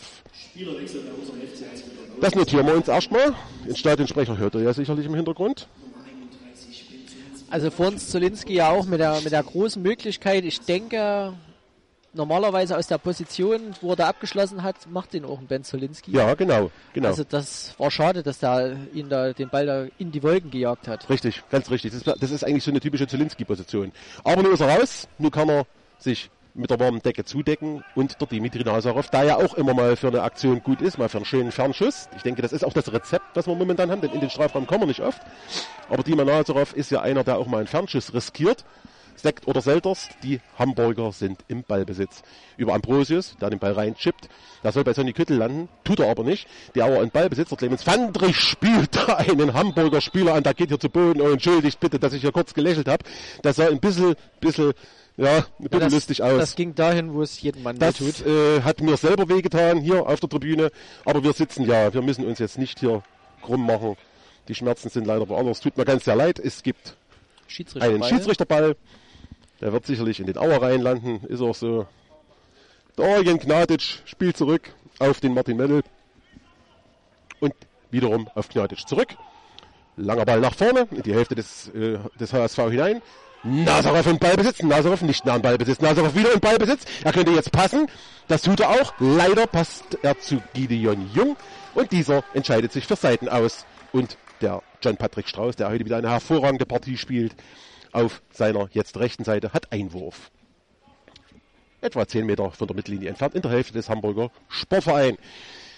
Das notieren wir uns erstmal. Den Stadionsprecher hört er ja sicherlich im Hintergrund. Also vor uns Zulinski ja auch mit der großen Möglichkeit. Ich denke, normalerweise aus der Position, wo er da abgeschlossen hat, macht den auch ein Ben Zulinski. Ja, genau. Also das war schade, dass den Ball da in die Wolken gejagt hat. Richtig, ganz richtig. Das ist eigentlich so eine typische Zulinski-Position. Aber nun ist er raus. Nun kann er sich mit der warmen Decke zudecken und der Dimitri Nazarov, da ja auch immer mal für eine Aktion gut ist, mal für einen schönen Fernschuss. Ich denke, das ist auch das Rezept, das wir momentan haben, denn in den Strafraum kommen wir nicht oft. Aber Dimitri Nazarov ist ja einer, der auch mal einen Fernschuss riskiert. Sekt oder Selters, die Hamburger sind im Ballbesitz. Über Ambrosius, der den Ball reinchippt. Der soll bei Sonny Kittel landen, tut er aber nicht. Der Auer in Ballbesitz, der Clemens Fandrich spielt da einen Hamburger Spieler an, der geht hier zu Boden. Oh, entschuldigt bitte, dass ich hier kurz gelächelt habe. Das sah ein bisschen lustig aus. Das ging dahin, wo es jedem Mann wehtut. Das hat mir selber wehgetan hier auf der Tribüne. Aber wir wir müssen uns jetzt nicht hier krumm machen. Die Schmerzen sind leider woanders. Tut mir ganz sehr leid. Es gibt einen Schiedsrichterball. Der wird sicherlich in den Auer reinlanden. Ist auch so. Der Eugen Gnadic spielt zurück auf den Martin Mennel. Und wiederum auf Gnadic zurück. Langer Ball nach vorne, in die Hälfte des HSV hinein. Nazarov in Ballbesitz, Nazarov nicht nah am Ballbesitz, Nazarov wieder in Ballbesitz, er könnte jetzt passen, das tut er auch, leider passt er zu Gideon Jung und dieser entscheidet sich für Seiten aus und der John-Patrick Strauß, der heute wieder eine hervorragende Partie spielt, auf seiner jetzt rechten Seite hat Einwurf. Etwa 10 Meter von der Mittellinie entfernt, in der Hälfte des Hamburger Sportvereins.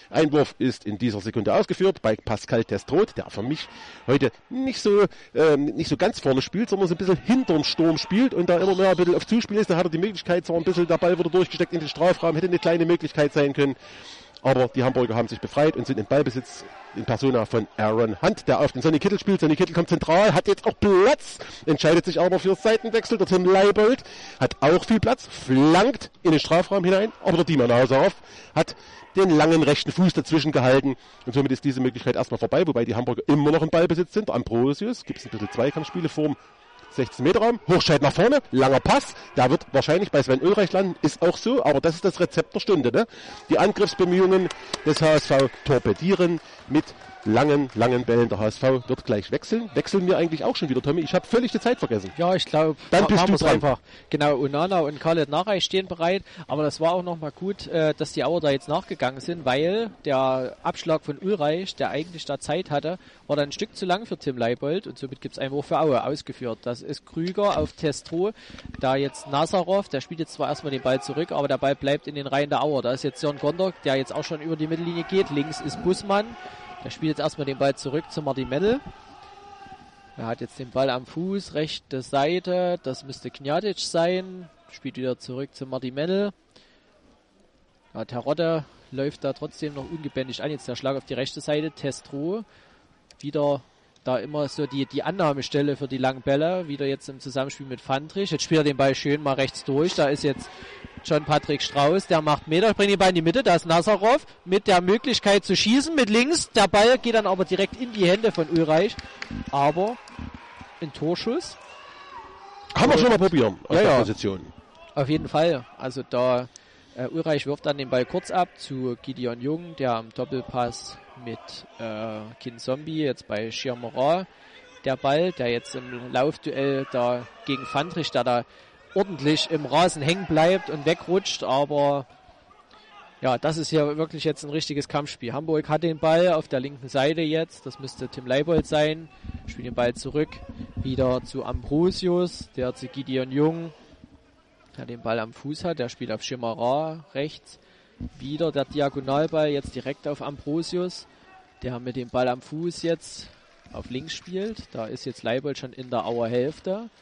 Einwurf ist in dieser Sekunde ausgeführt bei Pascal Testroth, der für mich heute nicht so ganz vorne spielt, sondern so ein bisschen hinterm Sturm spielt und da immer mehr ein bisschen auf Zuspiel ist. Da hat er die Möglichkeit, zwar ein bisschen, der Ball wurde durchgesteckt in den Strafraum, hätte eine kleine Möglichkeit sein können. Aber die Hamburger haben sich befreit und sind in Ballbesitz in Persona von Aaron Hunt, der auf den Sonny Kittel spielt. Sonny Kittel kommt zentral, hat jetzt auch Platz, entscheidet sich aber für Seitenwechsel. Der Tim Leibold hat auch viel Platz, flankt in den Strafraum hinein, aber der Dima Nazarov hat den langen rechten Fuß dazwischen gehalten und somit ist diese Möglichkeit erstmal vorbei, wobei die Hamburger immer noch im Ballbesitz sind. Ambrosius, gibt es ein bisschen Zweikampfspiele vorm 16-Meter-Raum, Hochscheid nach vorne, langer Pass, da wird wahrscheinlich bei Sven Ulreich landen, ist auch so, aber das ist das Rezept der Stunde, ne? Die Angriffsbemühungen des HSV torpedieren mit langen Bällen. Der HSV wird gleich wechseln. Wechseln wir eigentlich auch schon wieder, Tommy? Ich habe völlig die Zeit vergessen. Ja, ich glaube, dann bist du dran. Einfach. Genau, Onana und Khaled Narei stehen bereit, aber das war auch nochmal gut, dass die Auer da jetzt nachgegangen sind, weil der Abschlag von Ulreich, der eigentlich da Zeit hatte, war dann ein Stück zu lang für Tim Leibold und somit gibt es einen Wurf für Aue ausgeführt. Das ist Krüger auf Testrow, da jetzt Nazarov, der spielt jetzt zwar erstmal den Ball zurück, aber der Ball bleibt in den Reihen der Auer. Da ist jetzt Jörn Gondor, der jetzt auch schon über die Mittellinie geht, links ist Bussmann. Der spielt jetzt erstmal den Ball zurück zu Martin Mennel. Er hat jetzt den Ball am Fuß, rechte Seite. Das müsste Kniatic sein. Spielt wieder zurück zu Martin Mennel. Ja, Terodde läuft da trotzdem noch ungebändigt an. Jetzt der Schlag auf die rechte Seite. Testrow. Wieder da immer so die Annahmestelle für die langen Bälle. Wieder jetzt im Zusammenspiel mit Fandrich. Jetzt spielt er den Ball schön mal rechts durch. Da ist jetzt John Patrick Strauß, der macht Meter, bringt den Ball in die Mitte, da ist Nazarov mit der Möglichkeit zu schießen, mit links, der Ball geht dann aber direkt in die Hände von Ulreich, aber ein Torschuss. Kann man schon mal probieren, aus der Position. Auf jeden Fall, also da Ulreich wirft dann den Ball kurz ab zu Gideon Jung, der am Doppelpass mit Kinzombie, jetzt bei Schirmerer, der Ball, der jetzt im Laufduell da gegen Fandrich, der da ordentlich im Rasen hängen bleibt und wegrutscht, aber ja, das ist hier wirklich jetzt ein richtiges Kampfspiel. Hamburg hat den Ball auf der linken Seite jetzt, das müsste Tim Leibold sein, spielt den Ball zurück, wieder zu Ambrosius, der zu Gideon Jung, der den Ball am Fuß hat, der spielt auf Schimmerer rechts, wieder der Diagonalball jetzt direkt auf Ambrosius, der mit dem Ball am Fuß jetzt auf links spielt, da ist jetzt Leibold schon in der Auer Hälfte.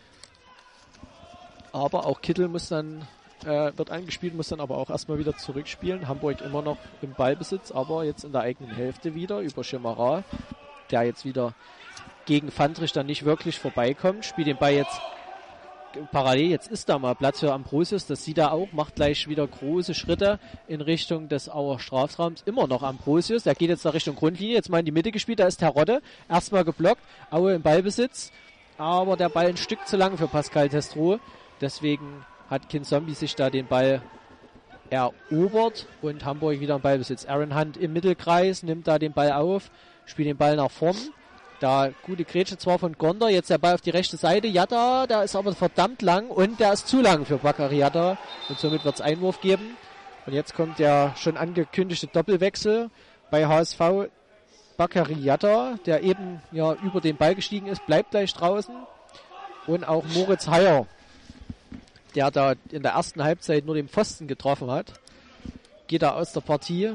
Aber auch Kittel muss dann, wird angespielt, muss dann aber auch erstmal wieder zurückspielen. Hamburg immer noch im Ballbesitz, aber jetzt in der eigenen Hälfte wieder über Schimmerer, der jetzt wieder gegen Fandrich dann nicht wirklich vorbeikommt. Spielt den Ball jetzt parallel, jetzt ist da mal Platz für Ambrosius, das sieht er auch, macht gleich wieder große Schritte in Richtung des Auer Strafraums. Immer noch Ambrosius, der geht jetzt da Richtung Grundlinie, jetzt mal in die Mitte gespielt, da ist Terodde, erstmal geblockt, Aue im Ballbesitz, aber der Ball ein Stück zu lang für Pascal Testrow. Deswegen hat Kinzombie sich da den Ball erobert und Hamburg wieder im Ballbesitz. Aaron Hunt im Mittelkreis, nimmt da den Ball auf, spielt den Ball nach vorn. Da gute Grätsche zwar von Gondor, jetzt der Ball auf die rechte Seite. Jatta, der ist aber verdammt lang und der ist zu lang für Bakary Jatta und somit wird es Einwurf geben. Und jetzt kommt der schon angekündigte Doppelwechsel bei HSV. Bakary Jatta, der eben ja über den Ball gestiegen ist, bleibt gleich draußen. Und auch Moritz Heyer, der da in der ersten Halbzeit nur den Pfosten getroffen hat, geht da aus der Partie.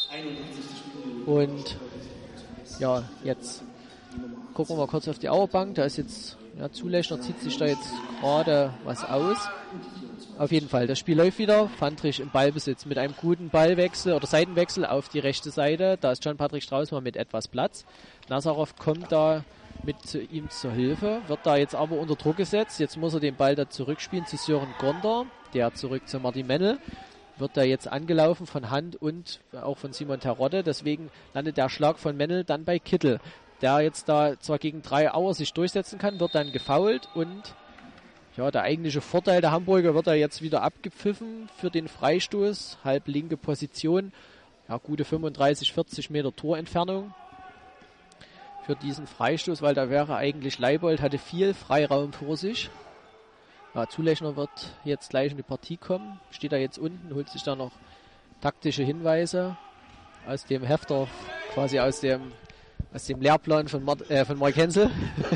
Und ja, jetzt gucken wir mal kurz auf die Auerbank. Da ist jetzt, ja, Zulechner zieht sich da jetzt gerade was aus. Auf jeden Fall, das Spiel läuft wieder. Fandrich im Ballbesitz mit einem guten Ballwechsel oder Seitenwechsel auf die rechte Seite. Da ist John Patrick Strauß mal mit etwas Platz. Nazarov kommt da mit ihm zur Hilfe, wird da jetzt aber unter Druck gesetzt. Jetzt muss er den Ball da zurückspielen zu Sören Gondor, der zurück zu Martin Mennel. Wird da jetzt angelaufen von Hand und auch von Simon Terodde. Deswegen landet der Schlag von Mennel dann bei Kittel, der jetzt da zwar gegen 3 Auer sich durchsetzen kann, wird dann gefoult und ja, der eigentliche Vorteil der Hamburger wird da jetzt wieder abgepfiffen für den Freistoß. Halb linke Position, ja, gute 35, 40 Meter Torentfernung für diesen Freistoß, weil da wäre eigentlich Leibold, hatte viel Freiraum vor sich. Ja, Zulechner wird jetzt gleich in die Partie kommen, steht da jetzt unten, holt sich da noch taktische Hinweise aus dem Hefter, quasi aus dem Lehrplan von Mark Hensel.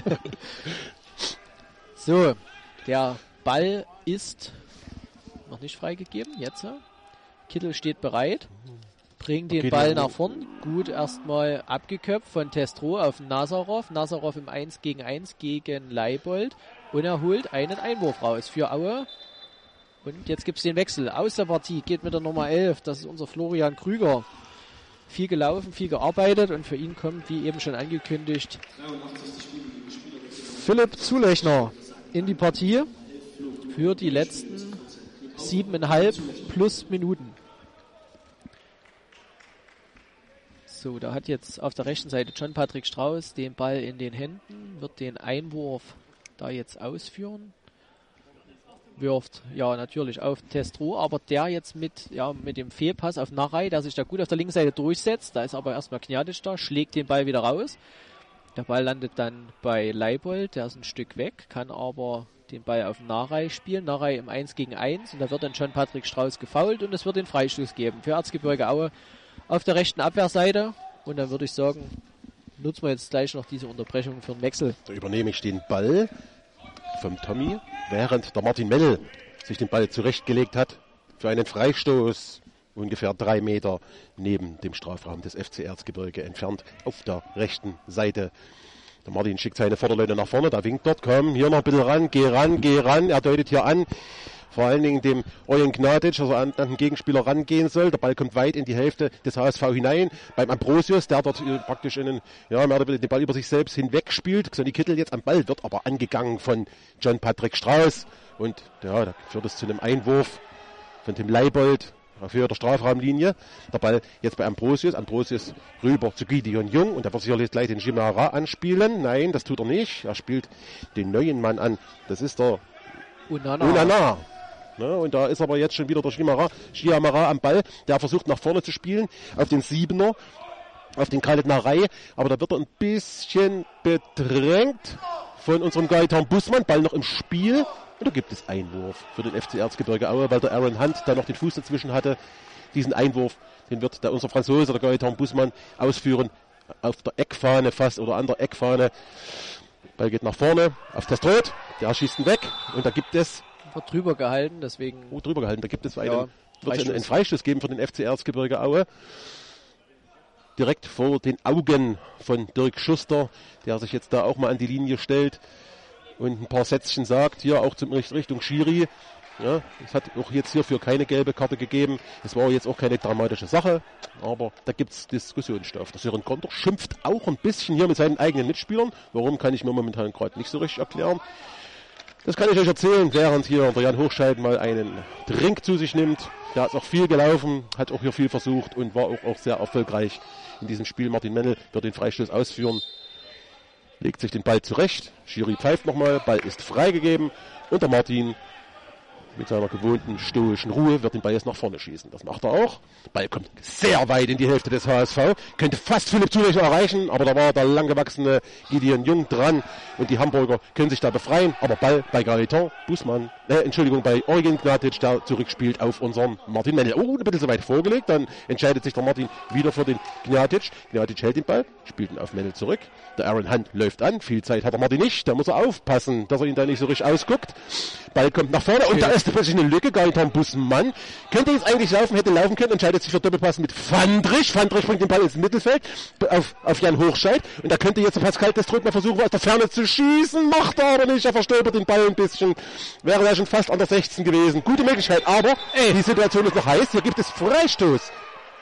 So, der Ball ist noch nicht freigegeben, jetzt. Kittel steht bereit, Bringen den Ball nach vorn. Gut erstmal abgeköpft von Testro auf Nazarov. Nazarov im 1 gegen 1 gegen Leibold. Und er holt einen Einwurf raus für Aue. Und jetzt gibt es den Wechsel. Aus der Partie geht mit der Nummer 11. Das ist unser Florian Krüger. Viel gelaufen, viel gearbeitet. Und für ihn kommt, wie eben schon angekündigt, Philipp Zulechner in die Partie für die letzten 7,5 plus Minuten. So, da hat jetzt auf der rechten Seite John Patrick Strauß den Ball in den Händen, wird den Einwurf da jetzt ausführen. Wirft, ja, natürlich auf Testro, aber der jetzt mit dem Fehlpass auf Narei, der sich da gut auf der linken Seite durchsetzt. Da ist aber erstmal Kniadic da, schlägt den Ball wieder raus. Der Ball landet dann bei Leibold, der ist ein Stück weg, kann aber den Ball auf Narei spielen. Narei im 1 gegen 1 und da wird dann John Patrick Strauß gefoult und es wird den Freistoß geben für Erzgebirge Aue auf der rechten Abwehrseite. Und dann würde ich sagen, nutzen wir jetzt gleich noch diese Unterbrechung für einen Wechsel. Da übernehme ich den Ball vom Tommy, während der Martin Mell sich den Ball zurechtgelegt hat für einen Freistoß ungefähr 3 Meter neben dem Strafraum des FC Erzgebirge entfernt auf der rechten Seite. Der Martin schickt seine Vorderleute nach vorne, da winkt dort, komm, hier noch ein bisschen ran, geh ran. Er deutet hier an, vor allen Dingen dem Eugen Gnadic, also an den Gegenspieler rangehen soll. Der Ball kommt weit in die Hälfte des HSV hinein. Beim Ambrosius, der dort praktisch mehr oder weniger den Ball über sich selbst hinweg spielt. Sonny Kittel jetzt am Ball, wird aber angegangen von John Patrick Strauß. Und ja, da führt es zu einem Einwurf von Tim Leibold auf Höhe der Strafraumlinie. Der Ball jetzt bei Ambrosius. Ambrosius rüber zu Gideon Jung. Und da wird sicherlich gleich den Chimara anspielen. Nein, das tut er nicht. Er spielt den neuen Mann an. Das ist der Unana. Ne, und da ist aber jetzt schon wieder der Chiamara am Ball, der versucht nach vorne zu spielen, auf den Siebener, auf den Khaled Narei, aber da wird er ein bisschen bedrängt von unserem Gaetan Bussmann, Ball noch im Spiel, und da gibt es Einwurf für den FC Erzgebirge Aue, weil der Aaron Hunt da noch den Fuß dazwischen hatte. Diesen Einwurf, den wird unser Franzose, der Gaetan Bussmann, ausführen, auf der Eckfahne fast, oder an der Eckfahne. Ball geht nach vorne, auf Testrot, der schießt ihn weg, und da gibt es wird drüber gehalten, deswegen. Drüber gehalten. Da gibt es einen Freistoß geben für den FC Erzgebirge Aue. Direkt vor den Augen von Dirk Schuster, der sich jetzt da auch mal an die Linie stellt und ein paar Sätzchen sagt, hier auch zum Richtung Schiri. Ja, es hat auch jetzt hierfür keine gelbe Karte gegeben. Es war jetzt auch keine dramatische Sache, aber da gibt es Diskussionsstoff. Der Sören Konter schimpft auch ein bisschen hier mit seinen eigenen Mitspielern. Warum, kann ich mir momentan gerade nicht so richtig erklären. Das kann ich euch erzählen, während hier der Jan Hochscheid mal einen Drink zu sich nimmt. Der ist auch viel gelaufen, hat auch hier viel versucht und war auch sehr erfolgreich in diesem Spiel. Martin Mennel wird den Freistoß ausführen, legt sich den Ball zurecht. Schiri pfeift nochmal, Ball ist freigegeben und der Martin mit seiner gewohnten stoischen Ruhe wird den Ball jetzt nach vorne schießen. Das macht er auch. Ball kommt sehr weit in die Hälfte des HSV. Könnte fast Philipp Zulechner erreichen, aber da war der langgewachsene Gideon Jung dran und die Hamburger können sich da befreien. Aber Ball bei Gaetan Bussmann, bei Eugen Gnadic, der zurückspielt auf unseren Martin Mennel. Oh, ein bisschen so weit vorgelegt. Dann entscheidet sich der Martin wieder für den Gnadic. Gnadic hält den Ball, spielt ihn auf Mennel zurück. Der Aaron Hunt läuft an. Viel Zeit hat der Martin nicht. Da muss er aufpassen, dass er ihn da nicht so richtig ausguckt. Ball kommt nach vorne und da ist plötzlich eine Lücke. Gaetan Bussmann könnte jetzt eigentlich laufen, hätte laufen können, entscheidet sich für Doppelpass mit Fandrich. Fandrich bringt den Ball ins Mittelfeld auf Jan Hochscheid und da könnte jetzt Pascal Testrot mal versuchen, aus der Ferne zu schießen. Macht er aber nicht. Er verstolpert den Ball ein bisschen. Wäre da schon fast an der 16 gewesen. Gute Möglichkeit, aber die Situation ist noch heiß. Hier gibt es Freistoß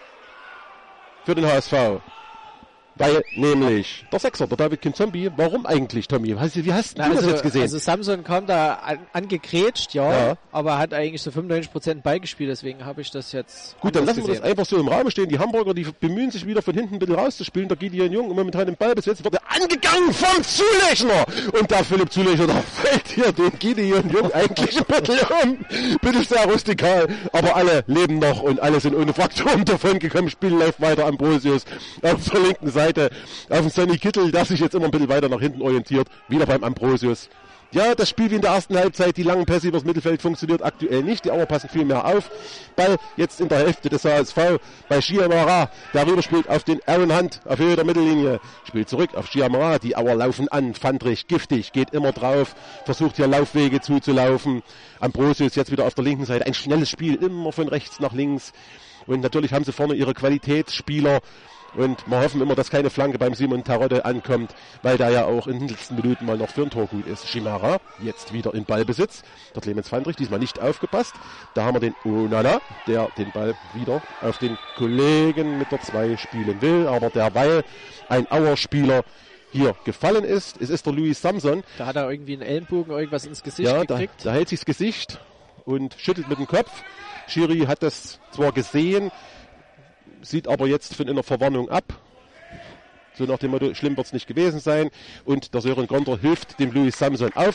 für den HSV. Weil nämlich der Sechser, der David Kinzombie, warum eigentlich, Tommy? Wie hast du das jetzt gesehen? Also Samson kam da angegrätscht, ja, aber hat eigentlich so 95% Ball gespielt, deswegen habe ich das jetzt gut, dann lassen wir das einfach so im Raum stehen. Die Hamburger, die bemühen sich wieder von hinten ein bisschen rauszuspielen. Der Gideon Jung momentan den Ball bis jetzt wird er angegangen vom Zulechner. Und der Philipp Zulechner, da fällt hier den Gideon Jung eigentlich ein bisschen um. Bitte sehr rustikal, aber alle leben noch und alle sind ohne Fraktion davon gekommen. Spiel läuft weiter, Ambrosius auf der linken Seite. Auf den Sonny Kittel, der sich jetzt immer ein bisschen weiter nach hinten orientiert. Wieder beim Ambrosius. Ja, das Spiel wie in der ersten Halbzeit, die langen Pässe übers Mittelfeld funktioniert aktuell nicht. Die Auer passen viel mehr auf. Ball jetzt in der Hälfte des HSV bei Schiamara. Der rüberspielt auf den Aaron Hunt auf Höhe der Mittellinie. Spielt zurück auf Schiamara. Die Auer laufen an. Fandrich, giftig, geht immer drauf. Versucht hier Laufwege zuzulaufen. Ambrosius jetzt wieder auf der linken Seite. Ein schnelles Spiel, immer von rechts nach links. Und natürlich haben sie vorne ihre Qualitätsspieler. Und wir hoffen immer, dass keine Flanke beim Simon Terodde ankommt, weil da ja auch in den letzten Minuten mal noch für ein Tor gut ist. Schiamara jetzt wieder in Ballbesitz. Der Clemens Fandrich, diesmal nicht aufgepasst. Da haben wir den Onana, der den Ball wieder auf den Kollegen mit der 2 spielen will. Aber derweil ein Auer-Spieler hier gefallen ist. Es ist der Louis Samson. Da hat er irgendwie einen Ellenbogen irgendwas ins Gesicht gekriegt. Da hält sich das Gesicht und schüttelt mit dem Kopf. Schiri hat das zwar gesehen, sieht aber jetzt von einer Verwarnung ab. So nach dem Motto, schlimm wird es nicht gewesen sein. Und der Sören Gondor hilft dem Louis Samson auf.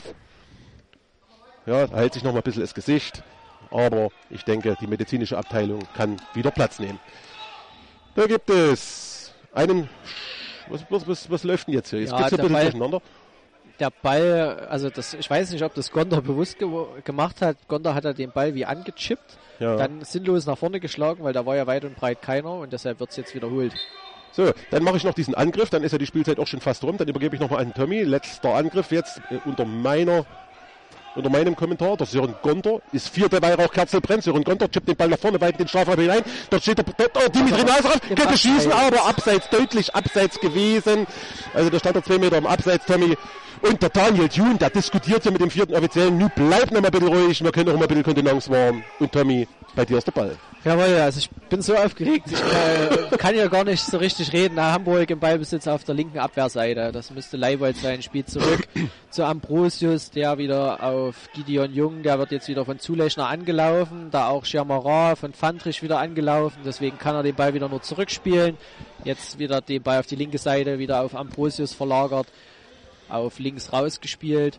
Ja, er hält sich noch mal ein bisschen das Gesicht. Aber ich denke, die medizinische Abteilung kann wieder Platz nehmen. Da gibt es einen... Was läuft denn jetzt hier? Jetzt ja, geht's ein bisschen durcheinander. Der Ball, also ich weiß nicht, ob das Gondor bewusst gemacht hat. Gondor hat den Ball wie angechippt. Ja. Dann sinnlos nach vorne geschlagen, weil da war ja weit und breit keiner und deshalb wird es jetzt wiederholt. So, dann mache ich noch diesen Angriff, dann ist ja die Spielzeit auch schon fast rum, dann übergebe ich nochmal an Tommy. Letzter Angriff jetzt unter meinem Kommentar. Der Sören Gondor ist 4. Weihrauchkerzel brennt. Sören Gondor chippt den Ball nach vorne, weit in den Strafraum hinein. Dort steht der Dimitri Nazarov, könnte schießen, aber abseits, deutlich abseits gewesen. Also da stand er 2 Meter im Abseits, Tommy. Und der Daniel Thun, der diskutiert hier mit dem 4. Offiziellen. Nun bleibt noch mal ein bisschen ruhig, wir können noch mal ein bisschen Kontenance wahren. Und Tommy, bei dir ist der Ball. Jawohl, also ich bin so aufgeregt, ich kann ja gar nicht so richtig reden. Na, Hamburg im Ballbesitz auf der linken Abwehrseite. Das müsste Leibold sein, spielt zurück zu Ambrosius, der wieder auf Gideon Jung, der wird jetzt wieder von Zulechner angelaufen. Da auch Schiamara von Fandrich wieder angelaufen, deswegen kann er den Ball wieder nur zurückspielen. Jetzt wieder den Ball auf die linke Seite, wieder auf Ambrosius verlagert. Auf links rausgespielt.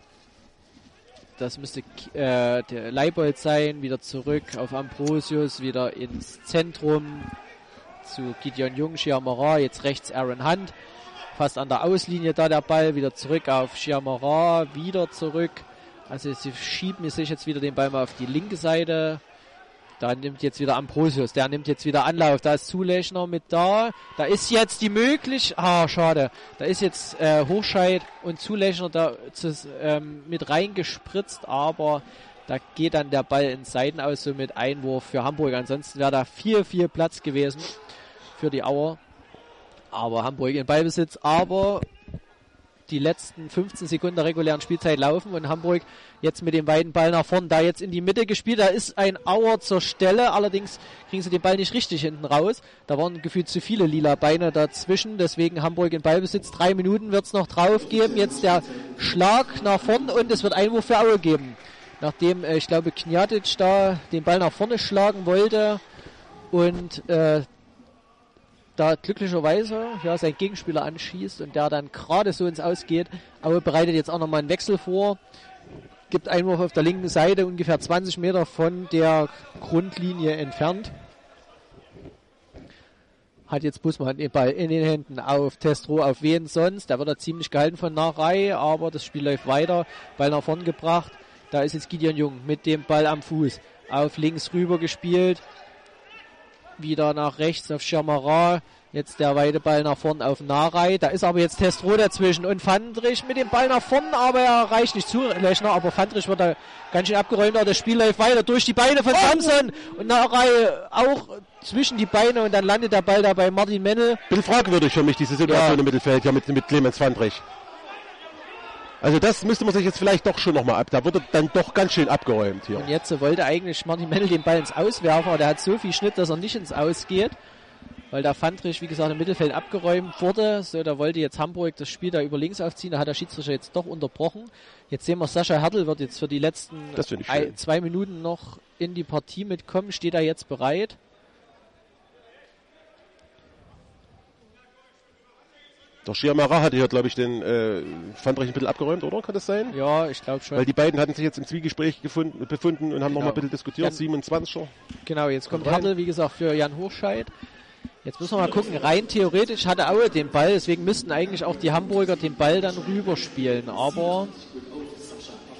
Das müsste der Leibold sein. Wieder zurück auf Ambrosius. Wieder ins Zentrum zu Gideon Jung, Schiamara. Jetzt rechts Aaron Hunt. Fast an der Auslinie da der Ball. Wieder zurück auf Schiamara. Wieder zurück. Also sie schieben sich jetzt wieder den Ball mal auf die linke Seite. Da nimmt jetzt wieder Ambrosius, der nimmt jetzt wieder Anlauf. Da ist Zulechner mit da. Da ist jetzt die Möglichkeit. Schade. Da ist jetzt Hochscheid und Zulechner da mit reingespritzt, aber da geht dann der Ball ins Seitenaus, so mit Einwurf für Hamburg. Ansonsten wäre da viel Platz gewesen für die Auer. Aber Hamburg in Ballbesitz, aber die letzten 15 Sekunden der regulären Spielzeit laufen und Hamburg jetzt mit dem weiten Ball nach vorn, da jetzt in die Mitte gespielt, da ist ein Auer zur Stelle, allerdings kriegen sie den Ball nicht richtig hinten raus, da waren gefühlt zu viele lila Beine dazwischen, deswegen Hamburg in Ballbesitz, 3 Minuten wird es noch drauf geben, jetzt der Schlag nach vorn und es wird Einwurf für Aue geben, nachdem ich glaube Knjatic da den Ball nach vorne schlagen wollte und da glücklicherweise sein Gegenspieler anschießt und der dann gerade so ins Aus geht. Aue bereitet jetzt auch nochmal einen Wechsel vor. Gibt Einwurf auf der linken Seite, ungefähr 20 Meter von der Grundlinie entfernt. Hat jetzt Bussmann den Ball in den Händen auf Testro, auf wen sonst. Da wird er ziemlich gehalten von Narei, aber das Spiel läuft weiter. Ball nach vorn gebracht. Da ist jetzt Gideon Jung mit dem Ball am Fuß. Auf links rüber gespielt. Wieder nach rechts auf Schiamara. Jetzt der weite Ball nach vorn auf Narei. Da ist aber jetzt Testro dazwischen. Und Fandrich mit dem Ball nach vorn, aber er reicht nicht zu Lechner. Aber Fandrich wird da ganz schön abgeräumt. Aber das Spiel läuft weiter durch die Beine von Samson. Und Narei auch zwischen die Beine. Und dann landet der Ball da bei Martin Mennel. Bin fragwürdig für mich, diese Situation im Mittelfeld ja mit Clemens Fandrich. Also das müsste man sich jetzt vielleicht doch schon nochmal ab. Da wurde dann doch ganz schön abgeräumt hier. Und jetzt wollte eigentlich Martin Mennel den Ball ins Aus werfen, aber der hat so viel Schnitt, dass er nicht ins Aus geht. Weil der Fandrich, wie gesagt, im Mittelfeld abgeräumt wurde. So, da wollte jetzt Hamburg das Spiel da über links aufziehen. Da hat der Schiedsrichter jetzt doch unterbrochen. Jetzt sehen wir, Sascha Hertel wird jetzt für die letzten 2 Minuten noch in die Partie mitkommen. Steht er jetzt bereit? Der Schiamara hatte hier, glaube ich, den Fandrich ein bisschen abgeräumt, oder? Kann das sein? Ja, ich glaube schon. Weil die beiden hatten sich jetzt im Zwiegespräch befunden und haben nochmal ein bisschen diskutiert. 27er. Genau, jetzt kommt Hertel, wie gesagt, für Jan Hochscheid. Jetzt müssen wir mal gucken. Rein theoretisch hatte Aue den Ball, deswegen müssten eigentlich auch die Hamburger den Ball dann rüberspielen. Aber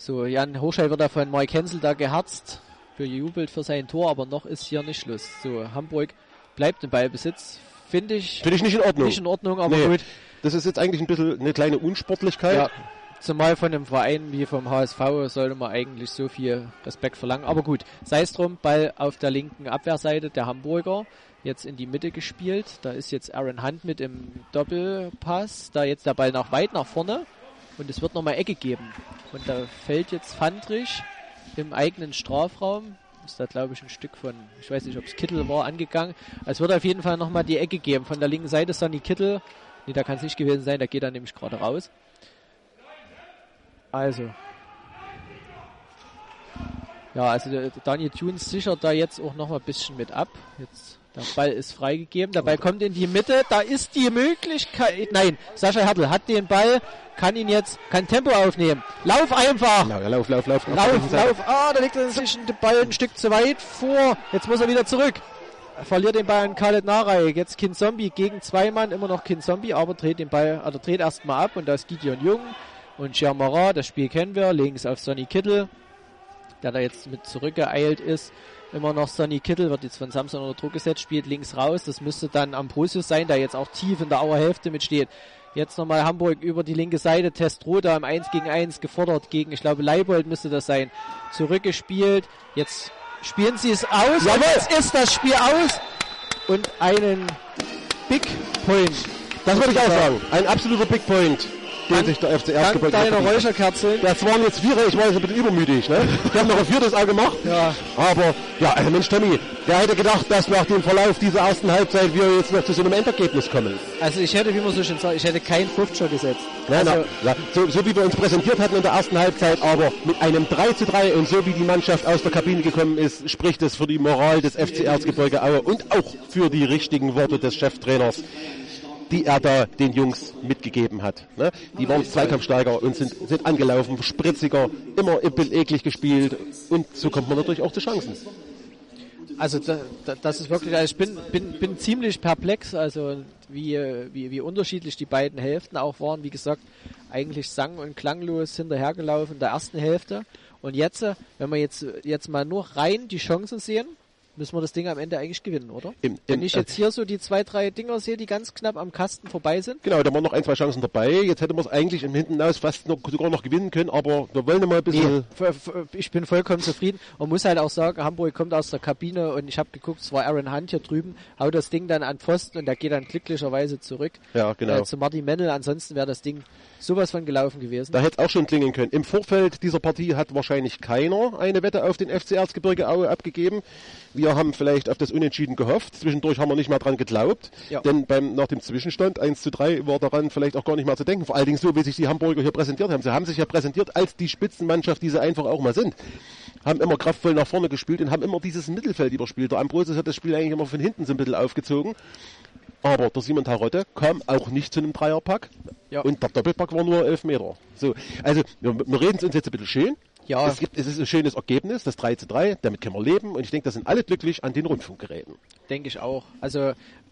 So, Jan Horschel wird da von Mike Hensel da geherzt, bejubelt für sein Tor, aber noch ist hier nicht Schluss. So, Hamburg bleibt im Ballbesitz. Finde ich nicht in Ordnung. Nicht in Ordnung, aber gut. Das ist jetzt eigentlich ein bisschen eine kleine Unsportlichkeit. Ja, zumal von einem Verein wie vom HSV sollte man eigentlich so viel Respekt verlangen. Aber gut, sei es drum, Ball auf der linken Abwehrseite der Hamburger. Jetzt in die Mitte gespielt. Da ist jetzt Aaron Hunt mit im Doppelpass. Da jetzt der Ball weit nach vorne. Und es wird nochmal Ecke geben. Und da fällt jetzt Fandrich im eigenen Strafraum. Ist da, glaube ich, ein Stück von, ich weiß nicht, ob es Kittel war, angegangen. Es wird auf jeden Fall nochmal die Ecke geben. Von der linken Seite Sonny Kittel. Nee, da kann es nicht gewesen sein. Da geht er nämlich gerade raus. Also. Ja, also der Daniel Thunes sichert da jetzt auch nochmal ein bisschen mit ab. Jetzt, der Ball ist freigegeben. Der Ball kommt in die Mitte. Da ist die Möglichkeit. Nein, Sascha Hertel hat den Ball. Kann Tempo aufnehmen. Lauf einfach! Ja, lauf. Lauf. Da legt er sich den Ball ein Stück zu weit vor. Jetzt muss er wieder zurück. Er verliert den Ball an Khaled Narey. Jetzt Kinzombie gegen 2 Mann. Immer noch Kinzombie, aber dreht erstmal ab. Und da ist Gideon Jung und Germara. Das Spiel kennen wir. Links auf Sonny Kittel, der da jetzt mit zurückgeeilt ist. Immer noch Sonny Kittel, wird jetzt von Samson unter Druck gesetzt, spielt links raus. Das müsste dann Ambrosius sein, der jetzt auch tief in der Auerhälfte mitsteht. Jetzt nochmal Hamburg über die linke Seite. Testroda im 1 gegen 1 gefordert gegen, ich glaube, Leibold müsste das sein. Zurückgespielt. Jetzt spielen sie es aus. Jawohl. Und jetzt ist das Spiel aus. Und einen Big Point. Das würde ich auch sagen. Ein absoluter Big Point, den sich der FC Erzgebirge dank deiner Räucherkerzen. Das waren jetzt 4, ich war jetzt ein bisschen übermütig, ne? Die haben noch ein 4. Auge gemacht. Ja. Aber, ja, also Mensch, Tommy, wer hätte gedacht, dass nach dem Verlauf dieser ersten Halbzeit wir jetzt noch zu so einem Endergebnis kommen? Also ich hätte, wie man so schön sagt, ich hätte keinen 50er gesetzt. So wie wir uns präsentiert hatten in der ersten Halbzeit, aber mit einem 3:3 und so wie die Mannschaft aus der Kabine gekommen ist, spricht es für die Moral des FC Erzgebirge Aue und auch für die richtigen Worte des Cheftrainers, die er da den Jungs mitgegeben hat. Ne? Die waren zweikampfstärker und sind angelaufen, spritziger, immer eklig gespielt und so kommt man natürlich auch zu Chancen. Also das ist wirklich, also ich bin ziemlich perplex, also wie unterschiedlich die beiden Hälften auch waren. Wie gesagt, eigentlich sang- und klanglos hinterhergelaufen in der ersten Hälfte. Und jetzt, wenn wir jetzt mal nur rein die Chancen sehen, müssen wir das Ding am Ende eigentlich gewinnen, oder? Wenn ich jetzt hier so die 2, 3 Dinger sehe, die ganz knapp am Kasten vorbei sind. Genau, da waren noch 1, 2 Chancen dabei. Jetzt hätten wir es eigentlich im Hinten aus fast sogar noch gewinnen können, aber wir wollen mal ein bisschen... Nee, ich bin vollkommen zufrieden und muss halt auch sagen, Hamburg kommt aus der Kabine und ich habe geguckt, es war Aaron Hunt hier drüben, haut das Ding dann an Pfosten und der geht dann glücklicherweise zurück zu Martin Mennel. Ansonsten wäre das Ding sowas von gelaufen gewesen. Da hätte es auch schon klingen können. Im Vorfeld dieser Partie hat wahrscheinlich keiner eine Wette auf den FC Erzgebirge Aue abgegeben. Wir haben vielleicht auf das Unentschieden gehofft. Zwischendurch haben wir nicht mehr dran geglaubt. Ja. Denn nach dem Zwischenstand 1:3 war daran vielleicht auch gar nicht mehr zu denken. Vor allen Dingen so, wie sich die Hamburger hier präsentiert haben. Sie haben sich ja präsentiert als die Spitzenmannschaft, die sie einfach auch mal sind. Haben immer kraftvoll nach vorne gespielt und haben immer dieses Mittelfeld überspielt. Der Ambrosius hat das Spiel eigentlich immer von hinten so ein bisschen aufgezogen. Aber der Simon Tarotte kam auch nicht zu einem Dreierpack. Ja. Und der Doppelpack war nur 11 Meter. So, also wir reden es uns jetzt ein bisschen schön. Ja. Es ist ein schönes Ergebnis, das 3:3. Damit können wir leben. Und ich denke, da sind alle glücklich an den Rundfunkgeräten. Denke ich auch. Also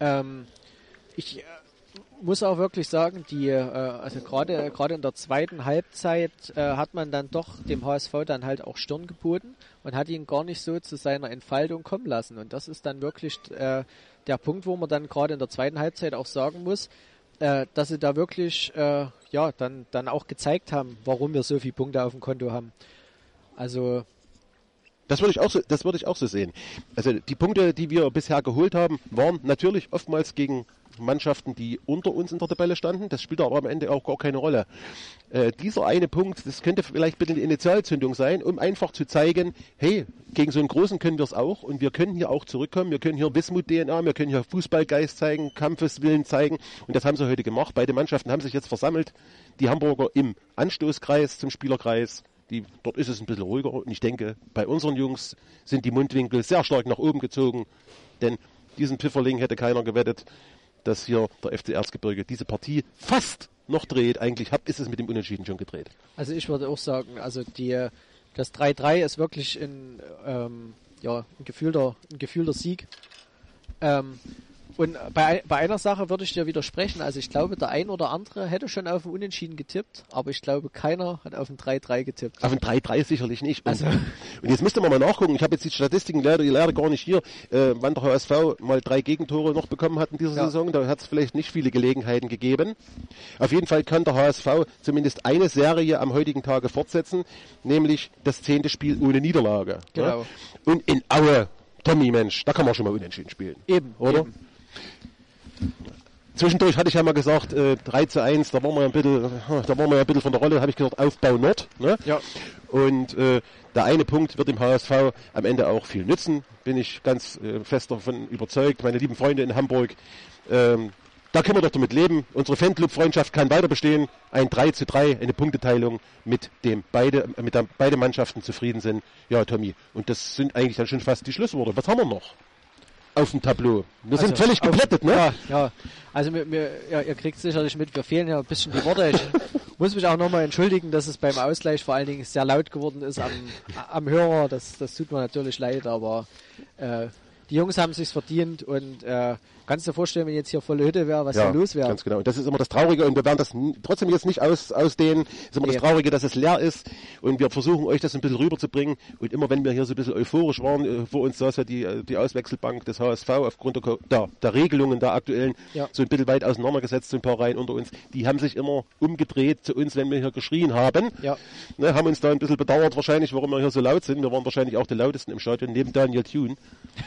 ich muss auch wirklich sagen, also gerade in der zweiten Halbzeit hat man dann doch dem HSV dann halt auch Stirn geboten und hat ihn gar nicht so zu seiner Entfaltung kommen lassen. Und das ist dann wirklich der Punkt, wo man dann gerade in der zweiten Halbzeit auch sagen muss, dass sie da wirklich dann auch gezeigt haben, warum wir so viele Punkte auf dem Konto haben. Also das würde ich auch so sehen. Also die Punkte, die wir bisher geholt haben, waren natürlich oftmals gegen Mannschaften, die unter uns in der Tabelle standen. Das spielt aber am Ende auch gar keine Rolle. Dieser eine Punkt, das könnte vielleicht bitte eine Initialzündung sein, um einfach zu zeigen, hey, gegen so einen Großen können wir es auch und wir können hier auch zurückkommen. Wir können hier Wismut-DNA, wir können hier Fußballgeist zeigen, Kampfeswillen zeigen und das haben sie heute gemacht. Beide Mannschaften haben sich jetzt versammelt. Die Hamburger im Anstoßkreis zum Spielerkreis. Dort ist es ein bisschen ruhiger und ich denke, bei unseren Jungs sind die Mundwinkel sehr stark nach oben gezogen, denn diesen Pfifferling hätte keiner gewettet, dass hier der FC Erzgebirge diese Partie fast noch dreht. Eigentlich ist es mit dem Unentschieden schon gedreht. Also ich würde auch sagen, also das 3:3 ist wirklich ein gefühlter Sieg. Und bei einer Sache würde ich dir widersprechen. Also ich glaube, der ein oder andere hätte schon auf ein Unentschieden getippt, aber ich glaube, keiner hat auf ein 3-3 getippt. Auf ein 3-3 sicherlich nicht. Also Und jetzt müsste man mal nachgucken. Ich habe jetzt die Statistiken leider gar nicht hier, wann der HSV mal 3 Gegentore noch bekommen hat in dieser Saison. Da hat es vielleicht nicht viele Gelegenheiten gegeben. Auf jeden Fall kann der HSV zumindest eine Serie am heutigen Tage fortsetzen, nämlich das 10. Spiel ohne Niederlage. Genau. Ja? Und in Aue, Tommy, Mensch, da kann man schon mal unentschieden spielen. Eben, oder? Eben. Zwischendurch hatte ich ja mal gesagt, 3-1, da waren wir ja ein bisschen von der Rolle, habe ich gesagt, Aufbau Nord. Ne? Ja. Und der eine Punkt wird dem HSV am Ende auch viel nützen, bin ich ganz fest davon überzeugt. Meine lieben Freunde in Hamburg, da können wir doch damit leben. Unsere Fanclub-Freundschaft kann weiter bestehen. Ein 3-3, eine Punkteteilung, mit der beide Mannschaften zufrieden sind. Ja, Tommy, und das sind eigentlich dann schon fast die Schlussworte. Was haben wir noch auf dem Tableau? Wir sind völlig geplättet, ne? Ja. Also ihr kriegt sicherlich mit, wir fehlen ja ein bisschen die Worte. Ich muss mich auch nochmal entschuldigen, dass es beim Ausgleich vor allen Dingen sehr laut geworden ist am Hörer. Das tut mir natürlich leid, aber die Jungs haben es sich verdient und kannst du dir vorstellen, wenn jetzt hier volle Hütte wäre, was hier los wäre? Ganz genau. Und das ist immer das Traurige und wir werden das trotzdem jetzt nicht ausdehnen. Es ist immer das Traurige, dass es leer ist und wir versuchen euch das ein bisschen rüberzubringen und immer wenn wir hier so ein bisschen euphorisch waren, vor uns saß ja die Auswechselbank des HSV aufgrund der Regelungen der aktuellen so ein bisschen weit auseinandergesetzt, so ein paar Reihen unter uns. Die haben sich immer umgedreht zu uns, wenn wir hier geschrien haben. Ja. Ne, haben uns da ein bisschen bedauert wahrscheinlich, warum wir hier so laut sind. Wir waren wahrscheinlich auch die lautesten im Stadion, neben Daniel Thune.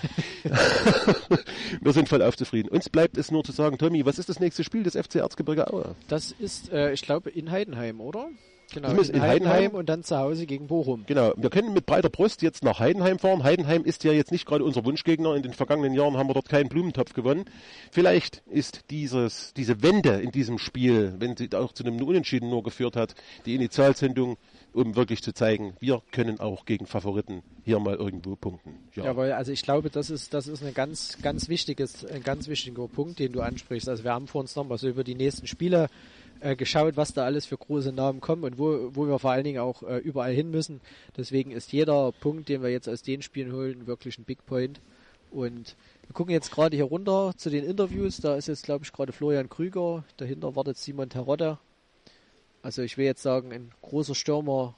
Wir sind voll aufzufrieden. Uns bleibt es nur zu sagen, Tommy, was ist das nächste Spiel des FC Erzgebirge Aue? Das ist, ich glaube, in Heidenheim, oder? Genau, in Heidenheim und dann zu Hause gegen Bochum. Genau, wir können mit breiter Brust jetzt nach Heidenheim fahren. Heidenheim ist ja jetzt nicht gerade unser Wunschgegner. In den vergangenen Jahren haben wir dort keinen Blumentopf gewonnen. Vielleicht ist diese Wende in diesem Spiel, wenn sie auch zu einem Unentschieden nur geführt hat, die Initialzündung, um wirklich zu zeigen, wir können auch gegen Favoriten hier mal irgendwo punkten. Ja. Jawohl, also ich glaube, das ist ein ganz wichtiger Punkt, den du ansprichst. Also wir haben vor uns nochmal so über die nächsten Spiele geschaut, was da alles für große Namen kommen und wo wir vor allen Dingen auch überall hin müssen. Deswegen ist jeder Punkt, den wir jetzt aus den Spielen holen, wirklich ein Big Point. Und wir gucken jetzt gerade hier runter zu den Interviews. Da ist jetzt, glaube ich, gerade Florian Krüger. Dahinter wartet Simon Terodde. Also ich will jetzt sagen, ein großer Stürmer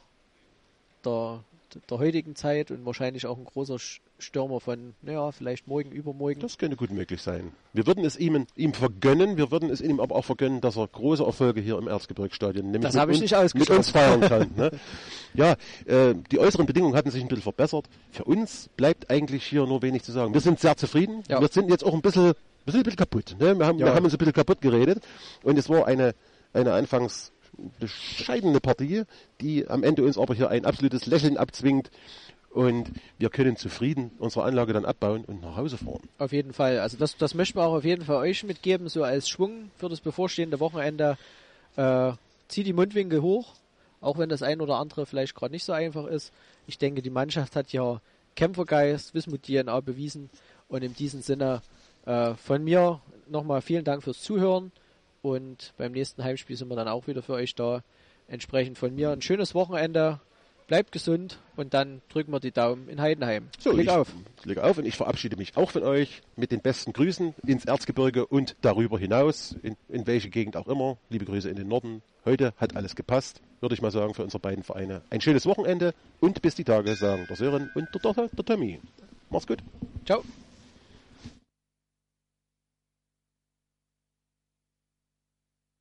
der heutigen Zeit und wahrscheinlich auch ein großer Stürmer von, vielleicht morgen, übermorgen. Das könnte gut möglich sein. Wir würden es ihm vergönnen, wir würden es ihm aber auch vergönnen, dass er große Erfolge hier im Erzgebirgsstadion das habe ich nicht ausgeschlossen. Mit uns feiern kann. Ne? Ja, die äußeren Bedingungen hatten sich ein bisschen verbessert. Für uns bleibt eigentlich hier nur wenig zu sagen. Wir sind sehr zufrieden. Ja. Wir sind jetzt auch ein bisschen kaputt. Ne? Wir haben uns ein bisschen kaputt geredet und es war eine anfangs bescheidene Partie, die am Ende uns aber hier ein absolutes Lächeln abzwingt und wir können zufrieden unsere Anlage dann abbauen und nach Hause fahren. Auf jeden Fall. Also das möchten wir auch auf jeden Fall euch mitgeben, so als Schwung für das bevorstehende Wochenende. Zieht die Mundwinkel hoch, auch wenn das ein oder andere vielleicht gerade nicht so einfach ist. Ich denke, die Mannschaft hat ja Kämpfergeist, Wismut-DNA bewiesen und in diesem Sinne von mir nochmal vielen Dank fürs Zuhören. Und beim nächsten Heimspiel sind wir dann auch wieder für euch da. Entsprechend von mir ein schönes Wochenende. Bleibt gesund und dann drücken wir die Daumen in Heidenheim. So, Klick auf und ich verabschiede mich auch von euch mit den besten Grüßen ins Erzgebirge und darüber hinaus, in welche Gegend auch immer. Liebe Grüße in den Norden. Heute hat alles gepasst, würde ich mal sagen, für unsere beiden Vereine. Ein schönes Wochenende und bis die Tage, sagen der Sören und der Tommy. Mach's gut. Ciao.